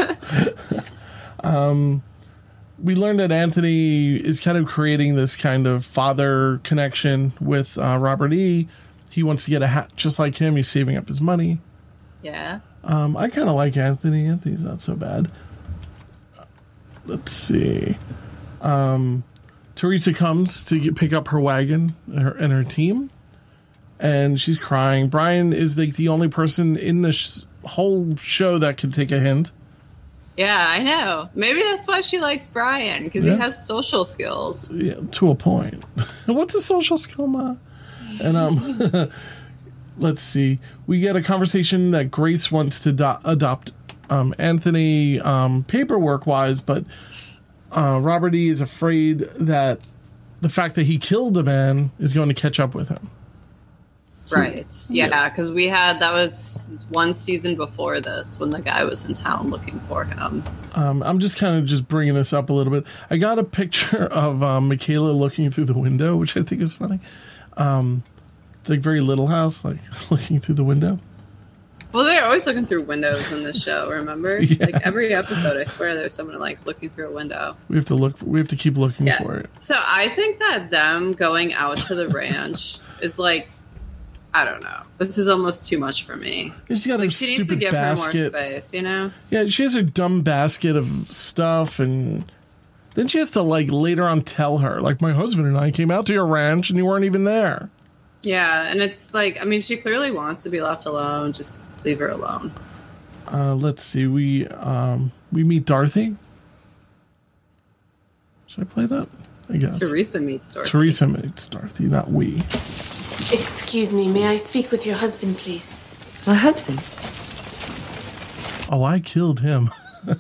Um, we learned that Anthony is kind of creating this kind of father connection with uh, Robert E. He wants to get a hat just like him. He's saving up his money. Yeah. Um, I kind of like Anthony. Anthony's not so bad. Let's see. Um, Teresa comes to get, pick up her wagon and her, and her team, and she's crying. Brian is like the only person in the sh- whole show that can take a hint. Yeah, I know. Maybe that's why she likes Brian, because Yeah. he has social skills. Yeah, to a point. What's a social skill, Ma? And um, let's see. We get a conversation that Grace wants to do- adopt um, Anthony um, paperwork-wise, but uh, Robert E. is afraid that the fact that he killed a man is going to catch up with him. So- Right. Yeah, because we had, that was one season before this when the guy was in town looking for him. Um, I'm just kind of just bringing this up a little bit. I got a picture of um, Michaela looking through the window, which I think is funny. Um, it's like very Little House, like looking through the window. Well, they're always looking through windows in this show, remember? Yeah. Like every episode, I swear there's someone like looking through a window. We have to look. We have to keep looking Yeah. for it. So I think that them going out to the ranch is like, I don't know. This is almost too much for me. She's got Like, a she needs to stupid give basket. her more space, you know? Yeah, she has her dumb basket of stuff, and then she has to like later on tell her, like, my husband and I came out to your ranch, and you weren't even there. Yeah, and it's like, I mean, she clearly wants to be left alone. Just leave her alone. Uh, let's see. We um, we meet Dorothy. Should I play that? I guess. Teresa meets Dorothy. Teresa meets Dorothy, not we. Excuse me, may I speak with your husband, please? My husband? Oh, I killed him.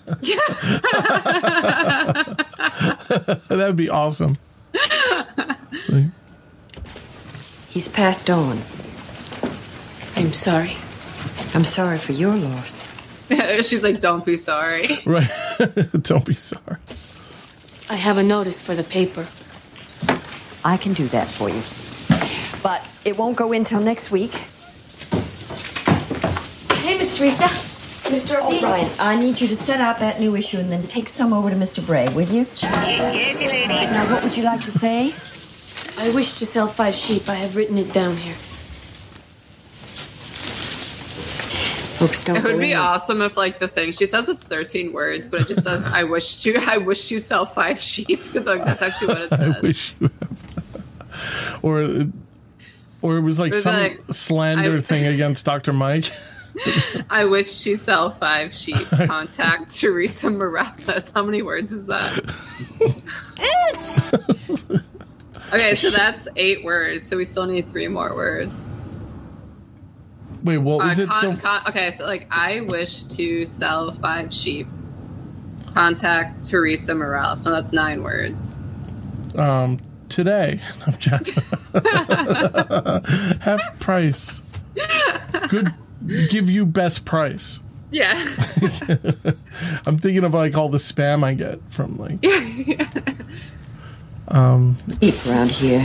That'd be awesome. See? He's passed on. I'm sorry. I'm sorry for your loss. She's like, don't be sorry. Right. Don't be sorry. I have a notice for the paper. I can do that for you. But it won't go in till next week. Hey, Miss Teresa. Mister Oh, Brian, I need you to set out that new issue and then take some over to Mister Bray, will you? Yes, lady. Now, what would you like to say? I wish to sell five sheep. I have written it down here. Folks don't It would go be in. awesome if, like, the thing she says it's thirteen words, but it just says, "I wish you, I wish you sell five sheep." Like, that's actually what it I says. wish you have. or or it was like It was some like, slander I- thing against Doctor Mike. I wish she sell five sheep. Contact Teresa Morales. How many words is that? Okay, so that's eight words. So we still need three more words. Wait, what was Uh, it? con- So con- okay, so like I wish to sell five sheep. Contact Teresa Morales. So that's nine words. um, today, I'm just- half price. Good, give you best price. Yeah. I'm thinking of like all the spam I get from like. um, Eat around here.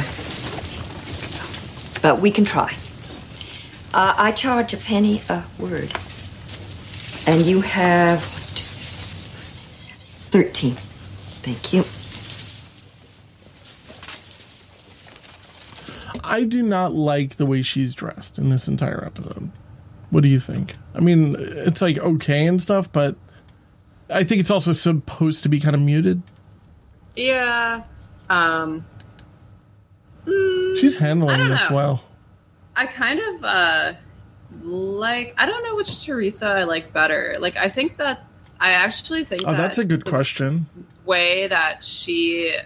But we can try. Uh, I charge a penny a word. And you have thirteen. Thank you. I do not like the way she's dressed in this entire episode. What do you think? I mean, it's like okay and stuff, but I think it's also supposed to be kind of muted. Yeah. Um. mm, She's I handling don't this know. well. I kind of uh like. I don't know which Teresa I like better. Like, I think that I actually think Oh, that that's a good the question. way that she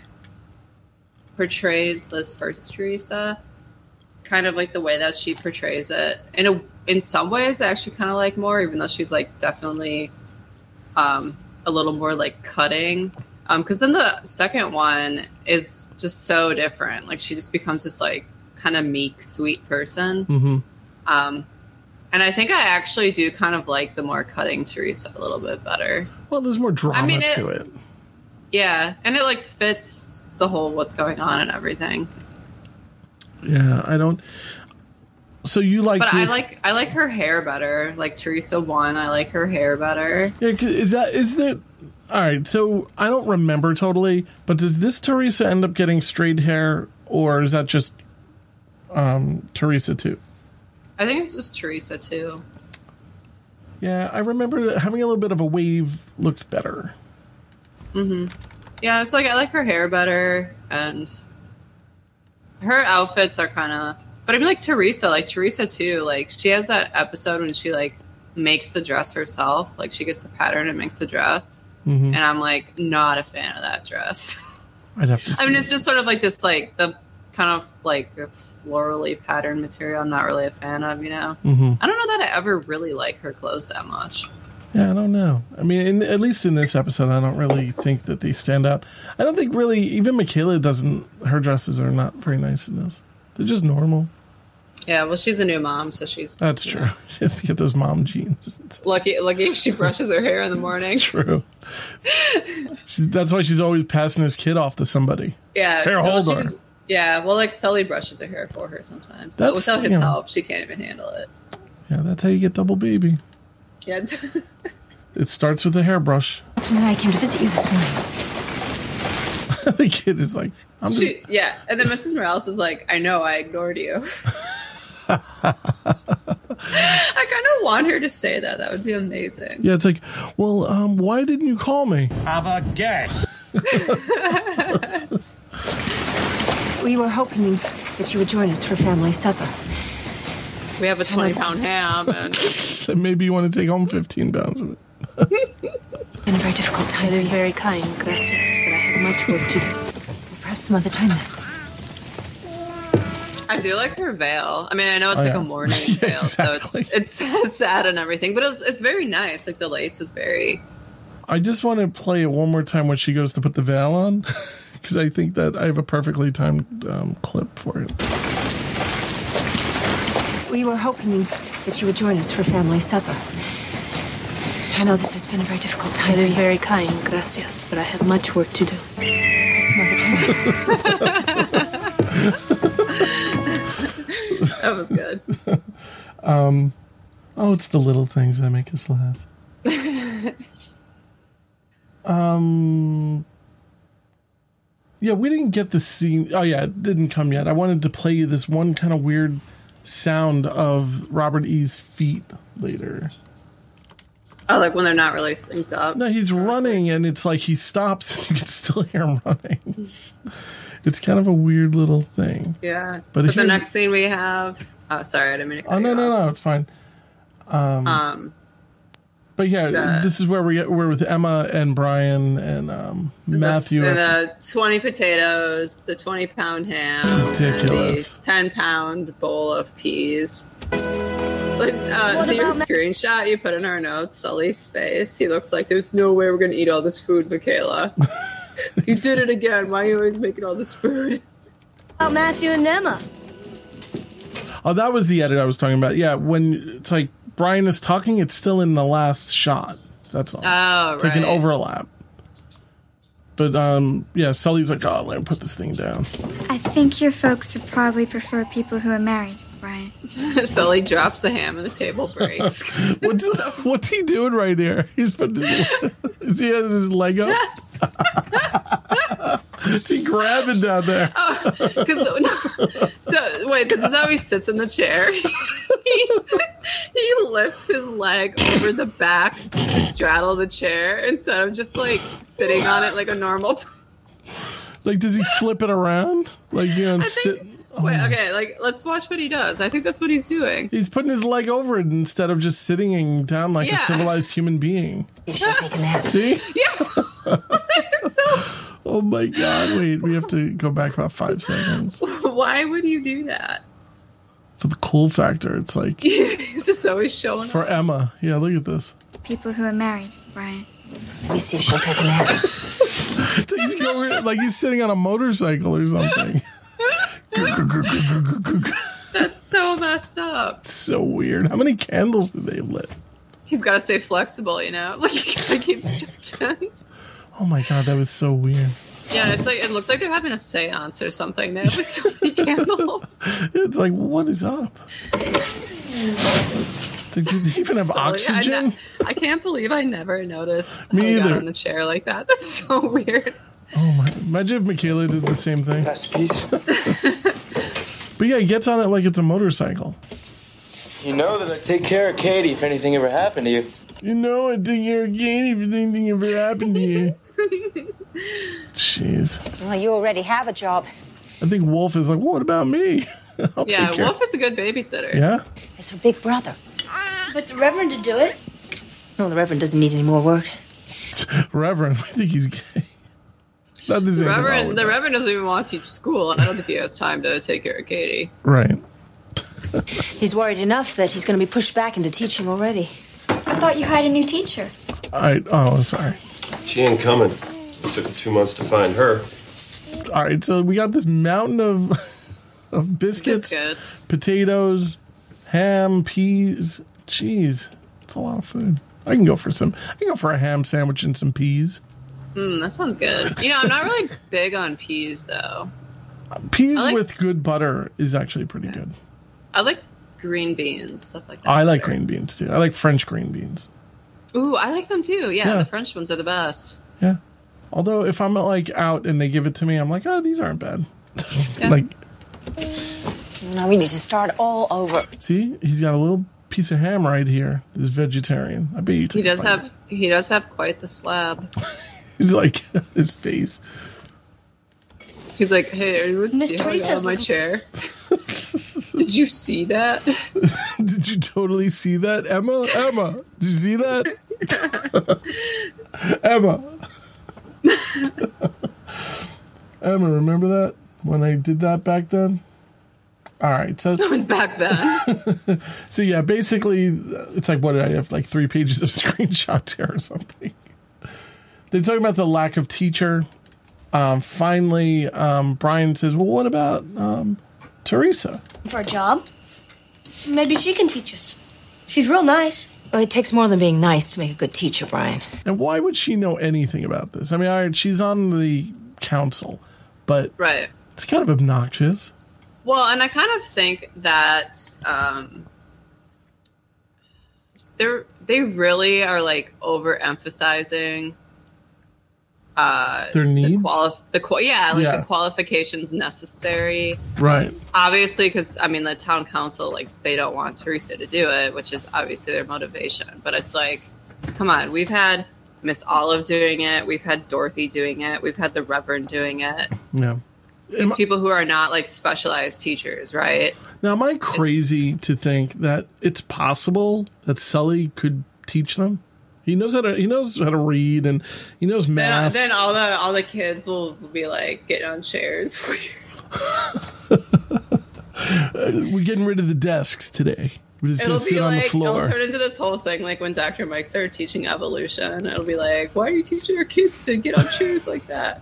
portrays this first Teresa, kind of like the way that she portrays it. In a, in some ways, I actually kind of like more, even though she's like definitely um, a little more like cutting. Because then the second one is just so different. Like she just becomes this like kind of meek, sweet person. Mm-hmm. Um, and I think I actually do kind of like the more cutting Teresa a little bit better. Well, there's more drama I mean, it- to it. Yeah, and it like fits the whole what's going on and everything. Yeah, I don't. So you like But I this? like I like her hair better. Like Teresa one, I like her hair better. Yeah, 'cause is that is that? All right, so I don't remember totally, but does this Teresa end up getting straight hair, or is that just um, Teresa too? I think it's just Teresa too. Yeah, I remember that having a little bit of a wave looked better. hmm Yeah, it's like I like her hair better, and her outfits are kind of. But I mean, like Teresa, like Teresa too. Like she has that episode when she like makes the dress herself. Like she gets the pattern and makes the dress, Mhm. and I'm like not a fan of that dress. I'd have to. See I mean, it. it's just sort of like this, like the kind of like the florally patterned material. I'm not really a fan of, you know. Mhm. I don't know that I ever really like her clothes that much. Yeah, I don't know. I mean, in, at least in this episode, I don't really think that they stand out. I don't think really even Michaela doesn't. Her dresses are not very nice in this. They're just normal. Yeah, well, she's a new mom, so she's That's you true. know, She has to get those mom jeans. lucky. Lucky if she brushes her hair in the morning. It's true. She's, that's why she's always passing his kid off to somebody. Yeah. Here, well, hold she on. was- Yeah, well, like Sully brushes her hair for her sometimes. But That's, without his you know. help, she can't even handle it. Yeah, that's how you get double baby. Yeah. It starts with a hairbrush. Husband and I came to visit you this morning. The kid is like, I'm just, she, yeah, and then Missus Morales is like, "I know, I ignored you." I kind of want her to say that. That would be amazing. yeah, it's like, well, um, why didn't you call me? Have a guess. We were hoping that you would join us for family supper. We have a twenty pound ham, and Then maybe you want to take home fifteen pounds of it. It's been a very difficult time. It is very kind, gracias, but I have much work to do. Perhaps some other time then. I do like her veil. I mean, I know it's Oh, like yeah. a mourning Yeah, veil, so it's it's sad and everything, but it's it's very nice. Like the lace is very. I just want to play it one more time when she goes to put the veil on, because I think that I have a perfectly timed um, clip for it. We were hoping that you would join us for family supper. I know this has been a very difficult time. It is very kind, gracias, but I have much work to do. Perhaps some other time. That was good. Um, oh, it's the little things that make us laugh. Um, yeah, we didn't get the scene. Oh, yeah, it didn't come yet. I wanted to play you this one kind of weird sound of Robert E's feet later. Oh, like when they're not really synced up. No, he's running, and it's like he stops, and you can still hear him running. It's kind of a weird little thing. Yeah. But But, the here's- next scene we have. Oh, sorry, I didn't mean to cut Oh no you no off. no, it's fine. Um, Um, but yeah, the- this is where we get we're with Emma and Brian and um, Matthew. The, the twenty potatoes, the twenty pound ham, Ridiculous. and the ten pound bowl of peas. Like, uh, What to your about Ma- screenshot you put in our notes, Sully's face. He looks like there's no way we're gonna eat all this food, Michaela. You did it again. Why are you always making all this food? About Matthew and Emma. Oh, that was the edit I was talking about. Yeah, when it's like Brian is talking, it's still in the last shot. That's all. Oh, It's like an right. overlap. But um, yeah, Sully's like, oh, let me put this thing down. I think your folks would probably prefer people who are married, Brian. Sully drops the ham and the table breaks. what's, what's he doing right here? He's putting his, is he has his leg up? Is he grabbing down there? Oh, cause, so wait, this is how he sits in the chair. he, he lifts his leg over the back to straddle the chair instead of just like sitting on it like a normal. Like, does he flip it around? Like, you know, and sit. Wait, okay, like let's watch what he does. I think that's what he's doing. He's putting his leg over it instead of just sitting down like Yeah. a civilized human being. You should take a nap. See? Yeah. Oh my god, wait, we have to go back about five seconds. Why would you do that? For the cool factor, it's like He's just always showing. for Emma. Yeah, look at this. People who are married, Brian. Let me see if she'll take a nap. It's like he's, going, like he's sitting on a motorcycle or something. That's so messed up. So weird. How many candles did they lit? He's got to stay flexible, you know. Like he gotta keep stretching. Oh my god, that was so weird. Yeah, it's like it looks like they're having a séance or something. They have like so many candles. It's like, what is up? It's like, did they even have Sully, oxygen? I, ne- I can't believe I never noticed. Me how he got either. on the chair like that. That's so weird. Oh my! Imagine if Michaela did the same thing. But yeah, he gets on it like it's a motorcycle. You know that I'd take care of Katie if anything ever happened to you. You know, I think you're gay if anything ever happened to you. Jeez. Well, you already have a job. I think Wolf is like, what about me? I'll take Yeah, care. Wolf is a good babysitter. Yeah? It's her big brother. But the Reverend to do it? No, the Reverend doesn't need any more work. Reverend, I think he's gay. Not the The same thing wrong Reverend, with the that. Reverend doesn't even want to teach school. I don't think he has time to take care of Katie. Right. He's worried enough that he's going to be pushed back into teaching already. I thought you hired a new teacher. All right. Oh, sorry. She ain't coming. It took him two months to find her. All right. So we got this mountain of of biscuits, Biscuits. potatoes, ham, peas. Jeez, it's a lot of food. I can go for some. I can go for a ham sandwich and some peas. Mm, that sounds good. You know, I'm not really big on peas though. Peas I like- with good butter is actually pretty good. I like green beans, stuff like that. I like green beans too. I like French green beans. Ooh, I like them too. Yeah, Yeah. the French ones are the best. Yeah. Although if I'm like out and they give it to me, I'm like, oh, these aren't bad. Like, Now we need to start all over. see, he's got a little piece of ham right here. This vegetarian. I bet you. He took a does bite. have he does have quite the slab. He's like his face. He's like, hey, anyone Miss see how I got Teresa's on my little- chair? Did you see that? Did you totally see that, Emma? Emma, did you see that? Emma. Emma, remember that when I did that back then? All right, so Back then. so yeah, basically, it's like what did I have like three pages of screenshots here or something. They're talking about the lack of teacher. Um, finally, um, Brian says, "Well, what about um, Teresa?" For a job? Maybe she can teach us. She's real nice. Well, it takes more than being nice to make a good teacher, Brian. And why would she know anything about this? I mean, all right, she's on the council, but Right. it's kind of obnoxious. Well, and I kind of think that um, they're they really are like overemphasizing uh, Their needs? the quali- the qua- yeah, like Yeah. the qualifications necessary. Right. Obviously, because I mean, the town council, like, they don't want Teresa to do it, which is obviously their motivation. But it's like, come on, we've had Miss Olive doing it, we've had Dorothy doing it, we've had the Reverend doing it. Yeah. these people who are not like specialized teachers, right? Now, am I crazy it's, to think that it's possible that Sully could teach them? He knows how to. He knows how to read, and he knows math. Then, then all the all the kids will be like getting on chairs. We're getting rid of the desks today. We're just it'll gonna sit be on like, the floor. It'll turn into this whole thing, like when Doctor Mike started teaching evolution. It'll be like, why are you teaching your kids to get on chairs like that?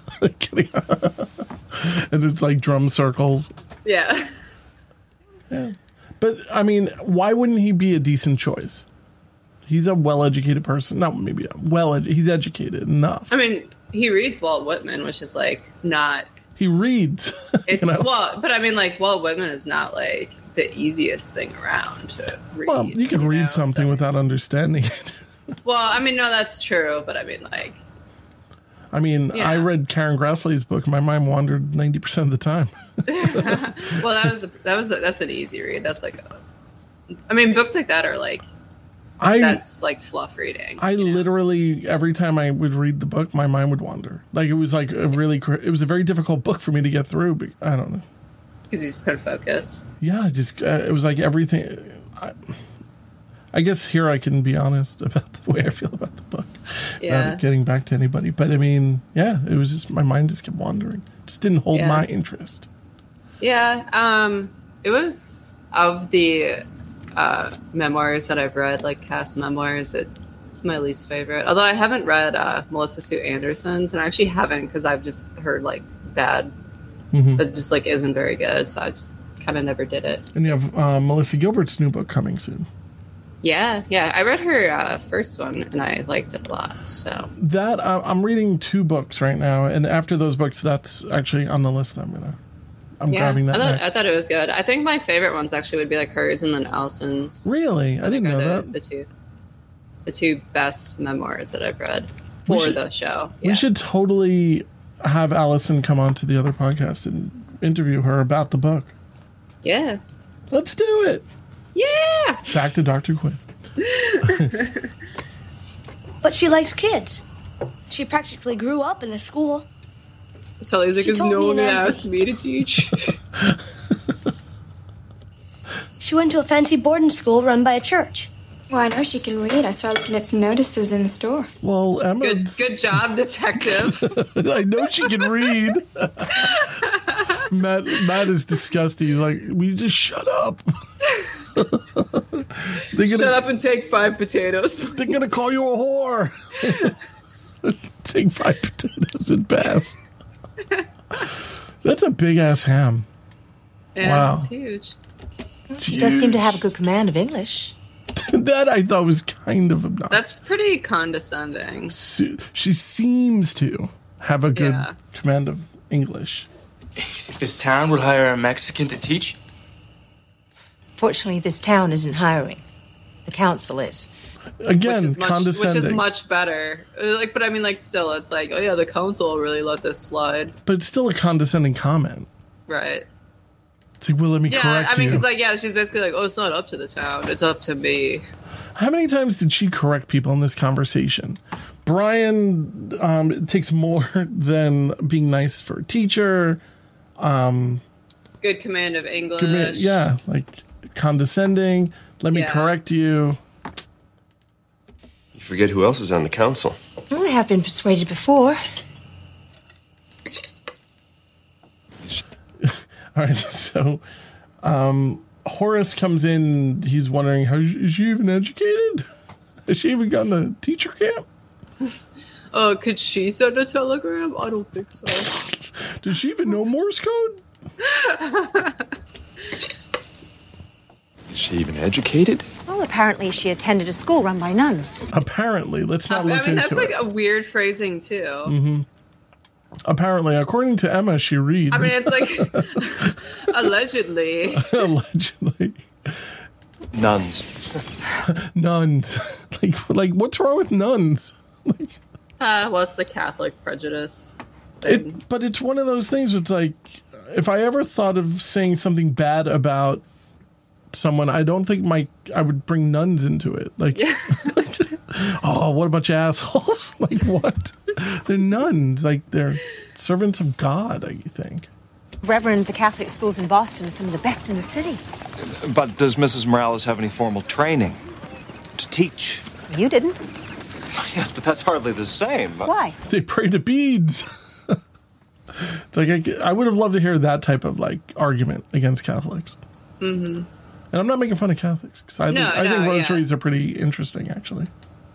And it's like drum circles. Yeah. Yeah. But I mean, why wouldn't he be a decent choice? He's a well-educated person. Not maybe a well. He's educated enough. I mean, he reads Walt Whitman, which is like not. He reads. It's you know? well, but I mean, like Walt Whitman is not like the easiest thing around to read. Well, you can you read know, something so. without understanding it. Well, I mean, no, that's true, but I mean, like. I mean, yeah. I read Karen Grassley's book. My mind wandered ninety percent of the time. Well, that was a, that was a, that's an easy read. That's like, a, I mean, books like that are like. I, that's like fluff reading. I literally, every time I would read the book, my mind would wander. Like it was like a really, it was a very difficult book for me to get through. But I don't know. Because you just couldn't focus. Yeah, just uh, it was like everything. I, I guess here I can be honest about the way I feel about the book. Yeah. Without getting back to anybody. But I mean, yeah, it was just, my mind just kept wandering. It just didn't hold yeah. my interest. Yeah. Um, it was of the uh, memoirs that I've read, like Cass memoirs, it, it's my least favorite. Although I haven't read uh, Melissa Sue Anderson's, and I actually haven't because I've just heard like bad, mm-hmm. that just like isn't very good. So I just kind of never did it. And you have uh, Melissa Gilbert's new book coming soon. Yeah, yeah. I read her uh, first one, and I liked it a lot. So that uh, I'm reading two books right now, and after those books, that's actually on the list. I'm gonna, I'm yeah, grabbing that. I thought, next. I thought it was good. I think my favorite ones actually would be like hers and then Allison's. Really, I, I didn't know the, that. The two, the two best memoirs that I've read for should, the show. Yeah. We should totally have Allison come on to the other podcast and interview her about the book. Yeah, let's do it. Yeah. Back to Doctor Quinn. But she likes kids. She practically grew up in a school. Sully's like, She is told no me one an asked me to teach? She went to a fancy boarding school run by a church. Well, I know she can read. I saw her looking at some notices in the store. Well, Emma. Good, good job, detective. I know she can read. Matt, Matt is disgusted. He's like, "Will you just shut up?" Gonna, Shut up and take five potatoes, please. They're gonna call you a whore. Take five potatoes and pass. That's a big ass ham. Yeah, wow, it's huge. It's she huge. Does seem to have a good command of English. That I thought was kind of obnoxious. That's pretty condescending. So, she seems to have a good yeah. command of English. You think this town would hire a Mexican to teach? Fortunately, this town isn't hiring. The council is. Again, which is much, condescending. Which is much better. Like, but I mean, like, still, it's like, oh yeah, the council really let this slide. But it's still a condescending comment. Right. It's like, well, let me yeah, correct I mean, you. because, like, yeah, she's basically like, oh, it's not up to the town. It's up to me. How many times did she correct people in this conversation? Brian um, takes more than being nice for a teacher. Um, Good command of English. Command, yeah, like condescending. Let me yeah. correct you. You forget who else is on the council. Well, I have been persuaded before. All right, so um, Horace comes in. He's wondering, how is she even educated? Has she even gotten a teacher camp? Uh, could she send a telegram? I don't think so. Does she even know Morse code? Is she even educated? Well, apparently she attended a school run by nuns. Apparently. Let's not um, look I mean, into that's like it. a weird phrasing, too. Mm-hmm. Apparently, according to Emma, she reads. I mean, it's like, allegedly. Allegedly. Nuns. Nuns. Like, like, what's wrong with nuns? Like, uh, well, it's the Catholic prejudice. It, but it's one of those things. It's like, if I ever thought of saying something bad about someone, I don't think my I would bring nuns into it. Like, yeah. like oh, what a bunch of assholes! Like, what? They're nuns. Like, they're servants of God, I think. Reverend, the Catholic schools in Boston are some of the best in the city. But does Missus Morales have any formal training to teach? You didn't. Yes, but that's hardly the same. Why? They pray to beads. It's like I, I would have loved to hear that type of like argument against Catholics. Mm-hmm. And I'm not making fun of Catholics because I think No, I think no, rosaries yeah. are pretty interesting, actually.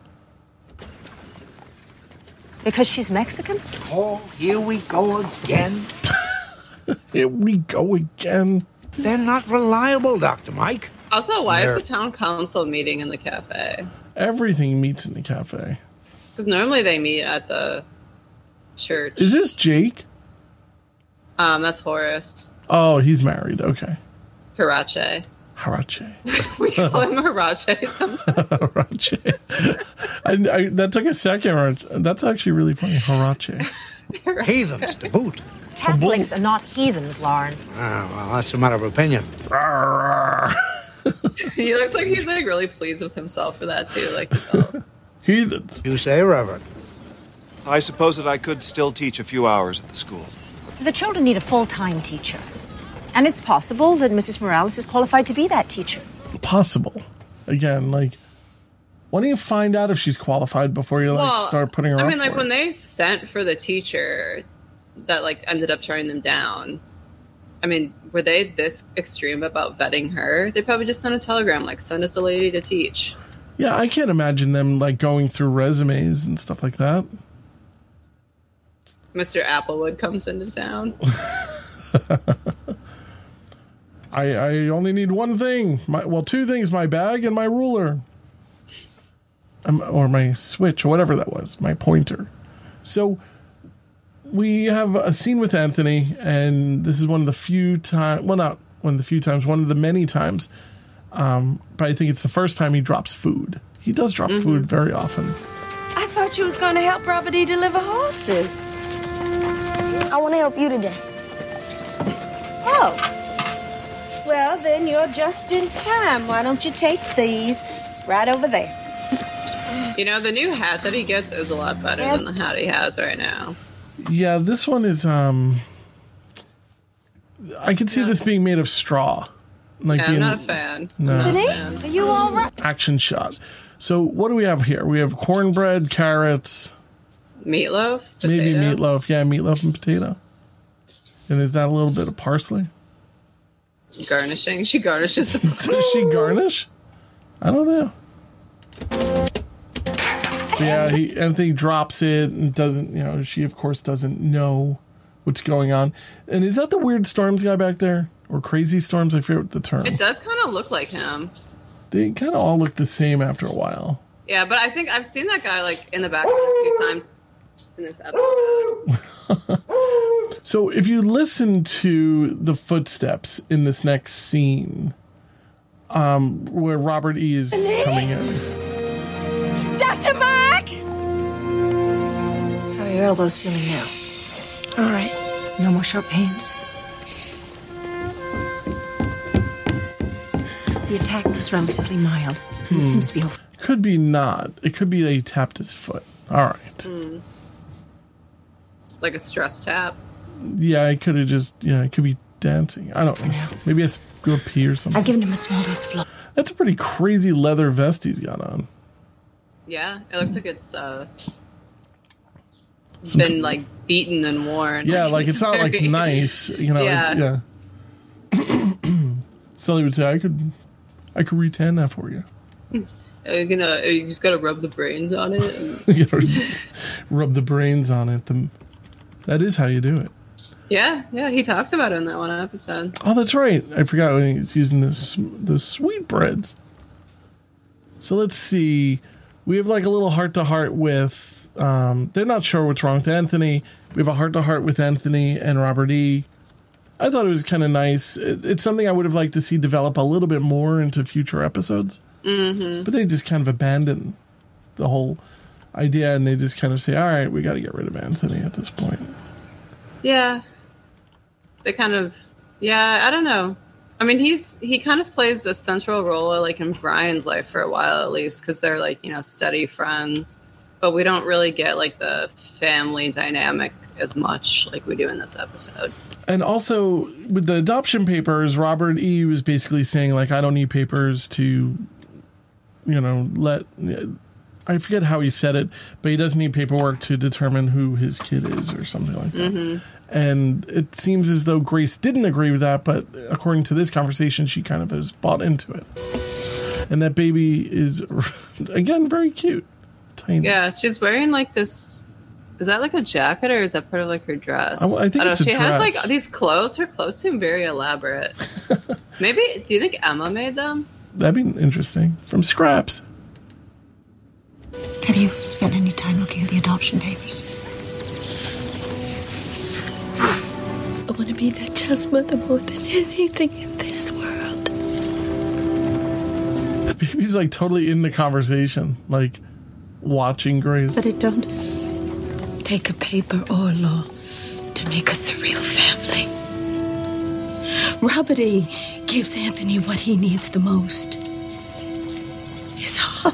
Because she's Mexican? Oh, here we go again. Here we go again. They're not reliable, Doctor Mike. Also, why They're- is the town council meeting in the cafe? Everything meets in the cafe. Because normally they meet at the church. Is this Jake? Um, that's Horace. Oh, he's married. Okay. Hirache. Harache. We call him Hirache sometimes. Harache. I, I, that took a second. That's actually really funny. Harache. Heathens to boot. Catholics are not heathens, Lauren. Ah, well, that's a matter of opinion. He looks like he's like really pleased with himself for that too. Like he's all, Heathens. You say, Reverend. I suppose that I could still teach a few hours at the school. The children need a full-time teacher. And it's possible that Missus Morales is qualified to be that teacher. Possible. Again, like, why don't you find out if she's qualified before you like well, start putting her I up mean, like for when it? they sent for the teacher that like ended up turning them down. I mean, were they this extreme about vetting her? They probably just sent a telegram like, "Send us a lady to teach." Yeah, I can't imagine them like going through resumes and stuff like that. Mister Applewood comes into town. I, I only need one thing. My, well, two things: my bag and my ruler, um, or my switch, or whatever that was, my pointer. So we have a scene with Anthony, and this is one of the few times. Well, not one of the few times. One of the many times. Um, but I think it's the first time he drops food. He does drop Mhm. food very often. I thought you was going to help Robert E. deliver horses. I want to help you today. Oh. Well, then you're just in time. Why don't you take these right over there? You know, the new hat that he gets is a lot better than the hat he has right now. Yeah, this one is. Um, I could see this being made of straw. Like Yeah, I'm being, not a fan. No. Anthony, are you all right? Action shot. So what do we have here? We have cornbread, carrots, Meatloaf? maybe Potato? meatloaf. Yeah, meatloaf and potato. And is that a little bit of parsley? Garnishing. She garnishes the Does she garnish? I don't know. Yeah, he Anthony drops it and doesn't, you know, she of course doesn't know what's going on. And is that the Weird Storms guy back there? Or Crazy Storms? I forget the term. It does kind of look like him. They kind of all look the same after a while. Yeah, but I think I've seen that guy like in the background a few times in this episode. So if you listen to the footsteps in this next scene, um, where Robert E. is coming in. Doctor Mike! How are your elbows feeling now? All right. No more sharp pains? The attack was relatively mild. Hmm. It seems to be over. Could be not. It could be that he tapped his foot. All right. Mm. Like a stress tap. Yeah, I could have just, yeah, it could be dancing. I don't know. Maybe he has to go pee or something. I've given him a small dose of flow. That's a pretty crazy leather vest he's got on. Yeah, it looks like it's uh, Some- been like beaten and worn. Yeah, like it's not like very- nice, you know. Yeah. Like, yeah. Sully would say, "I could, I could re-tan that for you." Are you gonna? Are you just gotta rub the brains on it. And- You know, rub the brains on it. The, that is how you do it. yeah, yeah. He talks about it in that one episode. Oh, that's right. I forgot when he's using the s- the sweetbreads. So let's see. We have like a little heart to heart with. Um, they're not sure what's wrong with Anthony. We have a heart to heart with Anthony and Robert E. I thought it was kind of nice. It, it's something I would have liked to see develop a little bit more into future episodes. Mm-hmm. But they just kind of abandon the whole idea, and they just kind of say, "All right, we got to get rid of Anthony at this point." Yeah. They kind of. Yeah, I don't know. I mean, he's he kind of plays a central role, like in Brian's life for a while at least, because they're like you know steady friends. But we don't really get like the family dynamic as much like we do in this episode. And also, with the adoption papers, Robert E. was basically saying, like, I don't need papers to, you know, let... I forget how he said it, but he doesn't need paperwork to determine who his kid is or something like that. Mm-hmm. And it seems as though Grace didn't agree with that, but according to this conversation, she kind of has bought into it. And that baby is, again, very cute. Tiny. Yeah, she's wearing like this... Is that like a jacket or is that part of like her dress? I, I think I it's don't know. a She dress. has like these clothes. Her clothes seem very elaborate. Maybe, do you think Emma made them? That'd be interesting. From scraps. Have you spent any time looking at the adoption papers? I want to be that child's mother more than anything in this world. The baby's like totally in the conversation, like watching Grace. But it don't take a paper or law to make us a real family. Robert E. gives Anthony what he needs the most. His heart.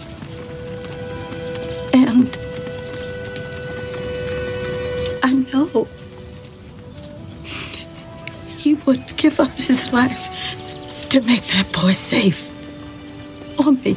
And I know he would give up his life to make that boy safe. Or me.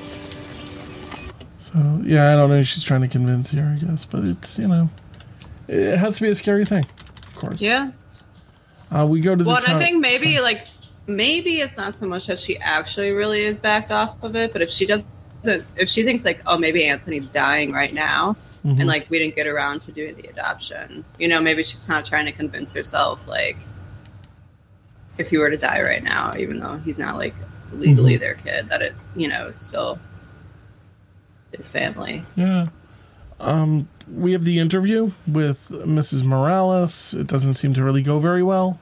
So, yeah, I don't know. She's trying to convince you, I guess. But it's, you know, it has to be a scary thing, of course. Yeah. Uh, we go to the Well, and I town- think maybe, like, maybe it's not so much that she actually really is backed off of it, but if she doesn't, if she thinks, like, oh, maybe Anthony's dying right now, Mhm. and, like, we didn't get around to doing the adoption, you know, maybe she's kind of trying to convince herself, like, if he were to die right now, even though he's not, like, legally Mhm. their kid, that it, you know, is still their family. Yeah. Um, we have the interview with Missus Morales. It doesn't seem to really go very well.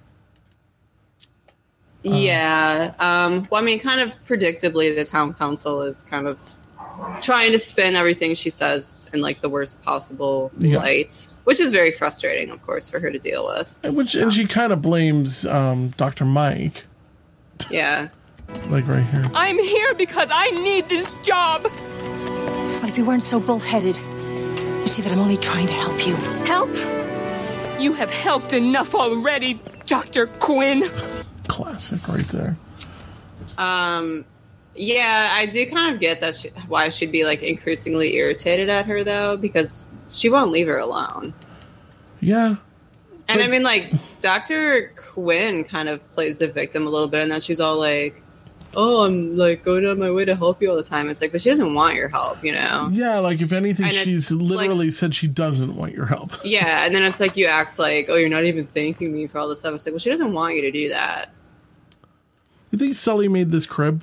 Yeah. Um, well, I mean, kind of predictably, the town council is kind of trying to spin everything she says in, like, the worst possible Yeah. light, which is very frustrating, of course, for her to deal with. And Which and she kind of blames um, Doctor Mike, Yeah. like right here. I'm here because I need this job. But if you weren't so bullheaded, you see that I'm only trying to help you. Help? You have helped enough already, Doctor Quinn. Classic right there. Um, yeah, I do kind of get that she, why she'd be, like, increasingly irritated at her, though, because she won't leave her alone. Yeah. And I mean, like, Doctor Quinn kind of plays the victim a little bit, and then she's all like, oh, I'm, like, going on my way to help you all the time. It's like, but she doesn't want your help, you know? Yeah, like if anything, And she's it's literally said she doesn't want your help. Yeah, and then it's like you act like, oh, you're not even thanking me for all this stuff. It's like, well, she doesn't want you to do that. You think Sully made this crib?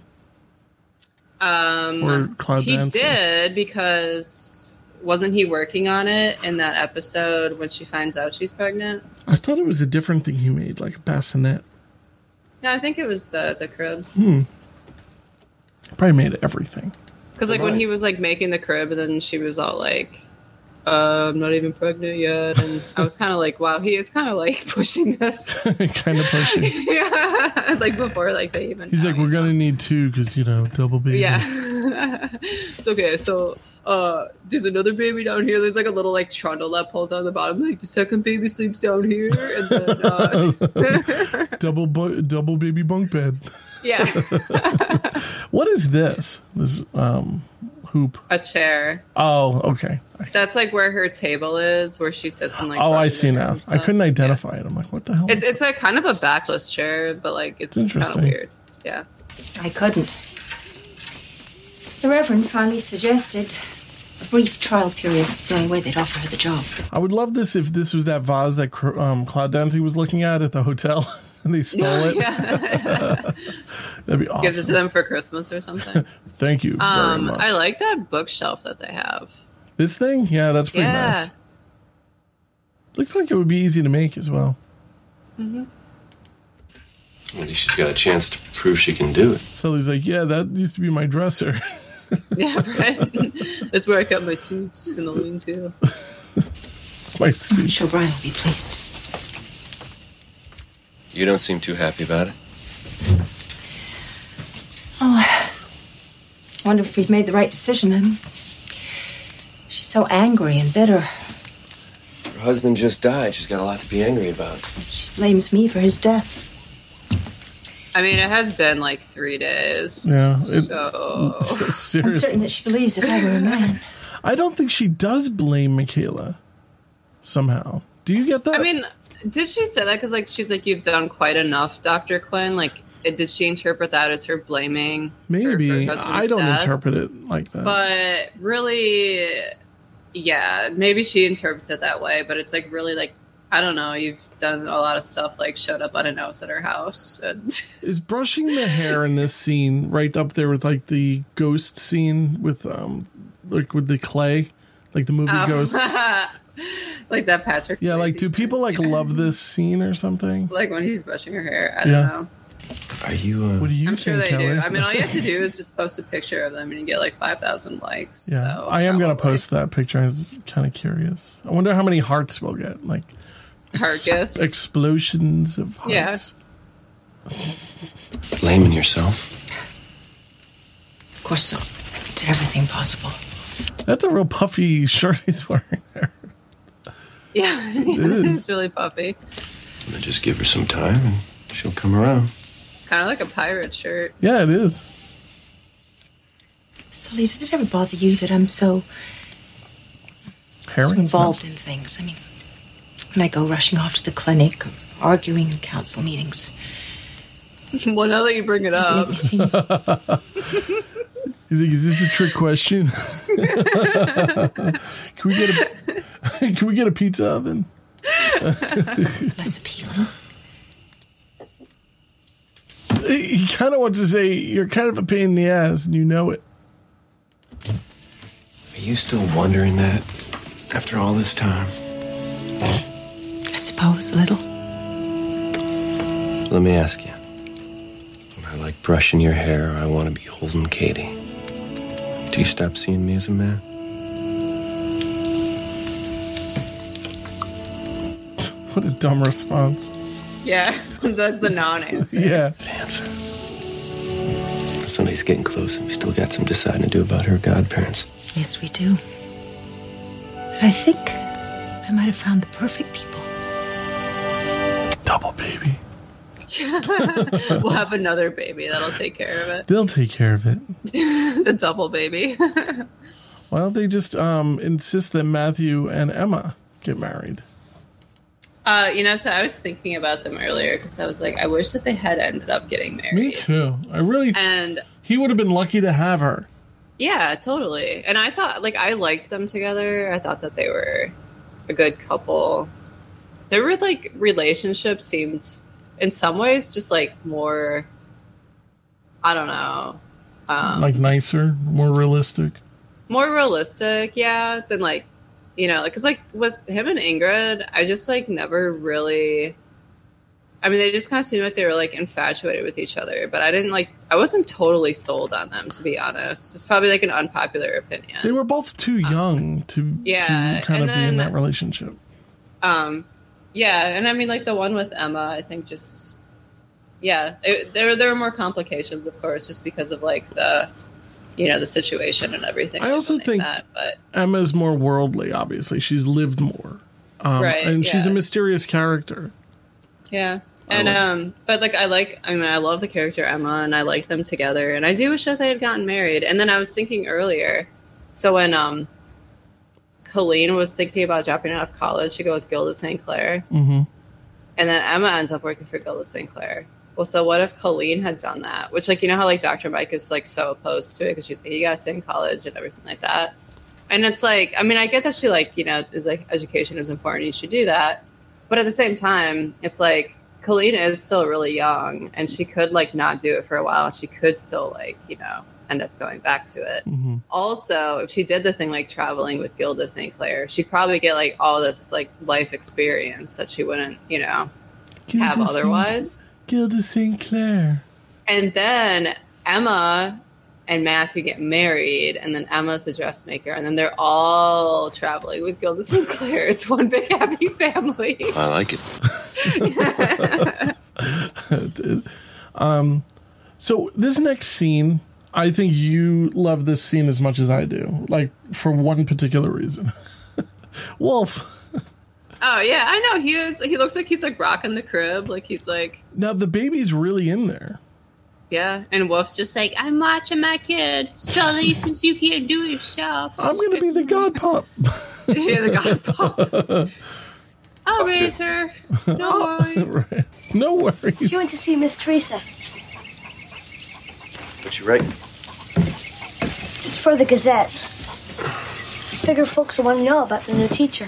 Um, Or Cloud he Dancer? did, because wasn't he working on it in that episode when she finds out she's pregnant? I thought it was a different thing he made, like a bassinet. No, I think it was the, the crib. Hmm. Probably made everything. Because, like, when he was, like, making the crib, and then she was all like, uh, I'm not even pregnant yet. And I was kind of like, wow, he is kind of, like, pushing this. Kind of pushing. Yeah. Like, before, like, they even... He's like, we're going to need two because, you know, double baby. Yeah. It's okay, so... Uh, there's another baby down here. There's like a little like trundle that pulls out of the bottom. Like the second baby sleeps down here, and then uh, double bu- double baby bunk bed. yeah, What is this? This um hoop. a chair. Oh, okay. That's like where her table is, where she sits and like. Oh, I rubs see it now. and I stuff. couldn't identify it. I'm like, what the hell? It's is it's like kind of a backless chair, but like it's, it's kind of Interesting. weird. Yeah. I couldn't. The Reverend finally suggested a brief trial period. It's the only way they'd offer her the job. I would love this if this was that vase that Cr- um, Cloud Dancy was looking at at the hotel and they stole it. Yeah. That'd be awesome. Gives it to them for Christmas or something. Thank you very Um, much. I like that bookshelf that they have. This thing? Yeah, that's pretty Yeah. nice. Looks like it would be easy to make as well. Mm-hmm. At least she's got a chance to prove she can do it. So he's like, yeah, that used to be my dresser. Yeah, right. That's where I kept my suits in the lean-to. My I'm suits. sure Brian will be pleased. You don't seem too happy about it. Oh, I wonder if we've made the right decision, then. She's so angry and bitter. husband just died. She's got a lot to be angry about. She blames me for his death. I mean, it has been like three days. Yeah. It, so I'm seriously. certain that she believes if I were a man. I don't think she does blame Michaela somehow. Do you get that? I mean, did she say that? Because like she's like, you've done quite enough, Doctor Quinn. Like, it, did she interpret that as her blaming? Maybe. Her, her husband's I don't death? interpret it like that. But really, yeah, maybe she interprets it that way. But it's like really like, I don't know. You've done a lot of stuff, like showed up unannounced at her house. And Is brushing the hair in this scene right up there with like the ghost scene with um like with the clay, like the movie Oh. Ghost? Like that Patrick Yeah, Swayze like do people like love this scene or something? like when he's brushing her hair. I don't Yeah. know. Are you? Uh, What do you I'm think, sure they Kelly? do. I mean, all you have to do is just post a picture of them and you get like five thousand likes. Yeah, So I am gonna post that picture. I was kind of curious. I wonder how many hearts we'll get. Like heart gifts. explosions of Yeah. hearts. Blaming yourself? Of course so. Did everything possible. That's a real puffy shirt he's wearing there. Yeah, It is. it's really puffy. And then just give her some time and she'll come around. Kind of like a pirate shirt. Yeah, it is. Sully, does it ever bother you that I'm so, so Harry? involved in things? I mean, when I go rushing off to the clinic or arguing in council meetings, Well, now that you bring it does it up, make me seem He's like, is this a trick question? Can we get a Can we get a pizza oven? less appealing? He kind of wants to say you're kind of a pain in the ass, and you know it. Are you still wondering that after all this time? I suppose a little. Let me ask you. When I like brushing your hair, or I want to be holding Katie. Do you stop seeing me as a man? What a dumb response. yeah, that's the non-answer. Yeah. Answer. Somebody's getting close, and we still got some deciding to do about her godparents. Yes, we do. But I think I might have found the perfect people. Double baby. We'll have another baby that'll take care of it. They'll take care of it. The double baby. Why don't they just um, insist that Matthew and Emma get married? Uh, you know, so I was thinking about them earlier because I was like, I wish that they had ended up getting married. Me too. I really. And he would have been lucky to have her. yeah, totally. And I thought, like, I liked them together. I thought that they were a good couple. Their like relationship seemed, in some ways, just like more. I don't know. Um, Like nicer, more realistic. more realistic, yeah, than like, you know, because like with him and Ingrid, I just like never really. I mean, they just kind of seemed like they were like infatuated with each other, but I didn't like. I wasn't totally sold on them, to be honest. It's probably like an unpopular opinion. They were both too young to, yeah, to kind and of be in then- that relationship. Um, yeah, and I mean, like the one with Emma, I think just, yeah, it, there there were more complications, of course, just because of like the, you know, the situation and everything. I also think that, but Emma's more worldly, obviously. She's lived more. Um, Right, and she's a yeah. mysterious character. yeah, and like- um, but like I like, I mean, I love the character Emma, and I like them together, and I do wish that they had gotten married. And then I was thinking earlier, so when um, Colleen was thinking about dropping out of college to go with Gilda Saint Clair. Mm-hmm. And then Emma ends up working for Gilda Saint Clair. Well, so what if Colleen had done that? Which, like, you know how, like, Doctor Mike is, like, so opposed to it because she's like, you gotta stay in college and everything like that. And it's like, I mean, I get that she, like, you know, is like, education is important, you should do that. But at the same time, it's like, Colleen is still really young and she could, like, not do it for a while and she could still, like, you know, end up going back to it. Mm-hmm. Also, if she did the thing like traveling with Gilda Saint Clair, she'd probably get like all this like life experience that she wouldn't, you know, have Gilda otherwise. Saint- Gilda Saint Clair. And then Emma and Matthew get married, and then Emma's a dressmaker, and then they're all traveling with Gilda Saint Clair. It's one big happy family. I like it. um, so this next scene, I think you love this scene as much as I do. Like, for one particular reason. Wolf. Oh yeah, I know. He is. He looks like he's like rocking the crib. Like he's like. Now the baby's really in there. Yeah, and Wolf's just like, I'm watching my kid. Sully, since you can't do it yourself, I'm gonna be the god pup. Yeah, the god pup. I'll Off raise to- her. No worries. Right. No worries. She went to see Miss Teresa. What you writing? It's for the Gazette. Figure folks will want to know about the new teacher.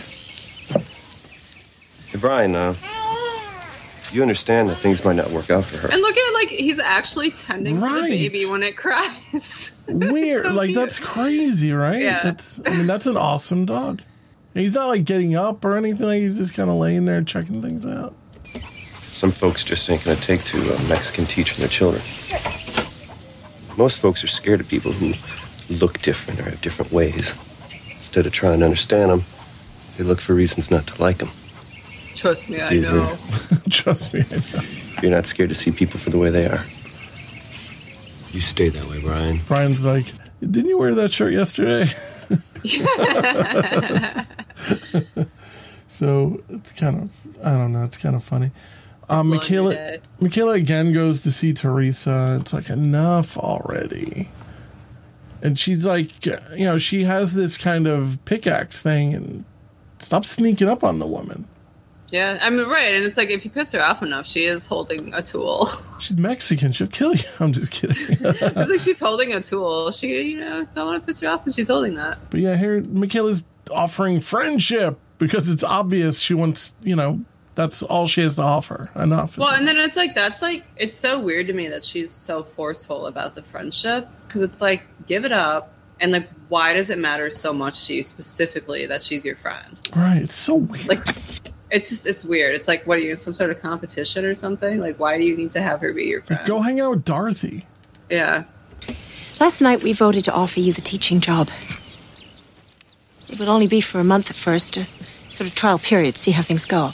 Hey, Brian, uh, you understand that things might not work out for her. And look at like he's actually tending to the Right. baby when it cries. Weird. So like cute. that's crazy, right? Yeah. That's. I mean, that's an awesome dog. And he's not like getting up or anything. Like he's just kind of laying there checking things out. Some folks just ain't gonna take to a Mexican teaching their children. Most folks are scared of people who look different or have different ways. Instead of trying to understand them, they look for reasons not to like them. Trust me, I You're- know. Trust me, I know. You're not scared to see people for the way they are. You stay that way, Brian. Brian's like, didn't you wear that shirt yesterday? So it's kind of, I don't know, it's kind of funny. Um, laundry Michaela, day. Michaela again goes to see Teresa. It's like, enough already. And she's like, you know, she has this kind of pickaxe thing, and stop sneaking up on the woman. Yeah, I mean, right, and it's like if you piss her off enough, she is holding a tool. She's Mexican. She'll kill you. I'm just kidding. It's like she's holding a tool. She, you know, don't want to piss her off, and she's holding that. But yeah, here Michaela's offering friendship because it's obvious she wants, you know, that's all she has to offer. Enough. Well, and then it's like that's like it's so weird to me that she's so forceful about the friendship because it's like give it up, and like why does it matter so much to you specifically that she's your friend? Right. It's so weird. Like. It's just, it's weird. It's like, what are you, in some sort of competition or something? Like, why do you need to have her be your friend? Go hang out with Dorothy. Yeah. Last night we voted to offer you the teaching job. It would only be for a month at first, a sort of trial period, see how things go.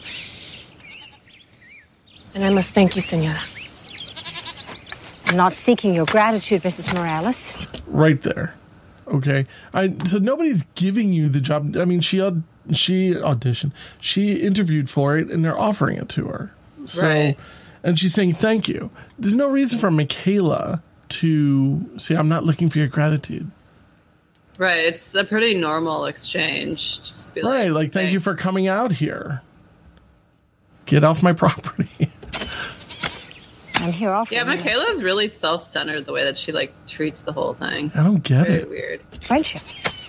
And I must thank you, Senora. I'm not seeking your gratitude, Missus Morales. Right there. Okay. I so nobody's giving you the job. I mean, she aud- she auditioned. She interviewed for it, and they're offering it to her. So, Right. and she's saying thank you. There's no reason for Michaela to say, "I'm not looking for your gratitude." Right. It's a pretty normal exchange. Just be like, Right. Like, thank you for "Thanks." coming out here. Get off my property. I'm here offering Yeah, you Michaela's really self-centered the way that she, like, treats the whole thing. I don't get it's very it. weird. friendship.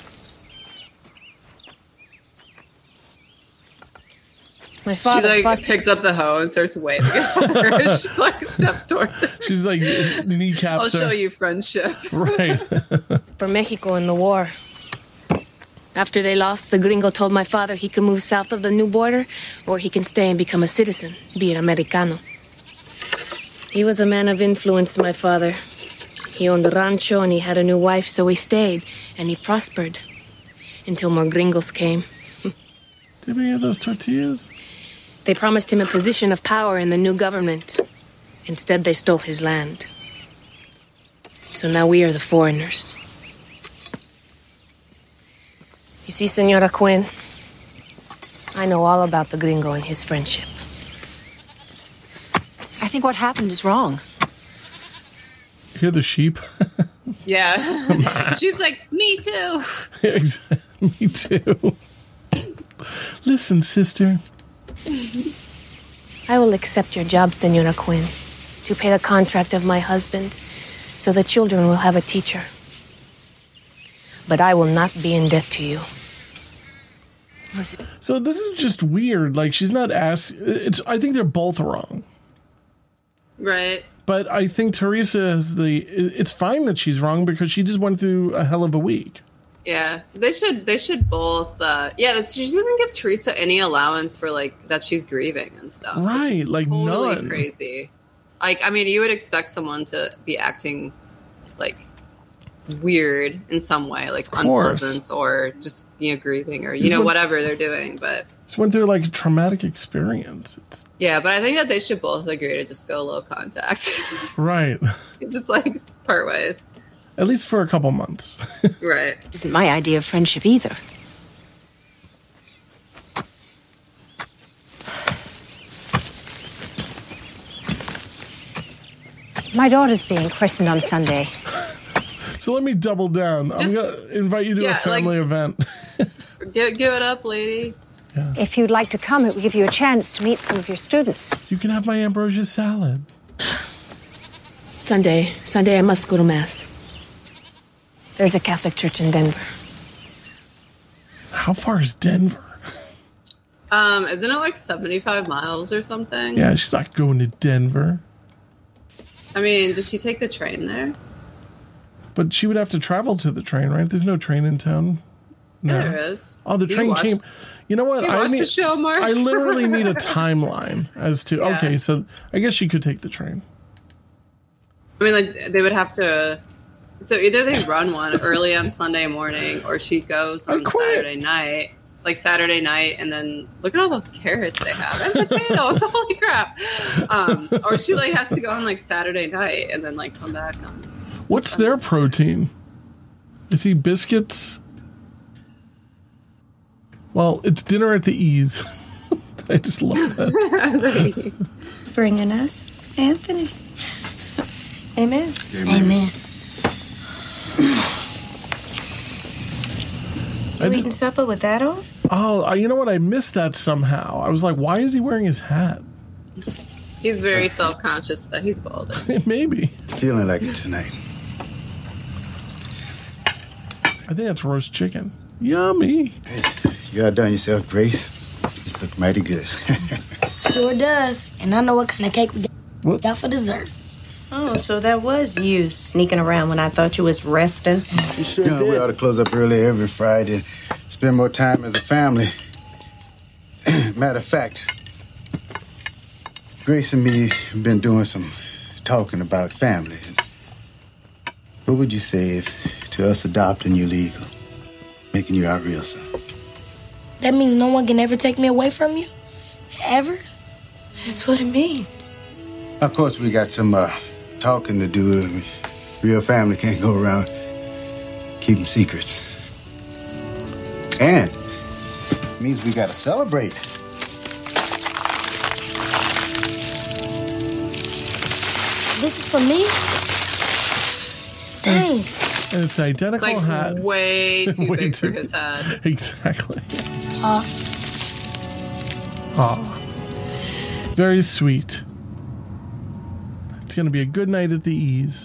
My She, father like, fought picks up the hoe and starts waving at her. She, like, steps towards her. She's like I'll kneecaps her. show you friendship. Right. for Mexico in the war. After they lost, the gringo told my father he could move south of the new border, or he can stay and become a citizen, be an Americano. He was a man of influence, my father. He owned a rancho and he had a new wife, so he stayed, and he prospered. Until more gringos came. Did we have those tortillas? They promised him a position of power in the new government. Instead, they stole his land. So now we are the foreigners. You see, Senora Quinn, I know all about the gringo and his friendship. I think what happened is wrong. Hear the sheep? Yeah. She's like, me too. Exactly. Me too. Listen, sister. I will accept your job, Senora Quinn, to pay the contract of my husband, so the children will have a teacher. But I will not be in debt to you. So this is just weird. Like, she's not asked. It's. I think they're both wrong. Right. But I think Teresa is the. It's fine that she's wrong because she just went through a hell of a week. Yeah, they should. They should both. Uh, yeah, this, she doesn't give Teresa any allowance for like that she's grieving and stuff. which Right, is like, totally none. crazy. Like, I mean, you would expect someone to be acting like weird in some way, like course. unpleasant, or just you know grieving, or you This know one- whatever they're doing. But Just went through like a traumatic experience. It's, yeah, but I think that they should both agree to just go low contact, right. just like part ways. At least for a couple months. Right. Isn't my idea of friendship either. My daughter's being christened on Sunday. So let me double down. Just- I'm going to invite you to yeah, a family like- event. Give, give it up, lady. If you'd like to come, it will give you a chance to meet some of your students. You can have my ambrosia salad. Sunday. Sunday, I must go to Mass. There's a Catholic church in Denver. How far is Denver? Um, isn't it like seventy-five miles or something? Yeah, she's not going to Denver. I mean, did she take the train there? But she would have to travel to the train, right? There's no train in town. No. Yeah, there is. Oh, the You train watched- came. You know what? You I watched need, the show, Mark? I literally need a timeline as to. Yeah. Okay, so I guess she could take the train. I mean, like, they would have to... So either they run one early on Sunday morning, or she goes on Saturday night. Like, Saturday night, and then... Look at all those carrots they have. And potatoes! Holy crap! Um, or she, like, has to go on, like, Saturday night, and then, like, come back on... What's their protein? Is he biscuits? Well, it's dinner at the Ease. I just love that. Bringing us Anthony. Amen. Amen. I You just- eating supper with that on? Oh, uh, you know what? I missed that somehow. I was like, why is he wearing his hat? He's very self-conscious that he's balding. Maybe. Feeling like it tonight. I think that's roast chicken. Yummy. You outdone yourself, Grace. This looks mighty good. Sure does. And I know what kind of cake we Whoops. got for dessert. Oh, so that was you sneaking around when I thought you was resting. You sure did. We ought to close up early every Friday and spend more time as a family. Matter of fact, Grace and me have been doing some talking about family. What would you say if to us adopting you legal, making you our real son? That means no one can ever take me away from you? Ever? That's what it means. Of course, we got some uh, talking to do. Real family can't go around keeping secrets. And it means we got to celebrate. This is for me? Thanks. And it's an identical It's like hat. way too Way big too- for his head. Exactly. Uh, Aw. Very sweet. It's going to be a good night at the Ease.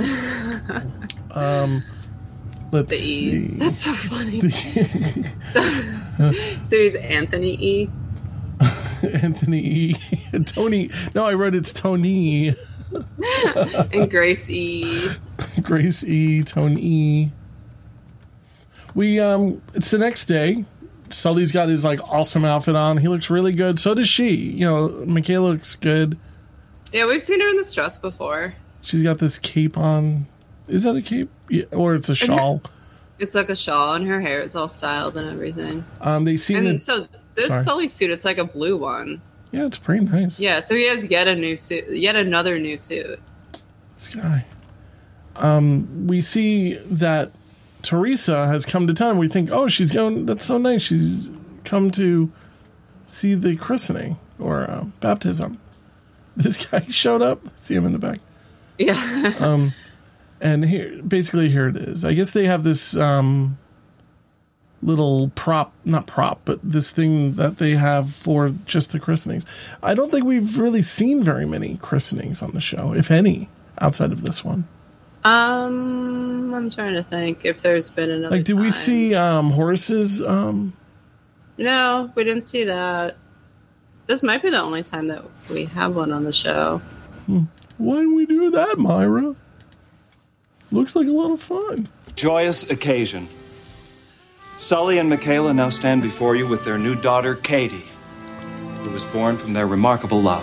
Um, let's The E's. see. That's so funny. so, so he's Anthony E. Anthony E. Tony. No, I wrote it's Tony. and Grace E. Grace E. Tony E. We, um, it's the next day. Sully's got his, like, awesome outfit on. He looks really good. So does she. You know, Michaela looks good. Yeah, we've seen her in this dress before. She's got this cape on. Is that a cape? Yeah, or it's a shawl. It's like a shawl, and her hair is all styled and everything. Um, they seem And to. so this Sorry. Sully suit, it's like a blue one. Yeah, it's pretty nice. Yeah, so he has yet a new suit, yet another new suit. This guy. Um, we see that Teresa has come to town. We think, oh, she's going. That's so nice. She's come to see the christening or uh, baptism. This guy showed up. See him in the back. Yeah. um, and here, basically, here it is. I guess they have this um, little prop, not prop, but this thing that they have for just the christenings. I don't think we've really seen very many christenings on the show, if any, outside of this one. Um, I'm trying to think if there's been another. Like, did we time. see um, Horace's? Um, No, we didn't see that. This might be the only time that we have one on the show. hmm. Why did we do that, Myra? Looks like a lot of fun. Joyous occasion. Sully and Michaela now stand before you with their new daughter, Katie, who was born from their remarkable love.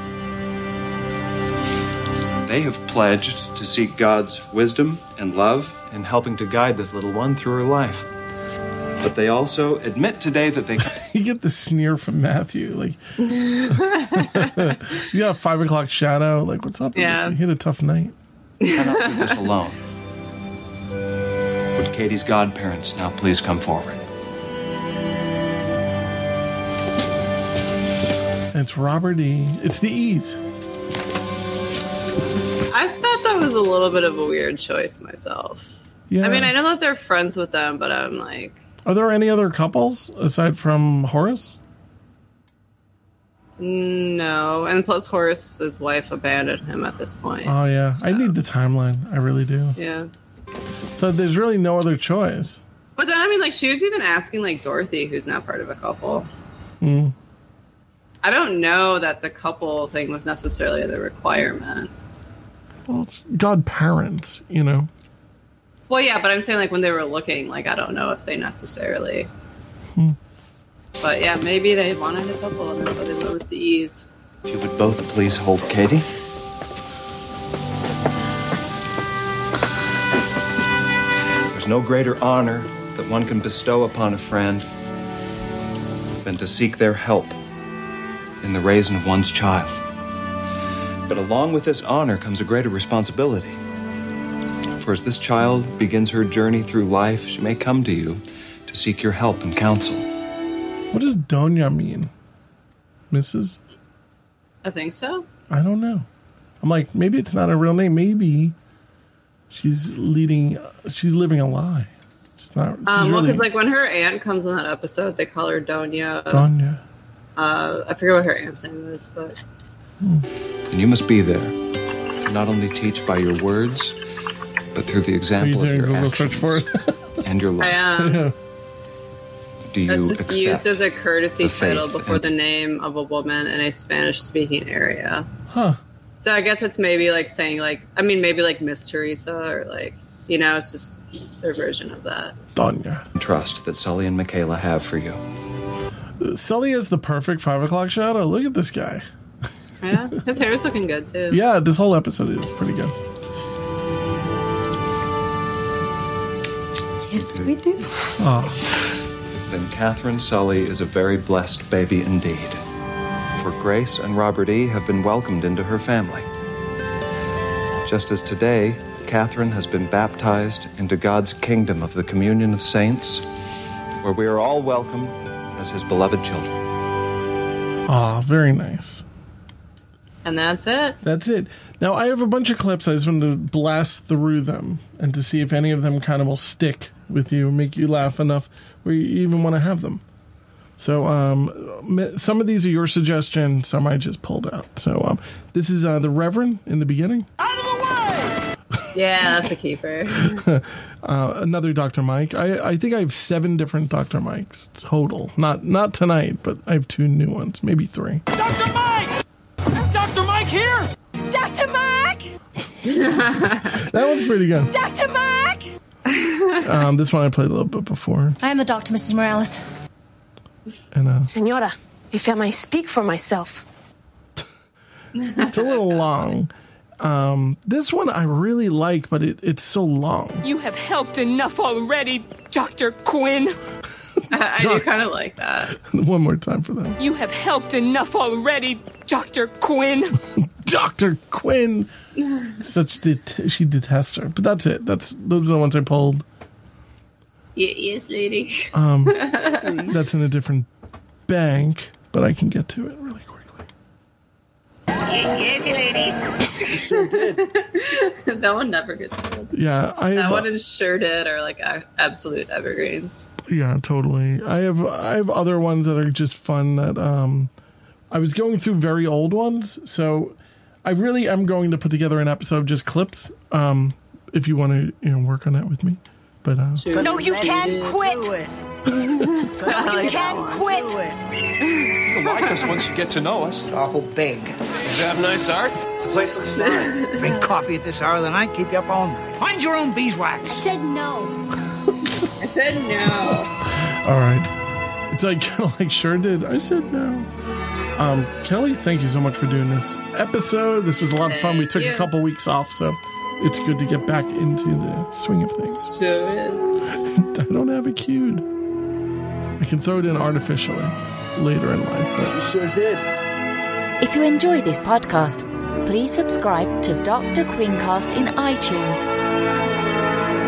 They have pledged to seek God's wisdom and love in helping to guide this little one through her life. But they also admit today that they... You get the sneer from Matthew. Like, you got a five o'clock shadow. Like, what's up? Yeah. You had a tough night. cannot do this alone. Would Katie's godparents now please come forward? It's Robert E. It's the E's. I was a little bit of a weird choice myself. Yeah. I mean, I know that they're friends with them, but I'm like... Are there any other couples aside from Horace? No. And plus Horace's wife abandoned him at this point. Oh, yeah. So. I need the timeline. I really do. Yeah. So there's really no other choice. But then, I mean, like, she was even asking, like, Dorothy, who's now part of a couple. Mm. I don't know that the couple thing was necessarily the requirement. Well, it's godparents, you know. Well, yeah, but I'm saying, like, when they were looking, like, I don't know if they necessarily... Hmm. But, yeah, maybe they wanted a couple, and that's why they went with the ease. If you would both please hold Katie. There's no greater honor that one can bestow upon a friend than to seek their help in the raising of one's child. But along with this honor comes a greater responsibility. For as this child begins her journey through life, she may come to you to seek your help and counsel. What does Doña mean? Missus? I think so. I don't know. I'm like, maybe it's not a real name. Maybe she's leading, she's living a lie. She's not. She's Um, well, really, because, like, when her aunt comes in that episode, they call her Doña. Doña. Uh, I forget what her aunt's name is, but... And you must be there to not only teach by your words, but through the Are example you of doing your Google actions search for it? and your life. I am. Do you That's just accept used as a courtesy the faith title before and- the name of a woman in a Spanish-speaking area. Huh. So I guess it's maybe like saying, like, I mean, maybe like Miss Teresa or like, you know, it's just their version of that. Doña. Trust that Sully and Michaela have for you. Sully is the perfect five o'clock shadow. Look at this guy. Yeah, his hair is looking good too. Yeah, this whole episode is pretty good. Yes, we do. Oh. Then Catherine Sully is a very blessed baby indeed. For Grace and Robert E. have been welcomed into her family. Just as today, Catherine has been baptized into God's kingdom of the communion of saints, where we are all welcome as his beloved children. Ah, very nice. And that's it. That's it. Now, I have a bunch of clips. I just wanted to blast through them and to see if any of them kind of will stick with you and make you laugh enough where you even want to have them. So, um, some of these are your suggestion, some I just pulled out. So, um, this is uh, the Reverend in the beginning. Yeah, that's a keeper. uh, another Doctor Mike. I, I think I have seven different Doctor Mikes total. Not not tonight, but I have two new ones, maybe three. Doctor Mike! Doctor Mike here! Doctor Mike! That one's pretty good. Doctor Mike! Um, this one I played a little bit before. I am the doctor, Missus Morales. And uh, Senora, if I may speak for myself. it's a little long. Um, this one I really like, but it, it's so long. You have helped enough already, Doctor Quinn. I do kind of like that. One more time for them. You have helped enough already, Doctor Quinn. Doctor Quinn. Such det- she detests her, but that's it. That's those are the ones I pulled. Y- yes, lady. Um, that's in a different bank, but I can get to it really quickly. Yes, lady. Sure did. That one never gets old. Yeah, I that have, one and Sure Did are like a- absolute evergreens. Yeah, totally. I have I have other ones that are just fun. That um, I was going through very old ones, so I really am going to put together an episode of just clips. Um, if you want to, you know, work on that with me, but uh, Sure. No, you can't quit. No, you can't quit. You'll like us once you get to know us. Awful big. Does it have nice art? The place looks fine. Drink coffee at this hour of the night, keep you up all night. Find your own beeswax. I said no. I said no. all right. It's like kind of like Sure Did. I said no. Um, Kelly, thank you so much for doing this episode. This was a lot of fun. We took a couple weeks off, so it's good to get back into the swing of things. Sure is. I don't have it queued. I can throw it in artificially later in life, but you sure did. If you enjoy this podcast, please subscribe to Doctor Quinncast in iTunes.